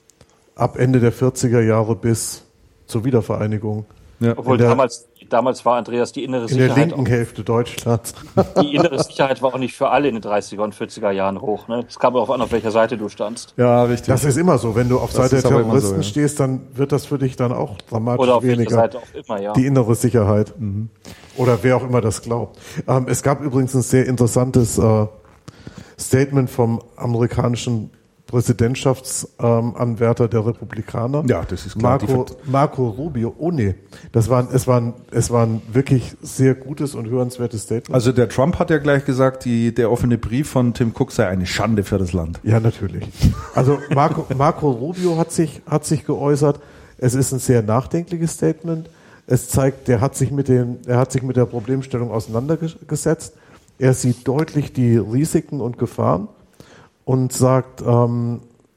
ab Ende der vierziger Jahre bis zur Wiedervereinigung. Ja. Obwohl der, damals, damals war, Andreas, die innere Sicherheit... In der linken auch, Hälfte Deutschlands. Die innere Sicherheit war auch nicht für alle in den dreißiger und vierziger Jahren hoch. Ne? Es kam auch an, auf welcher Seite du standst. Ja, richtig. Das ist immer so. Wenn du auf das Seite der Terroristen so, ja. stehst, dann wird das für dich dann auch dramatisch Oder auf weniger. Seite auch immer, ja. Die innere Sicherheit. Mhm. Oder wer auch immer das glaubt. Ähm, es gab übrigens ein sehr interessantes äh, Statement vom amerikanischen Präsidentschaftsanwärter ähm, der Republikaner. Ja, das ist klar. Marco, Marco Rubio. Oh nee, das war, es war, ein, es war ein wirklich sehr gutes und hörenswertes Statement. Also der Trump hat ja gleich gesagt, die, der offene Brief von Tim Cook sei eine Schande für das Land. Ja, natürlich. Also Marco, Marco Rubio hat sich, hat sich geäußert. Es ist ein sehr nachdenkliches Statement. Es zeigt, der hat sich mit dem, er hat sich mit der Problemstellung auseinandergesetzt. Er sieht deutlich die Risiken und Gefahren und sagt, ähm,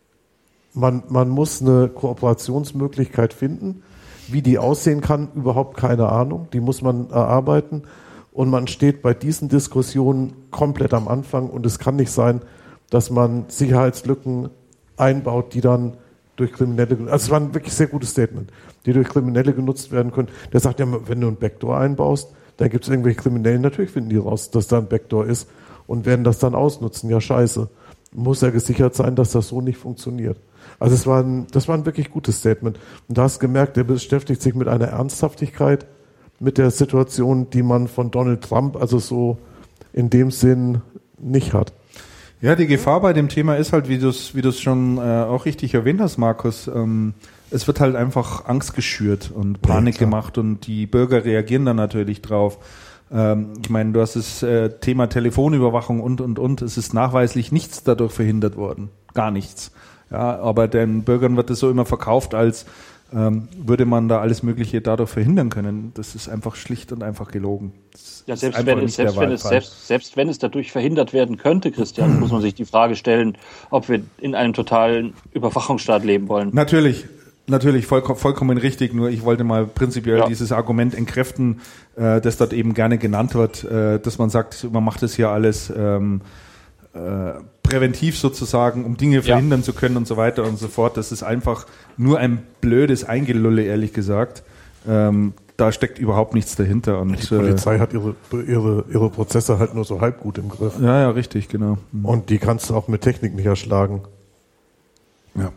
man, man muss eine Kooperationsmöglichkeit finden. Wie die aussehen kann, überhaupt keine Ahnung. Die muss man erarbeiten. Und man steht bei diesen Diskussionen komplett am Anfang. Und es kann nicht sein, dass man Sicherheitslücken einbaut, die dann durch Kriminelle, also es war ein wirklich sehr gutes Statement, die durch Kriminelle genutzt werden können. Der sagt ja, wenn du ein Backdoor einbaust, dann gibt es irgendwelche Kriminellen, natürlich finden die raus, dass da ein Backdoor ist und werden das dann ausnutzen. Ja, scheiße. Muss ja gesichert sein, dass das so nicht funktioniert. Also es war ein, das war ein wirklich gutes Statement. Und da hast du gemerkt, der beschäftigt sich mit einer Ernsthaftigkeit, mit der Situation, die man von Donald Trump also so in dem Sinn nicht hat. Ja, die Gefahr bei dem Thema ist halt, wie du es wie du es schon äh, auch richtig erwähnt hast, Markus, ähm, es wird halt einfach Angst geschürt und Panik ja, gemacht und die Bürger reagieren dann natürlich drauf. Ähm, ich meine, du hast das äh, Thema Telefonüberwachung und, und, und. Es ist nachweislich nichts dadurch verhindert worden. Gar nichts. Ja, aber den Bürgern wird es so immer verkauft, als ähm, würde man da alles Mögliche dadurch verhindern können. Das ist einfach schlicht und einfach gelogen. Ja, selbst wenn, es, selbst, wenn es, selbst, selbst wenn es dadurch verhindert werden könnte, Christian, muss man sich die Frage stellen, ob wir in einem totalen Überwachungsstaat leben wollen. Natürlich, natürlich, voll, vollkommen richtig. Nur ich wollte mal prinzipiell ja. dieses Argument entkräften, äh, das dort eben gerne genannt wird, äh, dass man sagt, man macht das hier alles ähm, äh, präventiv sozusagen, um Dinge verhindern ja. zu können und so weiter und so fort. Das ist einfach nur ein blödes Eingelulle, ehrlich gesagt. Ähm, da steckt überhaupt nichts dahinter. Und die Polizei äh, hat ihre, ihre, ihre Prozesse halt nur so halb gut im Griff. Ja, ja, richtig, genau. Mhm. Und die kannst du auch mit Technik nicht erschlagen. Ja.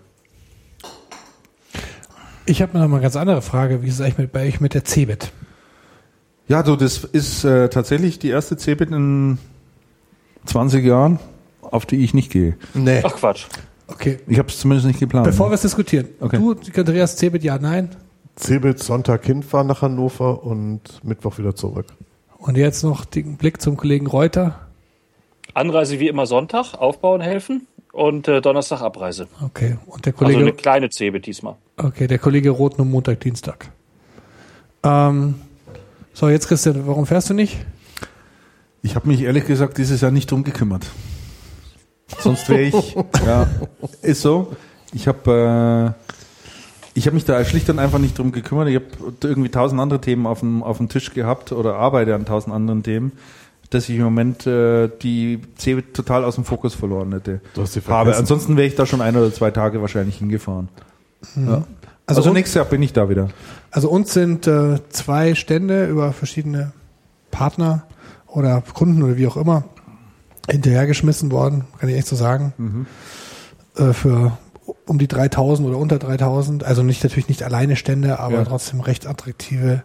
Ich habe noch mal eine ganz andere Frage. Wie ist es eigentlich mit, bei euch mit der Cebit? Ja, du, das ist äh, tatsächlich die erste Cebit in zwanzig Jahren, auf die ich nicht gehe. Nee. Ach Quatsch. Okay. Ich habe es zumindest nicht geplant. Bevor wir es diskutieren. Okay. Du, Andreas, Cebit, ja, nein? Cebit, Sonntag hinfahren nach Hannover und Mittwoch wieder zurück. Und jetzt noch den Blick zum Kollegen Reuter. Anreise wie immer Sonntag, aufbauen helfen und äh, Donnerstag Abreise. Okay. Und der Kollege, also eine kleine Cebit diesmal. Okay, der Kollege Roth nur Montag, Dienstag. Ähm, so, jetzt Christian, warum fährst du nicht? Ich habe mich ehrlich gesagt dieses Jahr nicht drum gekümmert. Sonst wäre ich, ja, ist so. Ich habe äh, ich habe mich da schlicht und einfach nicht drum gekümmert. Ich habe irgendwie tausend andere Themen auf dem auf dem Tisch gehabt oder arbeite an tausend anderen Themen, dass ich im Moment äh, die Cebit total aus dem Fokus verloren hätte. Du hast sie vergessen. Aber ansonsten wäre ich da schon ein oder zwei Tage wahrscheinlich hingefahren. Mhm. Ja. Also, also nächstes Jahr bin ich da wieder. Also uns sind äh, zwei Stände über verschiedene Partner oder Kunden oder wie auch immer hinterhergeschmissen worden, kann ich echt so sagen, mhm. äh, für um die dreitausend oder unter dreitausend, also nicht natürlich nicht alleine Stände, aber ja. trotzdem recht attraktive.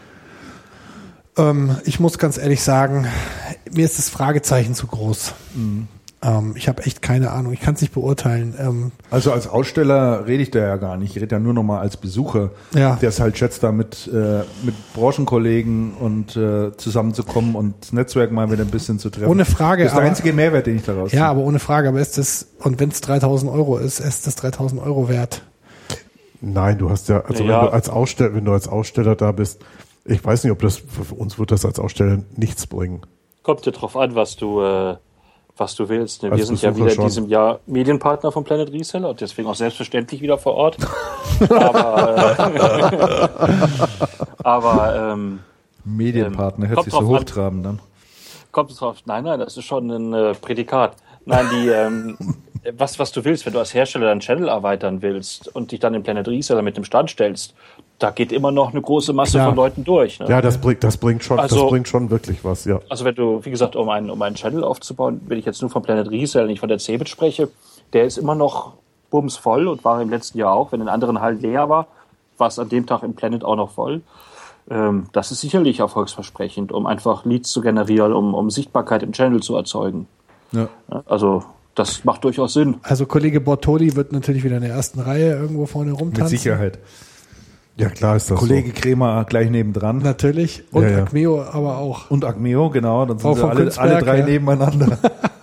Ähm, ich muss ganz ehrlich sagen, mir ist das Fragezeichen zu groß. Mhm. Ähm, ich habe echt keine Ahnung, ich kann es nicht beurteilen. Ähm, also als Aussteller rede ich da ja gar nicht, ich rede ja nur noch mal als Besucher, ja. der es halt schätzt, da mit, äh, mit Branchenkollegen und äh, zusammenzukommen und das Netzwerk mal wieder ein bisschen zu treffen. Ohne Frage. Das ist der aber, einzige Mehrwert, den ich daraus Ja, ziehe. aber ohne Frage, aber ist das, und wenn es dreitausend Euro ist, ist das dreitausend Euro wert? Nein, du hast ja, also ja. wenn du als Aussteller, wenn du als Aussteller da bist, ich weiß nicht, ob das, für uns wird das als Aussteller nichts bringen. Kommt dir drauf an, was du, äh, was du willst. Ne? Wir sind ja wieder in diesem Jahr Medienpartner von Planet Reseller und deswegen auch selbstverständlich wieder vor Ort. aber äh, aber ähm, Medienpartner, hört sich so hochtrabend an. Kommt es drauf? Nein, nein, das ist schon ein äh, Prädikat. Nein, die ähm, was, was du willst, wenn du als Hersteller deinen Channel erweitern willst und dich dann in Planet Reseller mit dem Stand stellst, da geht immer noch eine große Masse Klar. von Leuten durch. Ne? Ja, das bringt, das bringt schon, also, das bringt schon wirklich was, ja. Also wenn du, wie gesagt, um einen, um einen Channel aufzubauen, wenn ich jetzt nur von Planet Reseller, nicht von der Cebit spreche, der ist immer noch bumsvoll und war im letzten Jahr auch, wenn in anderen Hallen leer war, war es an dem Tag im Planet auch noch voll. Ähm, das ist sicherlich erfolgsversprechend, um einfach Leads zu generieren, um, um Sichtbarkeit im Channel zu erzeugen. Ja. Also das macht durchaus Sinn. Also Kollege Bortoli wird natürlich wieder in der ersten Reihe irgendwo vorne rumtanzen. Mit Sicherheit. Ja, klar ist das Kollege so. Krämer gleich nebendran. Natürlich. Und ja, ja. Acmeo aber auch. Und Acmeo, genau. Dann sind auch sie alle, alle drei ja. nebeneinander.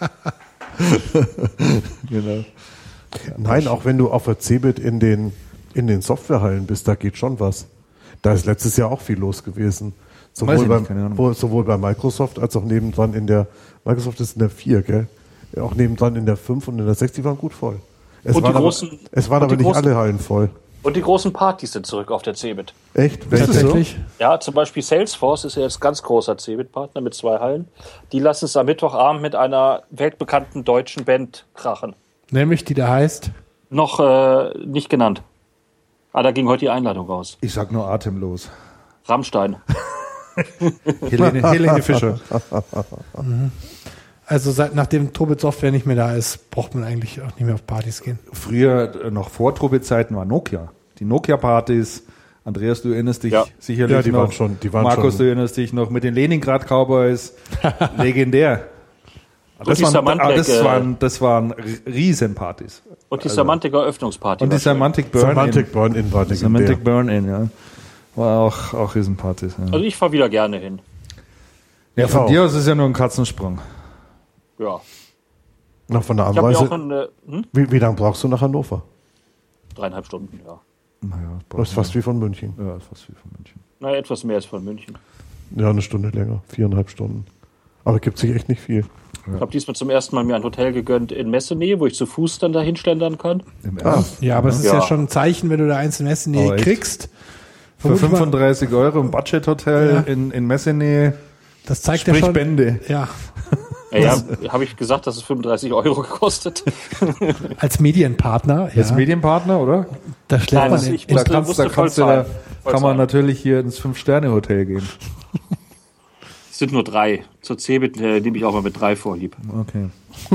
Genau. Nein, auch wenn du auf der Cebit in den, in den Softwarehallen bist, da geht schon was. Da ist letztes Jahr auch viel los gewesen. Sowohl, beim, nicht, sowohl bei Microsoft als auch nebendran in der, Microsoft ist in der vier, gell? Auch nebendran in der fünf und in der sechs, die waren gut voll. Es und waren die aber, großen, es waren aber nicht großen, alle Hallen voll. Und die großen Partys sind zurück auf der Cebit. Echt? Tatsächlich? Ja, zum Beispiel Salesforce ist ja jetzt ganz großer Cebit-Partner mit zwei Hallen. Die lassen es am Mittwochabend mit einer weltbekannten deutschen Band krachen. Nämlich, die da heißt? Noch äh, nicht genannt. Ah, da ging heute die Einladung raus. Ich sag nur atemlos. Rammstein. Helene, Helene Fischer. mhm. Also seit, nachdem Tobit Software nicht mehr da ist, braucht man eigentlich auch nicht mehr auf Partys gehen. Früher, äh, noch vor Tobit-Zeiten, war Nokia. Die Nokia-Partys. Andreas, du erinnerst dich Ja. sicherlich Ja, die noch. waren schon- die waren Markus, schon- du erinnerst dich noch mit den Leningrad Cowboys. Legendär. Das die waren, Symantec, ah, das, äh, waren, das waren Riesenpartys. Und die Semantic-Eröffnungsparty. Und die war schön. Semantic Burn-In. Semantic Burn-In war legendär. Semantic Burn-In, ja. War auch, auch Riesenpartys. Ja, Also ich fahre wieder gerne hin. ja von auch. dir aus ist ja nur ein Katzensprung. Ja. Nach von der Ich habe mir Anreise. auch ein, äh, hm? Wie, wie lange brauchst du nach Hannover? dreieinhalb Stunden, ja. Naja, Das ist fast wie von München. ja, ist fast wie von München. Na, etwas mehr als von München. Ja, eine Stunde länger. Viereinhalb Stunden. Aber gibt sich echt nicht viel. Ich habe diesmal zum ersten Mal mir ein Hotel gegönnt in Messenähe, wo ich zu Fuß dann dahin schlendern kann. Im Ah, Ernst? Ja, aber es ist ja, Ja. schon ein Zeichen, wenn du da eins in Messenähe Oh, echt? kriegst. Für Vermutlich mal- fünfunddreißig Euro im Budget-Hotel Ja. in, in Messenähe. Das zeigt ja Sprich schon. Bände. Ja, Ja, ja habe ich gesagt, dass es fünfunddreißig Euro gekostet. als Medienpartner. Ja, Als Medienpartner, oder? da schlägt Nein, man das- in, ich Da musste, kannst, musste da voll kannst du, da zahlen. Voll kann man zahlen. natürlich hier ins Fünf-Sterne-Hotel gehen. Es sind nur drei. Zur Cebit äh, nehme ich auch mal mit drei vorlieb. Okay.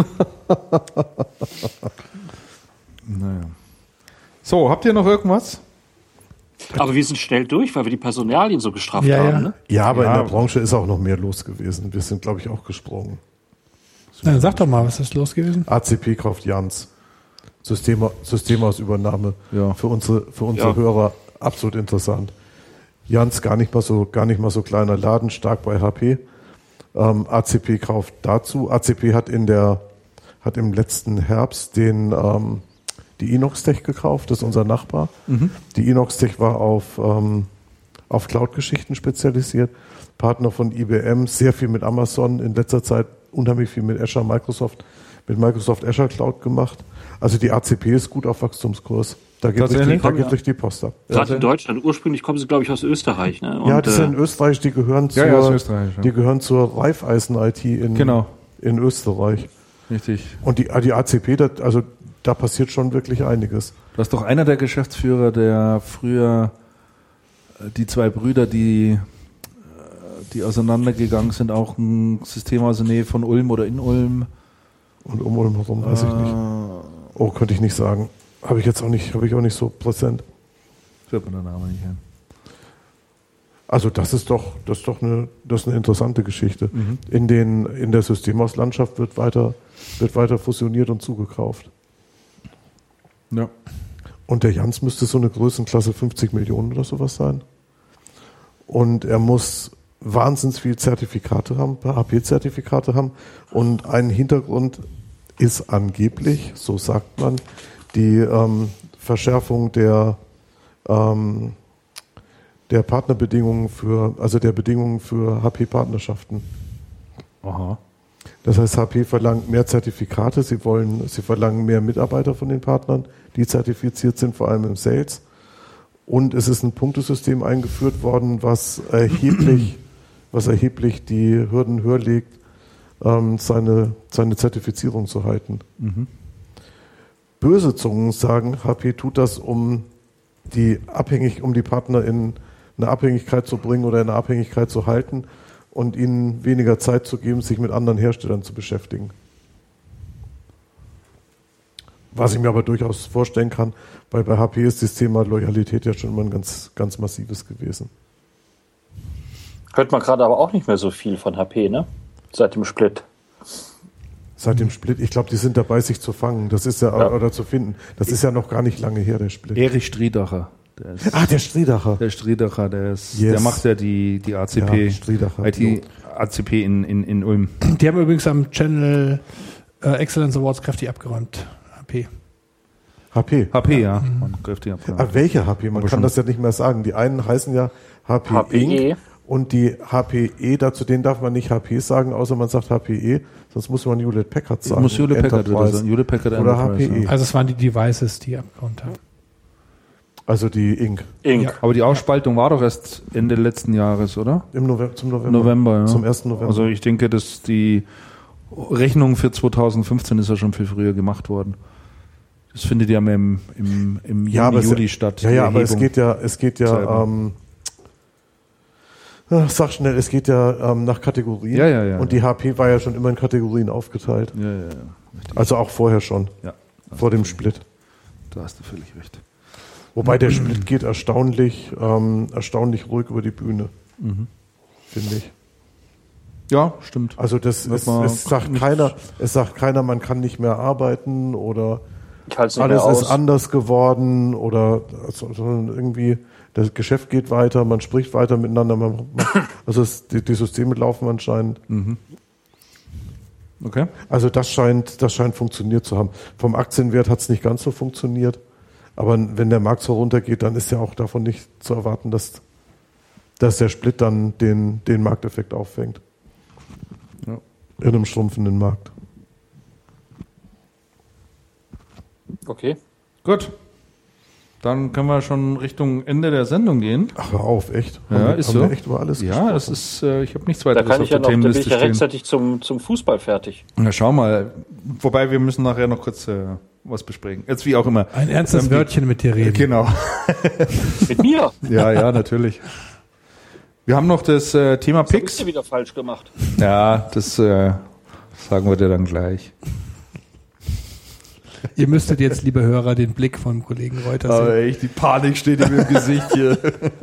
Naja. So, habt ihr noch irgendwas? Aber wir sind schnell durch, weil wir die Personalien so gestrafft Ja, ja. haben. Ne? Ja, aber Ja. in der Branche ist auch noch mehr los gewesen. Wir sind, glaube ich, auch gesprungen. Dann sag doch mal, was ist los gewesen? A C P kauft Jans. System, Systemausübernahme. Ja. Für unsere, für unsere Ja. Hörer absolut interessant. Jans gar nicht mal so, gar nicht mal so kleiner Laden, stark bei H P. Ähm, A C P kauft dazu. A C P hat in der, hat im letzten Herbst den, ähm, die Inox-Tech gekauft. Das ist unser Nachbar. Die Inox-Tech war auf, ähm, auf Cloud-Geschichten spezialisiert. Partner von I B M, sehr viel mit Amazon, in letzter Zeit unheimlich viel mit Azure, Microsoft, mit Microsoft Azure Cloud gemacht. Also die A C P ist gut auf Wachstumskurs. Da geht, richtig, Tatsächlich? da geht Ja. richtig die Post ab. Gerade in Deutschland. Ursprünglich kommen sie, glaube ich, aus Österreich. Ne? Und, Ja, die sind in äh, Österreich, die gehören zur, Ja, ja, aus Österreich, ja. die gehören zur Raiffeisen-I T in, Genau. in Österreich. Richtig. Und die, die A C P, das, also da passiert schon wirklich einiges. Du hast doch einer der Geschäftsführer, der früher äh, die zwei Brüder, die, äh, die auseinandergegangen sind, auch ein System aus der Nähe von Ulm oder in Ulm. Und um Ulm herum weiß ich nicht. Oh, könnte ich nicht sagen. Habe ich jetzt auch nicht, habe ich auch nicht so präsent. Fällt mir der Name nicht ein. Also das ist doch, das ist doch eine, das ist eine interessante Geschichte. In den, in der Systemhauslandschaft wird weiter, wird weiter fusioniert und zugekauft. Ja. Und der Jans müsste so eine Größenklasse fünfzig Millionen oder sowas sein. Und er muss wahnsinns viel Zertifikate haben, H P-Zertifikate haben. Und ein Hintergrund ist angeblich, so sagt man, die ähm, Verschärfung der, ähm, der Partnerbedingungen für, also der Bedingungen für H P-Partnerschaften. Aha. Das heißt, H P verlangt mehr Zertifikate, sie wollen, sie verlangen mehr Mitarbeiter von den Partnern, die zertifiziert sind, vor allem im Sales. Und es ist ein Punktesystem eingeführt worden, was erheblich, was erheblich die Hürden höher legt, ähm, seine, seine Zertifizierung zu halten. Mhm. Böse Zungen sagen, H P tut das, um die abhängig, um die Partner in eine Abhängigkeit zu bringen oder in eine Abhängigkeit zu halten und ihnen weniger Zeit zu geben, sich mit anderen Herstellern zu beschäftigen. Was ich mir aber durchaus vorstellen kann, weil bei H P ist das Thema Loyalität ja schon mal ein ganz, ganz massives gewesen. hört man gerade aber auch nicht mehr so viel von H P, ne? Seit dem Split. Seit dem Split, ich glaube, die sind dabei, sich zu fangen. Das ist ja, Ja. oder zu finden. Das ist ja noch gar nicht lange her, der Split. Erich Striedacher. Der, ist, Ah, der Striedacher. der Striedacher, der, ist, Yes. der macht ja die, die A C P, Ja, Striedacher. I T A C P in, in, in Ulm. Die haben übrigens am Channel äh, Excellence Awards kräftig abgeräumt. H P. H P. H P, ja. Man kräftig ab, ja. Ah, welche H P? Man Aber kann schon- das ja nicht mehr sagen. Die einen heißen ja H P, H P E. Inc. Und die H P E, dazu denen darf man nicht H P sagen, außer man sagt H P E, sonst muss man Hewlett Packard sagen. Muss Hewlett Packard wieder Enterprise. sein. Hewlett Packard Oder Enterprise, H P E. ja. Also es waren die Devices, die abgeräumt haben. Also die Inc. Inc. Ja. Aber die Ausspaltung war doch erst Ende letzten Jahres, oder? Im November, zum November. November, ja. Zum ersten November. Also ich denke, dass die Rechnung für zweitausendfünfzehn ist ja schon viel früher gemacht worden. Das findet ja mehr im, im, im ja, Juni, aber Juli es, statt. Ja, die ja, aber es Erhebung. geht ja, es geht ja, Selber. ähm, Ach, sag schnell, es geht ja ähm, nach Kategorien. Ja, ja, ja, und die H P war ja schon immer in Kategorien aufgeteilt. Ja, ja, ja. Also auch vorher schon, Ja, vor dem Split. da hast du völlig recht. Wobei der Split geht erstaunlich, ähm, erstaunlich ruhig über die Bühne, Mhm. finde ich. Ja, stimmt. Also das Wird es, man es sagt nicht- keiner, es sagt keiner, man kann nicht mehr arbeiten oder Ich halte es nicht alles mehr ist aus. anders geworden oder also, sondern irgendwie das Geschäft geht weiter, man spricht weiter miteinander, man, man, also es, die, die Systeme laufen anscheinend. Okay. Also das scheint, das scheint funktioniert zu haben. Vom Aktienwert hat es nicht ganz so funktioniert, aber wenn der Markt so runtergeht, dann ist ja auch davon nicht zu erwarten, dass, dass der Split dann den, den Markteffekt auffängt. Ja. In einem schrumpfenden Markt. Okay. Gut. Dann können wir schon Richtung Ende der Sendung gehen. Ach, hör auf, echt? Ja, haben wir, ist haben so. wir echt über alles Ja, gesprochen? es ist, äh, ich habe nichts Da weiteres kann auf ich ja der noch, da bin ich Themenliste ja stehen. rechtzeitig zum, zum Fußball fertig. Na, schau mal. Wobei, wir müssen nachher noch kurz äh, was besprechen. Jetzt wie auch immer. Ein ernstes Ähm, Wörtchen mit dir reden. Genau. Mit mir? Ja, ja, natürlich. Wir haben noch das äh, Thema Was hab ich Picks. dir wieder falsch gemacht? Ja, das äh, sagen wir dir dann gleich. Ihr müsstet jetzt, liebe Hörer, den Blick von Kollegen Reuters sehen. echt, die Panik steht ihm im Gesicht hier.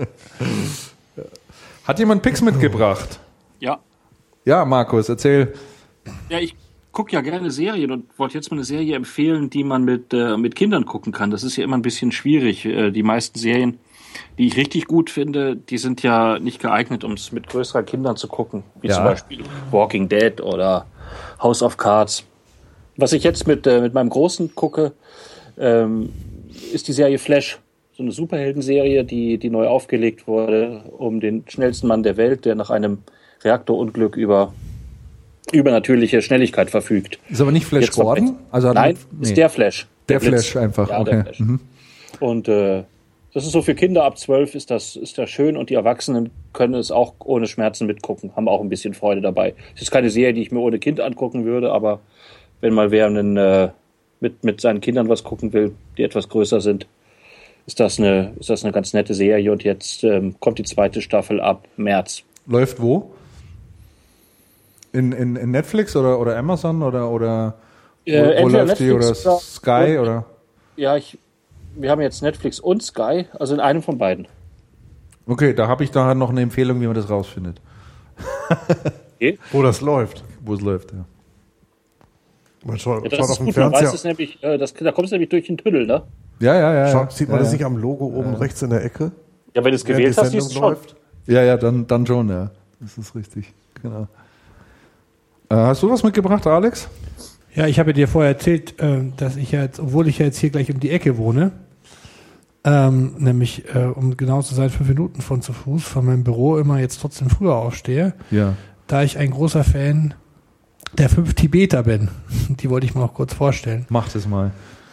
Hat jemand Picks mitgebracht? Ja. Ja, Markus, erzähl. Ja, ich gucke ja gerne Serien und wollte jetzt mal eine Serie empfehlen, die man mit, äh, mit Kindern gucken kann. Das ist ja immer ein bisschen schwierig. Äh, die meisten Serien, die ich richtig gut finde, die sind ja nicht geeignet, um es mit größeren Kindern zu gucken. Wie Ja. zum Beispiel Walking Dead oder House of Cards. Was ich jetzt mit, äh, mit meinem Großen gucke, ähm, ist die Serie Flash. So eine Superheldenserie, die, die neu aufgelegt wurde, um den schnellsten Mann der Welt, der nach einem Reaktorunglück über übernatürliche Schnelligkeit verfügt. Ist aber nicht Flash Jetzt noch Gordon? echt. Also hat Nein, nee. ist der Flash. Der Blitz. Flash einfach, Ja, okay. der Flash. Mhm. Und äh, das ist so für Kinder ab zwölf ist das, ist das schön und die Erwachsenen können es auch ohne Schmerzen mitgucken, haben auch ein bisschen Freude dabei. Es ist keine Serie, die ich mir ohne Kind angucken würde, aber wenn mal wer einen, äh, mit, mit seinen Kindern was gucken will, die etwas größer sind, ist das eine, ist das eine ganz nette Serie und jetzt ähm, kommt die zweite Staffel ab März. Läuft wo? In, in, in Netflix oder, oder Amazon oder, oder wo, Äh, wo entweder läuft die? Netflix Oder oder- Sky oder? Ja, ich, wir haben jetzt Netflix und Sky, also in einem von beiden. Okay, da habe ich da noch eine Empfehlung, wie man das rausfindet. Okay. Wo das läuft. Wo es läuft, ja. Man schaut, Ja, schaut das auf ist dem gut, man Fernseher. weiß es nämlich, äh, das, da kommst du nämlich durch den Tunnel, ne? Ja, ja, ja. Schaut, sieht man ja, das ja. nicht am Logo oben rechts in der Ecke? Ja, wenn du es während gewählt die hast, siehst du Sendung es schon. läuft? Ja, ja, dann, dann schon, ja. Das ist richtig, genau. Äh, hast du was mitgebracht, Alex? Ja, ich habe dir vorher erzählt, äh, dass ich ja jetzt, obwohl ich ja jetzt hier gleich um die Ecke wohne, ähm, nämlich äh, um genau zu sein, fünf Minuten von zu Fuß von meinem Büro immer jetzt trotzdem früher aufstehe, Ja. da ich ein großer Fan der fünf Tibeter bin. Die wollte ich mal auch kurz vorstellen. Mach das mal.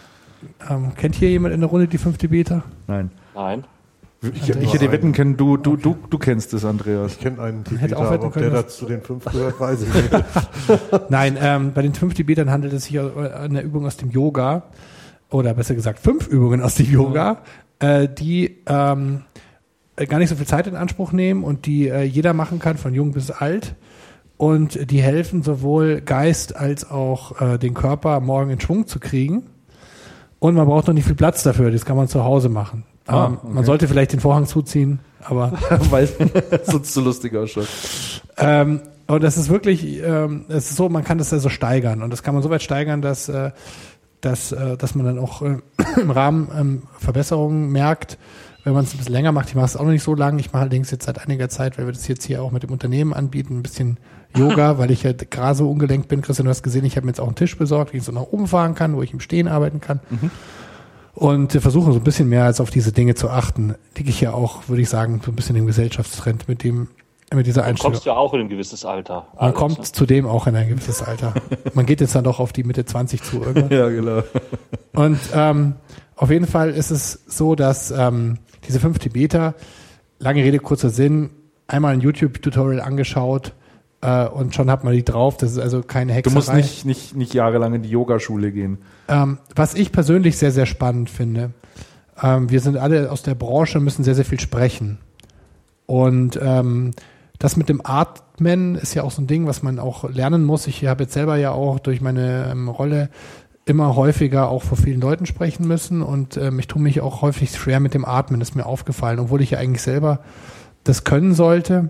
Ähm, kennt hier jemand in der Runde die fünf Tibeter? Nein. Nein. Ich, ich hätte wetten können, du, du, du, du kennst das, Andreas. Ich kenne einen hätte Tibeter, auch wetten aber ob der können, da dass- zu den fünf gehört, weiß ich nicht. Nein, ähm, bei den fünf Tibetern handelt es sich um eine Übung aus dem Yoga, oder besser gesagt fünf Übungen aus dem Yoga, äh, die ähm, gar nicht so viel Zeit in Anspruch nehmen und die äh, jeder machen kann, von jung bis alt. Und die helfen sowohl Geist als auch äh, den Körper morgen in Schwung zu kriegen. Und man braucht noch nicht viel Platz dafür, das kann man zu Hause machen. Ah, ähm, okay. Man sollte vielleicht den Vorhang zuziehen, aber Weil es sonst so lustig ausschaut. Ähm, und das ist wirklich, ähm, es ist so, man kann das ja so steigern. Und das kann man so weit steigern, dass, äh, dass, äh, dass man dann auch äh, im Rahmen ähm, Verbesserungen merkt, wenn man es ein bisschen länger macht. Ich mache es auch noch nicht so lang. Ich mache allerdings jetzt seit einiger Zeit, weil wir das jetzt hier auch mit dem Unternehmen anbieten, ein bisschen Yoga, weil ich ja gerade so ungelenkt bin. Christian, du hast gesehen, ich habe mir jetzt auch einen Tisch besorgt, den ich so nach oben fahren kann, wo ich im Stehen arbeiten kann. Mhm. Und wir versuchen so ein bisschen mehr als auf diese Dinge zu achten. Liege ich ja auch, würde ich sagen, so ein bisschen im Gesellschaftstrend mit dem, mit dieser Du Einstellung. kommst ja auch in ein gewisses Alter. Man Alex, kommt ne? zudem auch in ein gewisses Alter. Man geht jetzt dann doch auf die Mitte zwanzig zu. Irgendwann. Ja, genau. Und ähm, auf jeden Fall ist es so, dass ähm, diese fünf Tibeter, lange Rede, kurzer Sinn, einmal ein YouTube-Tutorial angeschaut äh, und schon hat man die drauf. Das ist also keine Du Hexerei. musst nicht, nicht, nicht jahrelang in die Yogaschule gehen. Ähm, was ich persönlich sehr, sehr spannend finde, ähm, wir sind alle aus der Branche, müssen sehr, sehr viel sprechen. Und ähm, das mit dem Atmen ist ja auch so ein Ding, was man auch lernen muss. Ich habe jetzt selber ja auch durch meine ähm, Rolle immer häufiger auch vor vielen Leuten sprechen müssen und ähm, ich tue mich auch häufig schwer mit dem Atmen, ist mir aufgefallen, obwohl ich ja eigentlich selber das können sollte,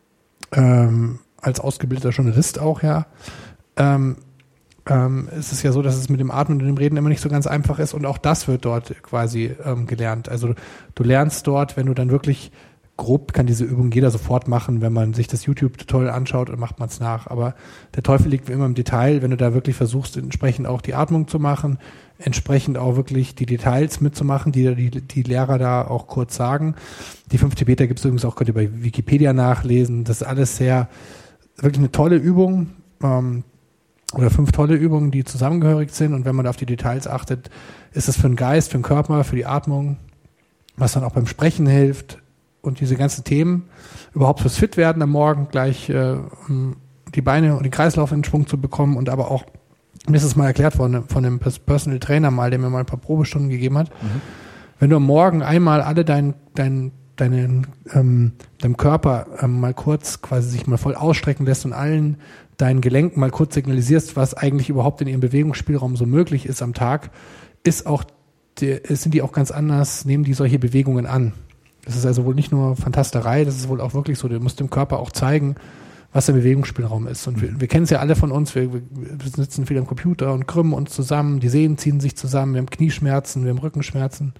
ähm, als ausgebildeter Journalist auch, ja. Ähm, ähm, es ist ja so, dass es mit dem Atmen und dem Reden immer nicht so ganz einfach ist und auch das wird dort quasi ähm, gelernt. Also du lernst dort, wenn du dann wirklich grob, kann diese Übung jeder sofort machen, wenn man sich das YouTube-Tutorial anschaut und macht man es nach. Aber der Teufel liegt wie immer im Detail, wenn du da wirklich versuchst, entsprechend auch die Atmung zu machen, entsprechend auch wirklich die Details mitzumachen, die die, die Lehrer da auch kurz sagen. Die fünf Tibeter gibt es übrigens auch, könnt ihr bei Wikipedia nachlesen. Das ist alles sehr, wirklich eine tolle Übung, ähm, oder fünf tolle Übungen, die zusammengehörig sind. Und wenn man da auf die Details achtet, ist es für den Geist, für den Körper, für die Atmung, was dann auch beim Sprechen hilft. Und diese ganzen Themen, überhaupt fürs Fitwerden am Morgen gleich äh, die Beine und den Kreislauf in Schwung zu bekommen und aber auch, mir ist es mal erklärt worden von einem Personal Trainer mal, der mir mal ein paar Probestunden gegeben hat, mhm. wenn du am Morgen einmal alle dein, dein, deinen, ähm, deinem Körper ähm, mal kurz quasi sich mal voll ausstrecken lässt und allen deinen Gelenken mal kurz signalisierst, was eigentlich überhaupt in ihrem Bewegungsspielraum so möglich ist am Tag, ist auch, die, sind die auch ganz anders, nehmen die solche Bewegungen an. Das ist also wohl nicht nur Fantasterei, das ist wohl auch wirklich so, du musst dem Körper auch zeigen, was der Bewegungsspielraum ist. Und wir, wir kennen es ja alle von uns, wir, wir sitzen viel am Computer und krümmen uns zusammen, die Sehnen ziehen sich zusammen, wir haben Knieschmerzen, wir haben Rückenschmerzen.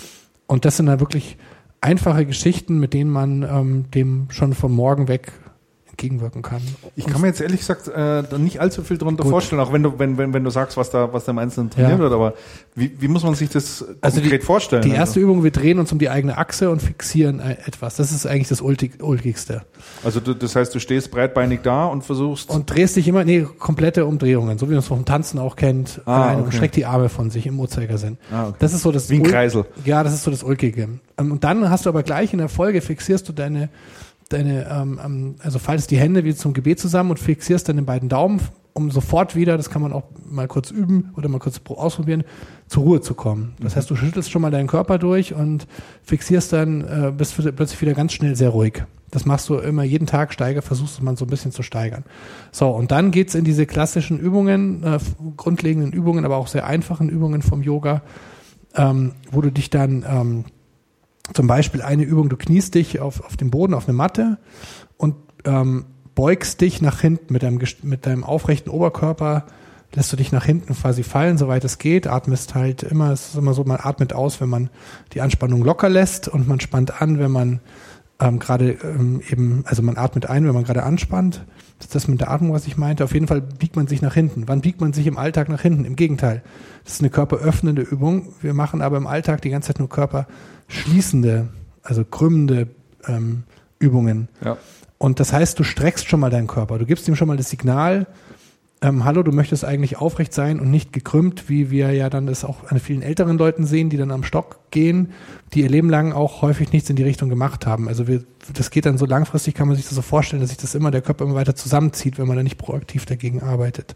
Und das sind da wirklich einfache Geschichten, mit denen man ähm, dem schon vom Morgen weg entgegenwirken kann. Ich kann mir jetzt ehrlich gesagt äh, nicht allzu viel darunter Gut. vorstellen, auch wenn du, wenn, wenn, wenn du sagst, was da, was da im Einzelnen trainiert ja. wird, aber wie, wie muss man sich das also konkret die, vorstellen? Die erste also? Übung, wir drehen uns um die eigene Achse und fixieren etwas. Das ist eigentlich das Ultig, Ulkigste. Also du, das heißt, du stehst breitbeinig da und versuchst... Und drehst dich immer, nee, komplette Umdrehungen, so wie man es vom Tanzen auch kennt, ah, alleine okay. und streckt die Arme von sich im Uhrzeigersinn. Ah, okay. Das ist so das wie ein Kreisel. Ja, das ist so das Ulkige. Und dann hast du aber gleich in der Folge, fixierst du deine deine, ähm, also faltest die Hände wieder zum Gebet zusammen und fixierst dann den beiden Daumen, um sofort wieder, das kann man auch mal kurz üben oder mal kurz ausprobieren, zur Ruhe zu kommen. Das heißt, du schüttelst schon mal deinen Körper durch und fixierst dann, äh, bist plötzlich wieder ganz schnell sehr ruhig. Das machst du immer jeden Tag, steiger, versuchst du mal so ein bisschen zu steigern. So, und dann geht's in diese klassischen Übungen, äh, grundlegenden Übungen, aber auch sehr einfachen Übungen vom Yoga, ähm, wo du dich dann ähm, zum Beispiel eine Übung, du kniest dich auf, auf dem Boden, auf eine Matte und ähm, beugst dich nach hinten mit deinem, mit deinem aufrechten Oberkörper, lässt du dich nach hinten quasi fallen, soweit es geht, atmest halt immer, es ist immer so, man atmet aus, wenn man die Anspannung locker lässt und man spannt an, wenn man ähm, gerade ähm, eben, also man atmet ein, wenn man gerade anspannt. Das ist das mit der Atmung, was ich meinte. Auf jeden Fall biegt man sich nach hinten. Wann biegt man sich im Alltag nach hinten? Im Gegenteil. Das ist eine körperöffnende Übung. Wir machen aber im Alltag die ganze Zeit nur körperschließende, also krümmende ähm, Übungen. Ja. Und das heißt, du streckst schon mal deinen Körper. Du gibst ihm schon mal das Signal, ähm, hallo, du möchtest eigentlich aufrecht sein und nicht gekrümmt, wie wir ja dann das auch an vielen älteren Leuten sehen, die dann am Stock gehen, die ihr Leben lang auch häufig nichts in die Richtung gemacht haben. Also wir, das geht dann so langfristig, kann man sich das so vorstellen, dass sich das immer, der Körper immer weiter zusammenzieht, wenn man da nicht proaktiv dagegen arbeitet.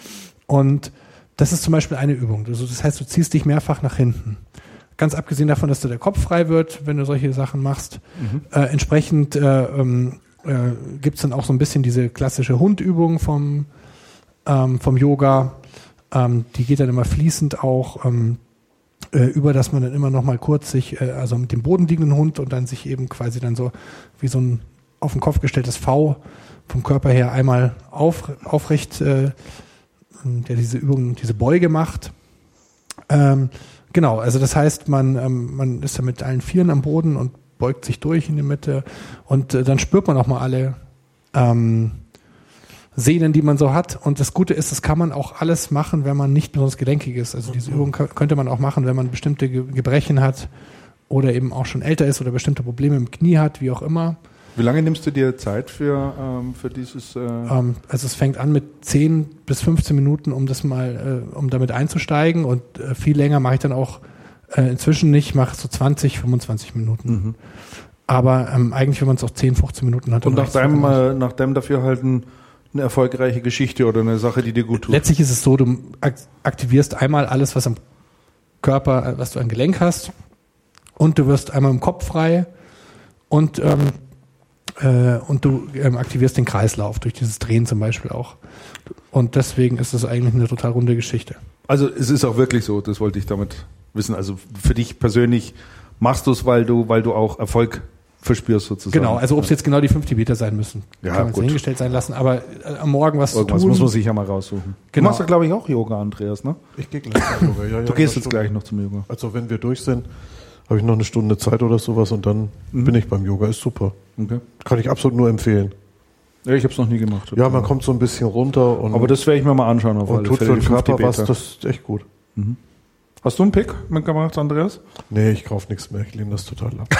Und das ist zum Beispiel eine Übung. Also das heißt, du ziehst dich mehrfach nach hinten. Ganz abgesehen davon, dass dir der Kopf frei wird, wenn du solche Sachen machst. Mhm. Äh, entsprechend äh, ähm, äh, gibt's dann auch so ein bisschen diese klassische Hundübung vom Ähm, vom Yoga, ähm, die geht dann immer fließend auch ähm, äh, über, dass man dann immer noch mal kurz sich, äh, also mit dem Boden liegenden Hund und dann sich eben quasi dann so wie so ein auf den Kopf gestelltes V vom Körper her einmal auf, aufrecht, äh, der diese Übung, diese Beuge macht. Ähm, genau, also das heißt, man, ähm, man ist ja mit allen Vieren am Boden und beugt sich durch in die Mitte und äh, dann spürt man auch mal alle ähm, Sehnen, die man so hat. Und das Gute ist, das kann man auch alles machen, wenn man nicht besonders gelenkig ist. Also diese Übung könnte man auch machen, wenn man bestimmte Gebrechen hat oder eben auch schon älter ist oder bestimmte Probleme im Knie hat, wie auch immer. Wie lange nimmst du dir Zeit für, ähm, für dieses? Äh ähm, also es fängt an mit zehn bis fünfzehn Minuten, um das mal, äh, um damit einzusteigen. Und äh, viel länger mache ich dann auch äh, inzwischen nicht, mache so zwanzig, fünfundzwanzig Minuten. Mhm. Aber ähm, eigentlich, wenn man es auch zehn, fünfzehn Minuten hat. Und nach deinem, äh, nach deinem Dafürhalten eine erfolgreiche Geschichte oder eine Sache, die dir gut tut? Letztlich ist es so, du aktivierst einmal alles, was am Körper, was du an Gelenk hast, und du wirst einmal im Kopf frei und ähm, äh, und du ähm, aktivierst den Kreislauf durch dieses Drehen zum Beispiel auch. Und deswegen ist es eigentlich eine total runde Geschichte. Also es ist auch wirklich so, das wollte ich damit wissen. Also für dich persönlich machst du es, weil du, weil du auch Erfolg verspürst sozusagen. Genau, also ob es jetzt genau die fünfzig Meter sein müssen, Ja, kann man gut. hingestellt sein lassen, aber äh, am Morgen was Irgendwas zu tun. muss man sich ja mal raussuchen. Genau. Du machst ja, glaube ich, auch Yoga, Andreas, ne? Ich gehe gleich zum Yoga. Ja, ja, Du gehst eine jetzt Stunde. gleich noch zum Yoga. Also wenn wir durch sind, habe ich noch eine Stunde Zeit oder sowas und dann Mhm. bin ich beim Yoga. Ist super. Okay. Kann ich absolut nur empfehlen. Ja, ich habe es noch nie gemacht. Ja, man kommt so ein bisschen runter und, Aber das werde ich mir mal anschauen auf und alle tut Fälle, für den die fünf Körper was. Tibeter. Das ist echt gut. Hast du einen Pick mitgemacht, Andreas? Nee, ich kaufe nichts mehr. Ich lehne das total ab.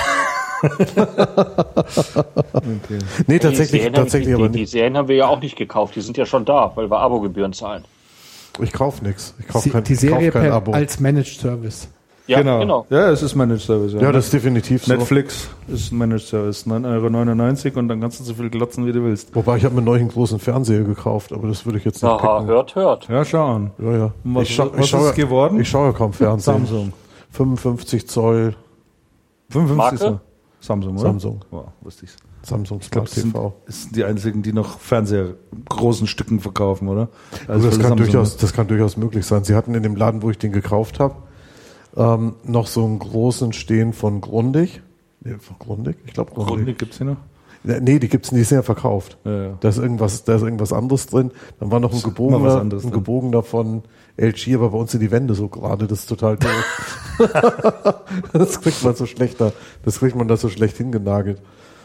Okay. Nee, Die tatsächlich, Serien, tatsächlich die, aber die, die nicht. Serien haben wir ja auch nicht gekauft. Die sind ja schon da, weil wir Abogebühren zahlen. Ich kaufe nichts. Ich kaufe Sie- kein, die ich kauf Serie kein per, Abo. als Managed Service. Ja, genau. genau. Ja, es ist Managed Service. Ja, das ist definitiv so. Netflix ist ein Managed Service, neun Euro neunundneunzig und dann kannst du so viel glotzen, wie du willst. Wobei, ich habe mir neulich einen großen Fernseher gekauft, aber das würde ich jetzt nicht Aha, picken. hört, hört. Ja, schau an. Ja, ja. Was- ich schau, was ich schaue, ist es geworden? Ich schaue ja kaum Fernsehen. Samsung. fünfundfünfzig Zoll fünfundfünfzig Marke? so. Samsung, oder? Samsung. Wow, wusste ich's. Samsung Ich glaube, Smart das sind, T V. das sind die einzigen, die noch Fernseher großen Stücken verkaufen, oder? Also das, für kann Samsung, durchaus, das kann durchaus möglich sein. Sie hatten in dem Laden, wo ich den gekauft habe, ähm, noch so einen großen stehen von Grundig. Nee, von Grundig? Ich glaube Grundig. Grundig gibt's hier noch? Nee, die gibt's nicht, die sind ja verkauft. Ja, ja. Da ist irgendwas, da ist irgendwas anderes drin. Dann war noch ein Ist immer was gebogener, anderes ein drin. gebogener von L G, aber bei uns sind die Wände so gerade, das ist total doof. Das kriegt man so schlechter, das kriegt man da so schlecht hingenagelt.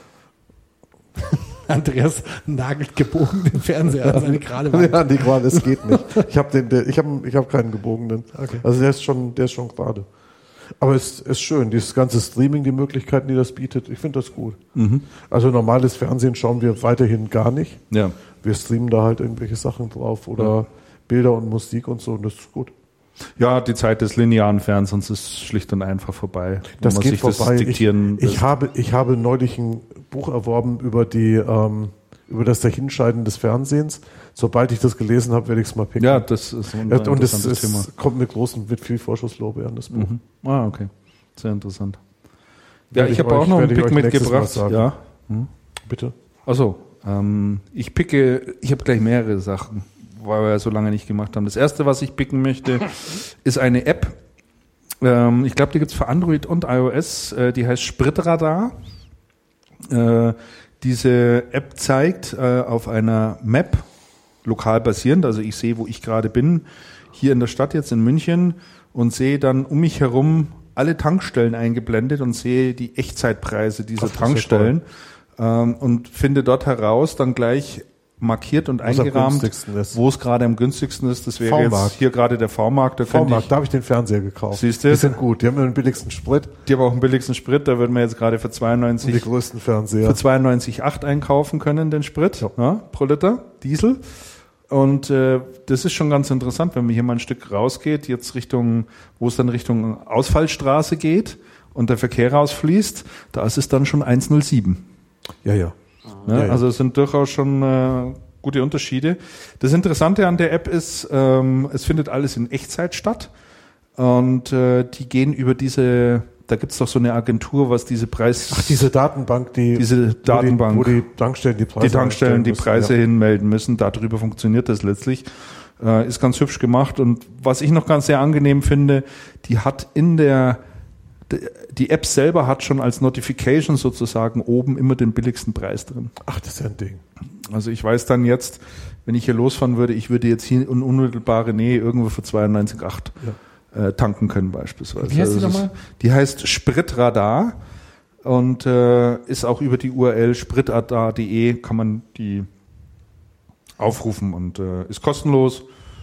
Andreas nagelt gebogen den Fernseher an seine gerade Wand. Ja, die gerade, es geht nicht. Ich habe den, der, ich habe, ich habe keinen gebogenen. Okay. Also der ist schon, der ist schon gerade. Aber es ist schön, dieses ganze Streaming, die Möglichkeiten, die das bietet. Ich finde das gut. Also normales Fernsehen schauen wir weiterhin gar nicht. Ja. Wir streamen da halt irgendwelche Sachen drauf oder Ja. Bilder und Musik und so. Und das ist gut. Ja, die Zeit des linearen Fernsehens ist schlicht und einfach vorbei. wo Das man geht sich vorbei. Das diktieren ich, ich habe, ich habe neulich ein Buch erworben über die, ähm, über das Dahinscheiden des Fernsehens. Sobald ich das gelesen habe, werde ich es mal picken. ja, das ist ein Ja, und es, interessantes Thema. es kommt mit großen, mit viel Vorschusslorbeeren, das Buch. Mhm. Ah, okay. Sehr interessant. Ja, Werde ich ich habe auch euch- noch einen werde ich Pick euch nächstes Mal mitgebracht. sagen. Ja. Bitte. Also, ähm, ich picke, ich habe gleich mehrere Sachen, weil wir ja so lange nicht gemacht haben. Das erste, was ich picken möchte, ist eine App. Ähm, ich glaube, die gibt's für Android und iOS. Äh, die heißt Spritradar. Äh, diese App zeigt äh, auf einer Map, lokal basierend, also ich sehe, wo ich gerade bin, hier in der Stadt jetzt in München und sehe dann um mich herum alle Tankstellen eingeblendet und sehe die Echtzeitpreise dieser Ach, das ist ja Tankstellen ähm, und finde dort heraus dann gleich markiert und Was am eingerahmt, günstigsten ist. wo es gerade am günstigsten ist. Das wäre V-Markt. jetzt hier gerade der V-Markt. Da könnte V-Markt, ich, da habe ich den Fernseher gekauft. Siehst du? Die sind gut, die haben den billigsten Sprit die haben auch den billigsten Sprit, da würden wir jetzt gerade für und die zweiundneunzig größten Fernseher. für zweiundneunzig Komma acht einkaufen können, den Sprit, Ja. ja, pro Liter Diesel. Und äh, das ist schon ganz interessant, wenn man hier mal ein Stück rausgeht, jetzt Richtung, wo es dann Richtung Ausfallstraße geht und der Verkehr rausfließt, da ist es dann schon eins Komma null sieben. Ja, ja. Ne? Ja, ja. Also es sind durchaus schon äh, gute Unterschiede. Das Interessante an der App ist, ähm, es findet alles in Echtzeit statt und äh, die gehen über diese, da gibt's doch so eine Agentur, was diese Preis... Ach, diese Datenbank, die, Diese Datenbank. Wo die, wo die Tankstellen die Preise die Tankstellen die einstellen Preise müssen, hinmelden müssen. Darüber funktioniert das letztlich. Äh, ist ganz hübsch gemacht. Und was ich noch ganz sehr angenehm finde, die hat in der, die App selber hat schon als Notification sozusagen oben immer den billigsten Preis drin. ja. Ach, das ist ja ein Ding. Also ich weiß dann jetzt, wenn ich hier losfahren würde, ich würde jetzt hier in unmittelbare Nähe irgendwo für zweiundneunzig Komma acht äh, tanken können beispielsweise. Wie heißt die Also das nochmal? ist- Die heißt Spritradar und äh, ist auch über die U R L spritradar punkt de kann man die aufrufen und äh, ist kostenlos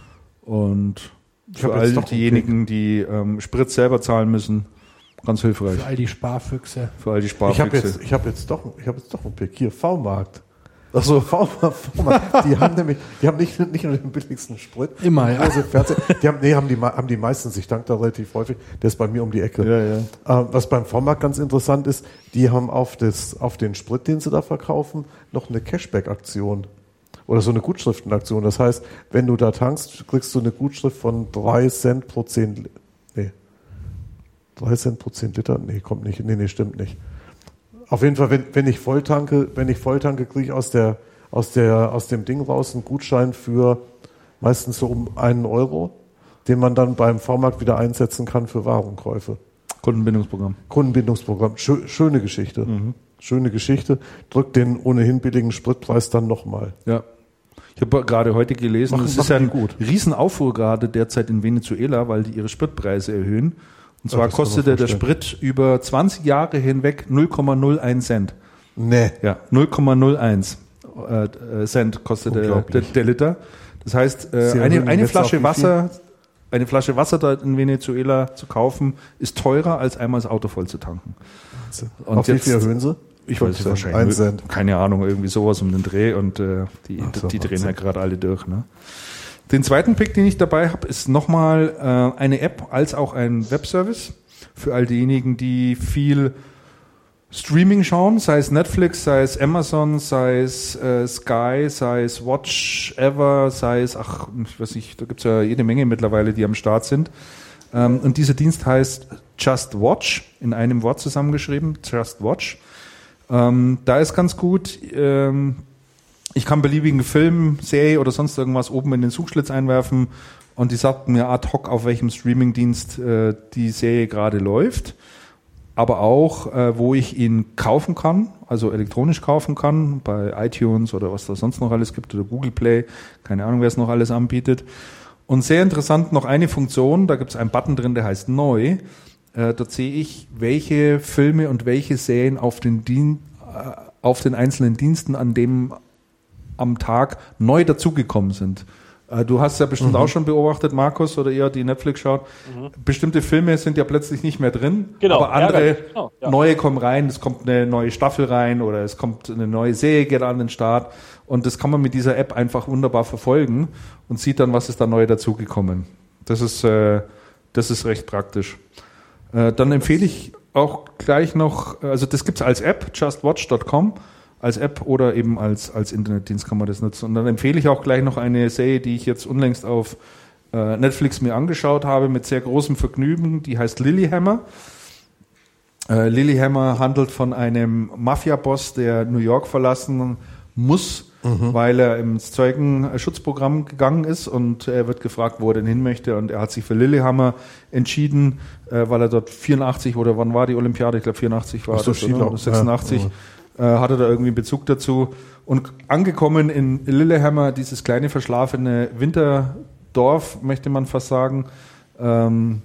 und Ich für hab all jetzt doch einen diejenigen, die ähm, Sprit selber zahlen müssen, ganz hilfreich. Für all die Sparfüchse. Für all die Ich habe Sparfüchse. jetzt, ich habe jetzt doch, ich habe jetzt doch einen Pick hier. V-Markt. Ach so, V-Markt. V-Markt. Die haben nämlich, die haben nicht, nicht nur den billigsten Sprit. Immer, ja. Große Fernseher. Die haben, nee, haben die, haben die meistens. Ich tanke da relativ häufig. Der ist bei mir um die Ecke. Ja, ja. Äh, was beim V-Markt ganz interessant ist, die haben auf das, auf den Sprit, den sie da verkaufen, noch eine Cashback-Aktion. Oder so eine Gutschriftenaktion. Das heißt, wenn du da tankst, kriegst du eine Gutschrift von drei Cent pro zehn, nee. drei Cent pro zehn Liter? Nee, kommt nicht. Nee, nee, stimmt nicht. Auf jeden Fall, wenn, wenn ich voll tanke, wenn ich voll tanke, kriege ich aus der, aus der, aus dem Ding raus einen Gutschein für meistens so um einen Euro, den man dann beim V-Markt wieder einsetzen kann für Warenkäufe. Kundenbindungsprogramm. Kundenbindungsprogramm. Schö- schöne Geschichte. Mhm. Schöne Geschichte. Drückt den ohnehin billigen Spritpreis dann nochmal. Ja. Ich habe gerade heute gelesen, Machen- es ist machen ja ein die gut. Riesenaufruhr gerade derzeit in Venezuela, weil die ihre Spritpreise erhöhen. Und zwar Ja, das kann man kostete der vorstellen. Sprit über zwanzig Jahre hinweg null Komma null eins Cent. Nee. Ja, null Komma null eins äh, äh, Cent kostet der, der, Unglaublich. der Liter. Das heißt, äh, Sie eine, erhöhen eine jetzt Flasche auf wie Wasser, eine Flasche Wasser da in Venezuela zu kaufen, ist teurer, als einmal das Auto voll zu tanken. Und Auf wie jetzt- viel erhöhen sie? Ich Wollte weiß sagen, wahrscheinlich. ein null- Cent. Keine Ahnung, irgendwie sowas um den Dreh und äh, die, Ach so, die drehen Wahnsinn. ja gerade alle durch. Ne? Den zweiten Pick, den ich dabei habe, ist nochmal äh, eine App als auch ein Webservice für all diejenigen, die viel Streaming schauen, sei es Netflix, sei es Amazon, sei es äh, Sky, sei es Watch Ever, sei es, ach, ich weiß nicht, da gibt's ja jede Menge mittlerweile, die am Start sind. Ähm, und dieser Dienst heißt Just Watch, in einem Wort zusammengeschrieben, Just Watch. Ähm, da ist ganz gut, ähm, ich kann beliebigen Film, Serie oder sonst irgendwas oben in den Suchschlitz einwerfen und die sagt mir ad hoc, auf welchem Streamingdienst äh, die Serie gerade läuft, aber auch, äh, wo ich ihn kaufen kann, also elektronisch kaufen kann, bei iTunes oder was da sonst noch alles gibt oder Google Play, keine Ahnung, wer es noch alles anbietet. Und sehr interessant noch eine Funktion, da gibt es einen Button drin, der heißt Neu. Äh, dort sehe ich, welche Filme und welche Serien auf den, Dien äh, auf den einzelnen Diensten an dem am Tag neu dazugekommen sind. Äh, du hast ja bestimmt Mhm. auch schon beobachtet, Markus, oder ihr, die Netflix schaut. Mhm. Bestimmte Filme sind ja plötzlich nicht mehr drin, Genau, aber andere ärgerlich, genau, ja. neue kommen rein. Es kommt eine neue Staffel rein oder es kommt eine neue Serie geht an den Start. Und das kann man mit dieser App einfach wunderbar verfolgen und sieht dann, was ist da neu dazugekommen. Das ist, äh, das ist recht praktisch. Äh, dann empfehle ich auch gleich noch, also das gibt's als App, just watch dot com, als App oder eben als, als Internetdienst kann man das nutzen. Und dann empfehle ich auch gleich noch eine Serie, die ich jetzt unlängst auf äh, Netflix mir angeschaut habe, mit sehr großem Vergnügen, die heißt Lilyhammer. Äh, Lilyhammer handelt von einem Mafia-Boss, der New York verlassen muss, mhm. weil er ins Zeugenschutzprogramm gegangen ist und er wird gefragt, wo er denn hin möchte und er hat sich für Lilyhammer entschieden, äh, weil er dort vierundachtzig oder wann war die Olympiade? Ich glaube vierundachtzig war Ach so, das, oder? Skilaufen. Oder sechsundachtzig. Ja. Äh, hatte da irgendwie Bezug dazu. Und angekommen in Lillehammer, dieses kleine verschlafene Winterdorf, möchte man fast sagen, ähm,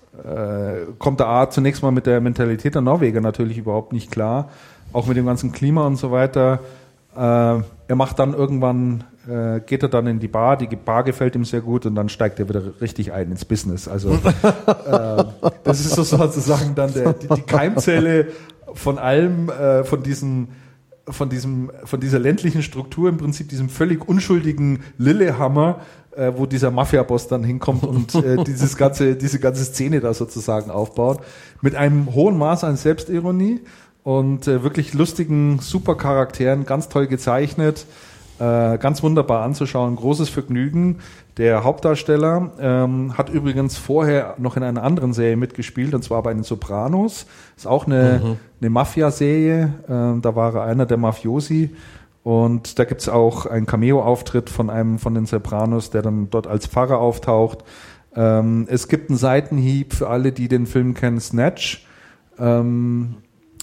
äh, kommt der A zunächst mal mit der Mentalität der Norweger natürlich überhaupt nicht klar, auch mit dem ganzen Klima und so weiter. Äh, er macht dann irgendwann, äh, geht er dann in die Bar, die Bar gefällt ihm sehr gut und dann steigt er wieder richtig ein ins Business. Also äh, das ist so sozusagen dann der, die, die Keimzelle von allem, äh, von diesen, von diesem, von dieser ländlichen Struktur, im Prinzip diesem völlig unschuldigen Lillehammer, äh, wo dieser Mafia-Boss dann hinkommt und äh, dieses ganze, diese ganze Szene da sozusagen aufbaut, mit einem hohen Maß an Selbstironie und äh, wirklich lustigen Supercharakteren, ganz toll gezeichnet, äh, ganz wunderbar anzuschauen, großes Vergnügen. Der Hauptdarsteller ähm, hat übrigens vorher noch in einer anderen Serie mitgespielt, und zwar bei den Sopranos. Ist auch eine, mhm. eine Mafia-Serie. Ähm, da war er einer der Mafiosi. Und da gibt's auch einen Cameo-Auftritt von einem von den Sopranos, der dann dort als Pfarrer auftaucht. Ähm, es gibt einen Seitenhieb für alle, die den Film kennen, Snatch. Ähm,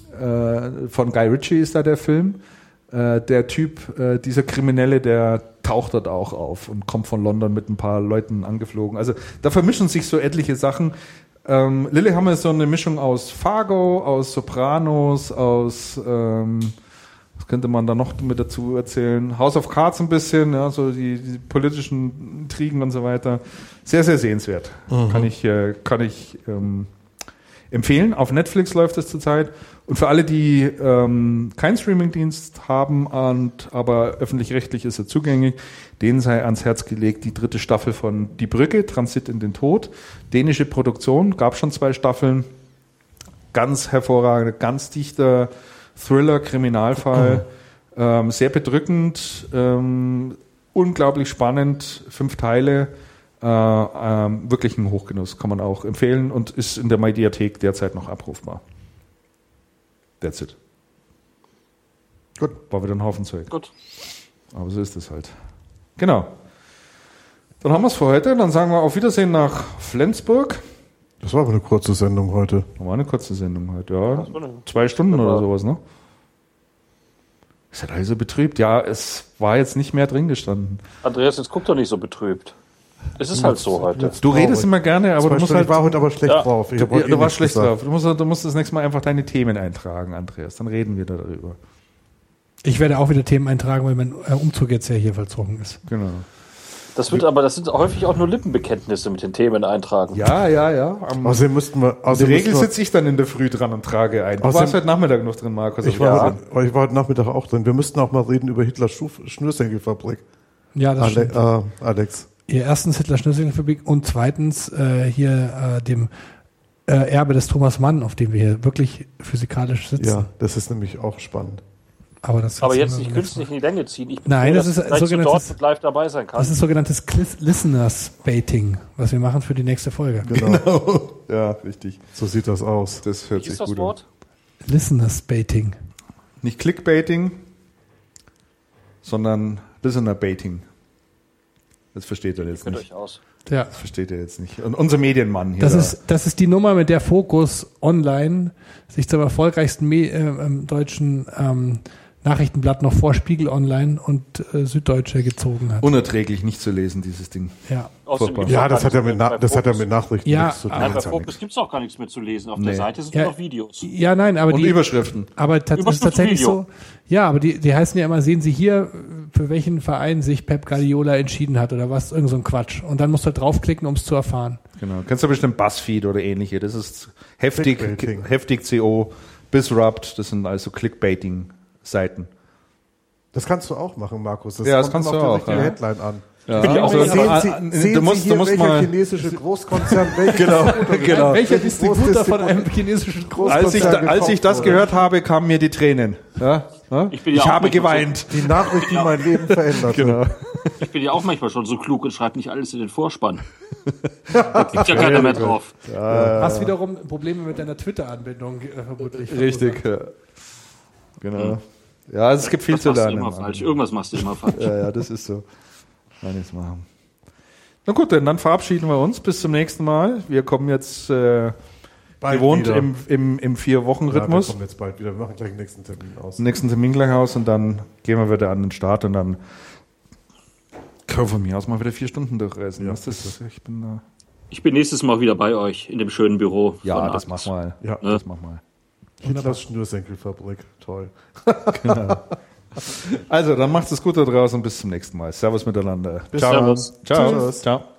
äh, von Guy Ritchie ist da der Film. Äh, der Typ, äh, dieser Kriminelle, der taucht dort auch auf und kommt von London mit ein paar Leuten angeflogen. Also da vermischen sich so etliche Sachen. Ähm, Lillehammer ist so eine Mischung aus Fargo, aus Sopranos, aus, ähm, was könnte man da noch mit dazu erzählen? House of Cards ein bisschen, ja, so die, die politischen Intrigen und so weiter. Sehr, sehr sehenswert. Mhm. Kann ich, äh, kann ich ähm, empfehlen. Auf Netflix läuft es zurzeit. Und für alle, die ähm, keinen Streamingdienst haben, und aber öffentlich-rechtlich ist er zugänglich, denen sei ans Herz gelegt die dritte Staffel von Die Brücke, Transit in den Tod. Dänische Produktion, gab schon zwei Staffeln. Ganz hervorragend, ganz dichter Thriller, Kriminalfall. Mhm. Ähm, sehr bedrückend, ähm, unglaublich spannend, fünf Teile. Äh, ähm, wirklich ein Hochgenuss, kann man auch empfehlen und ist in der Mediathek derzeit noch abrufbar. That's it. Gut. War wieder ein Haufen Zeug. Gut. Aber so ist es halt. Genau. Dann haben wir es für heute. Dann sagen wir auf Wiedersehen nach Flensburg. Das war aber eine kurze Sendung heute. War eine kurze Sendung heute, ja. Zwei Stunden oder sowas, ne? Ist halt also betrübt. Ja, es war jetzt nicht mehr drin gestanden. Andreas, jetzt guck doch nicht so betrübt. Es ist halt so heute. Du redest immer gerne, aber du musst halt... Ich war heute aber schlecht Ja. drauf. Ich hab Ja, heute eh du warst nichts schlecht gesagt. drauf. Du musst, du musst das nächste Mal einfach deine Themen eintragen, Andreas. Dann reden wir darüber. Ich werde auch wieder Themen eintragen, weil mein äh, Umzug jetzt ja hier vollzogen ist. Genau. Das wird aber, das sind häufig auch nur Lippenbekenntnisse mit den Themen eintragen. Ja, ja, ja. Am, Außerdem müssten wir... in der Außerdem Regel müssten wir- sitze ich dann in der Früh dran und trage ein. Du Außerdem- warst heute Nachmittag noch drin, Markus. Ich war, heute, ich war heute Nachmittag auch drin. Wir müssten auch mal reden über Hitlers Schuf- Schnürsenkelfabrik. Ja, das Ale stimmt. äh, Alex. Ihr erstens Hitler Schnürsenkelfabrik und zweitens äh, hier äh, dem äh, Erbe des Thomas Mann, auf dem wir hier wirklich physikalisch sitzen. Ja, das ist nämlich auch spannend. Aber, das Aber erzählen jetzt wir nicht beim nächsten künstlich in die Länge ziehen. Ich bin Nein, froh, das dass ist ich gleich zu sogenanntes- dort live dabei sein Mal. kann. Das ist sogenanntes Clis- Listeners-Baiting, was wir machen für die nächste Folge. Genau. Ja, richtig. So sieht das aus. Das hört Wie sich ist das gut Wort? Listeners-Baiting. an. Nicht Clickbaiting, sondern Listener-Baiting. Das versteht er jetzt Kennt nicht. euch aus. Ja. Das versteht er jetzt nicht. Und unser Medienmann hier. Das da. ist, das ist die Nummer, mit der Focus Online sich zum erfolgreichsten Me äh, ähm, deutschen ähm, Nachrichtenblatt noch vor Spiegel Online und äh, Süddeutsche gezogen hat. unerträglich nicht zu lesen, dieses Ding. Ja. Außerdem Furchtbar. gibt's Ja, auch das gar hat ja nichts mit, mehr Na bei das hat ja Focus. mit Nachrichten Ja, nichts zu tun. Nein, bei Gibt's ja Focus nichts. gibt es auch gar nichts mehr zu lesen. Auf Nee. der Seite sind Ja. nur noch Videos. Ja, nein, aber Und die, Überschriften. aber tats- es ist tatsächlich so. Ja, aber die, die heißen ja immer, sehen Sie hier, für welchen Verein sich Pep Guardiola entschieden hat oder was, irgend so ein Quatsch. Und dann musst du halt draufklicken, um es zu erfahren. Genau. Kennst du bestimmt BuzzFeed oder ähnliche. Das ist heftig, Clickbaiting. heftig C O, Bizrupt. Das sind also Clickbaiting-Seiten. Das kannst du auch machen, Markus. Das Ja, das kommt kannst immer du auf auch, die richtige ja. Headline an. Ja, Bin ich auch also, nicht- Sehen ah, Sie, ah, sehen du musst, Sie du hier, musst welcher mal, chinesische Großkonzern welches genau, genau. Welcher Distributor von einem chinesischen Als ich, da, als ich das gehört habe, kamen mir die Tränen. Ja? Ja? Ich bin ja auch habe nicht so- geweint. Die Nachricht, die mein Leben verändert. Genau. Ich bin ja auch manchmal schon so klug und schreibe nicht alles in den Vorspann. Da klickt ja keiner mehr drauf. Hast wiederum Probleme mit deiner Twitter-Anbindung äh, vermutlich. Richtig. Ja. Genau. Ja, es gibt viel Das zu machst du lernen. immer falsch. Irgendwas machst du immer falsch. Ja, ja, das ist so. Kann nichts machen. Na gut, denn dann verabschieden wir uns. Bis zum nächsten Mal. Wir kommen jetzt äh, Bald gewohnt wieder. im, im, im Ja, wir Vier-Wochen-Rhythmus. kommen jetzt bald wieder. Wir machen gleich den nächsten Termin aus. Den nächsten Termin gleich aus und dann gehen wir wieder an den Start und dann können wir von mir aus mal wieder vier Stunden durchreisen. Ja, Was ist das? Ich bin da. Ich bin nächstes Mal wieder bei euch in dem schönen Büro. Ja, von das Artis. mach mal. Ja. Das mach mal. Hitlers Schnürsenkelfabrik. Toll. Also, dann macht es gut da draußen und bis zum nächsten Mal. Servus miteinander. Bis Ciao. Servus. Ciao. Tschüss. Ciao.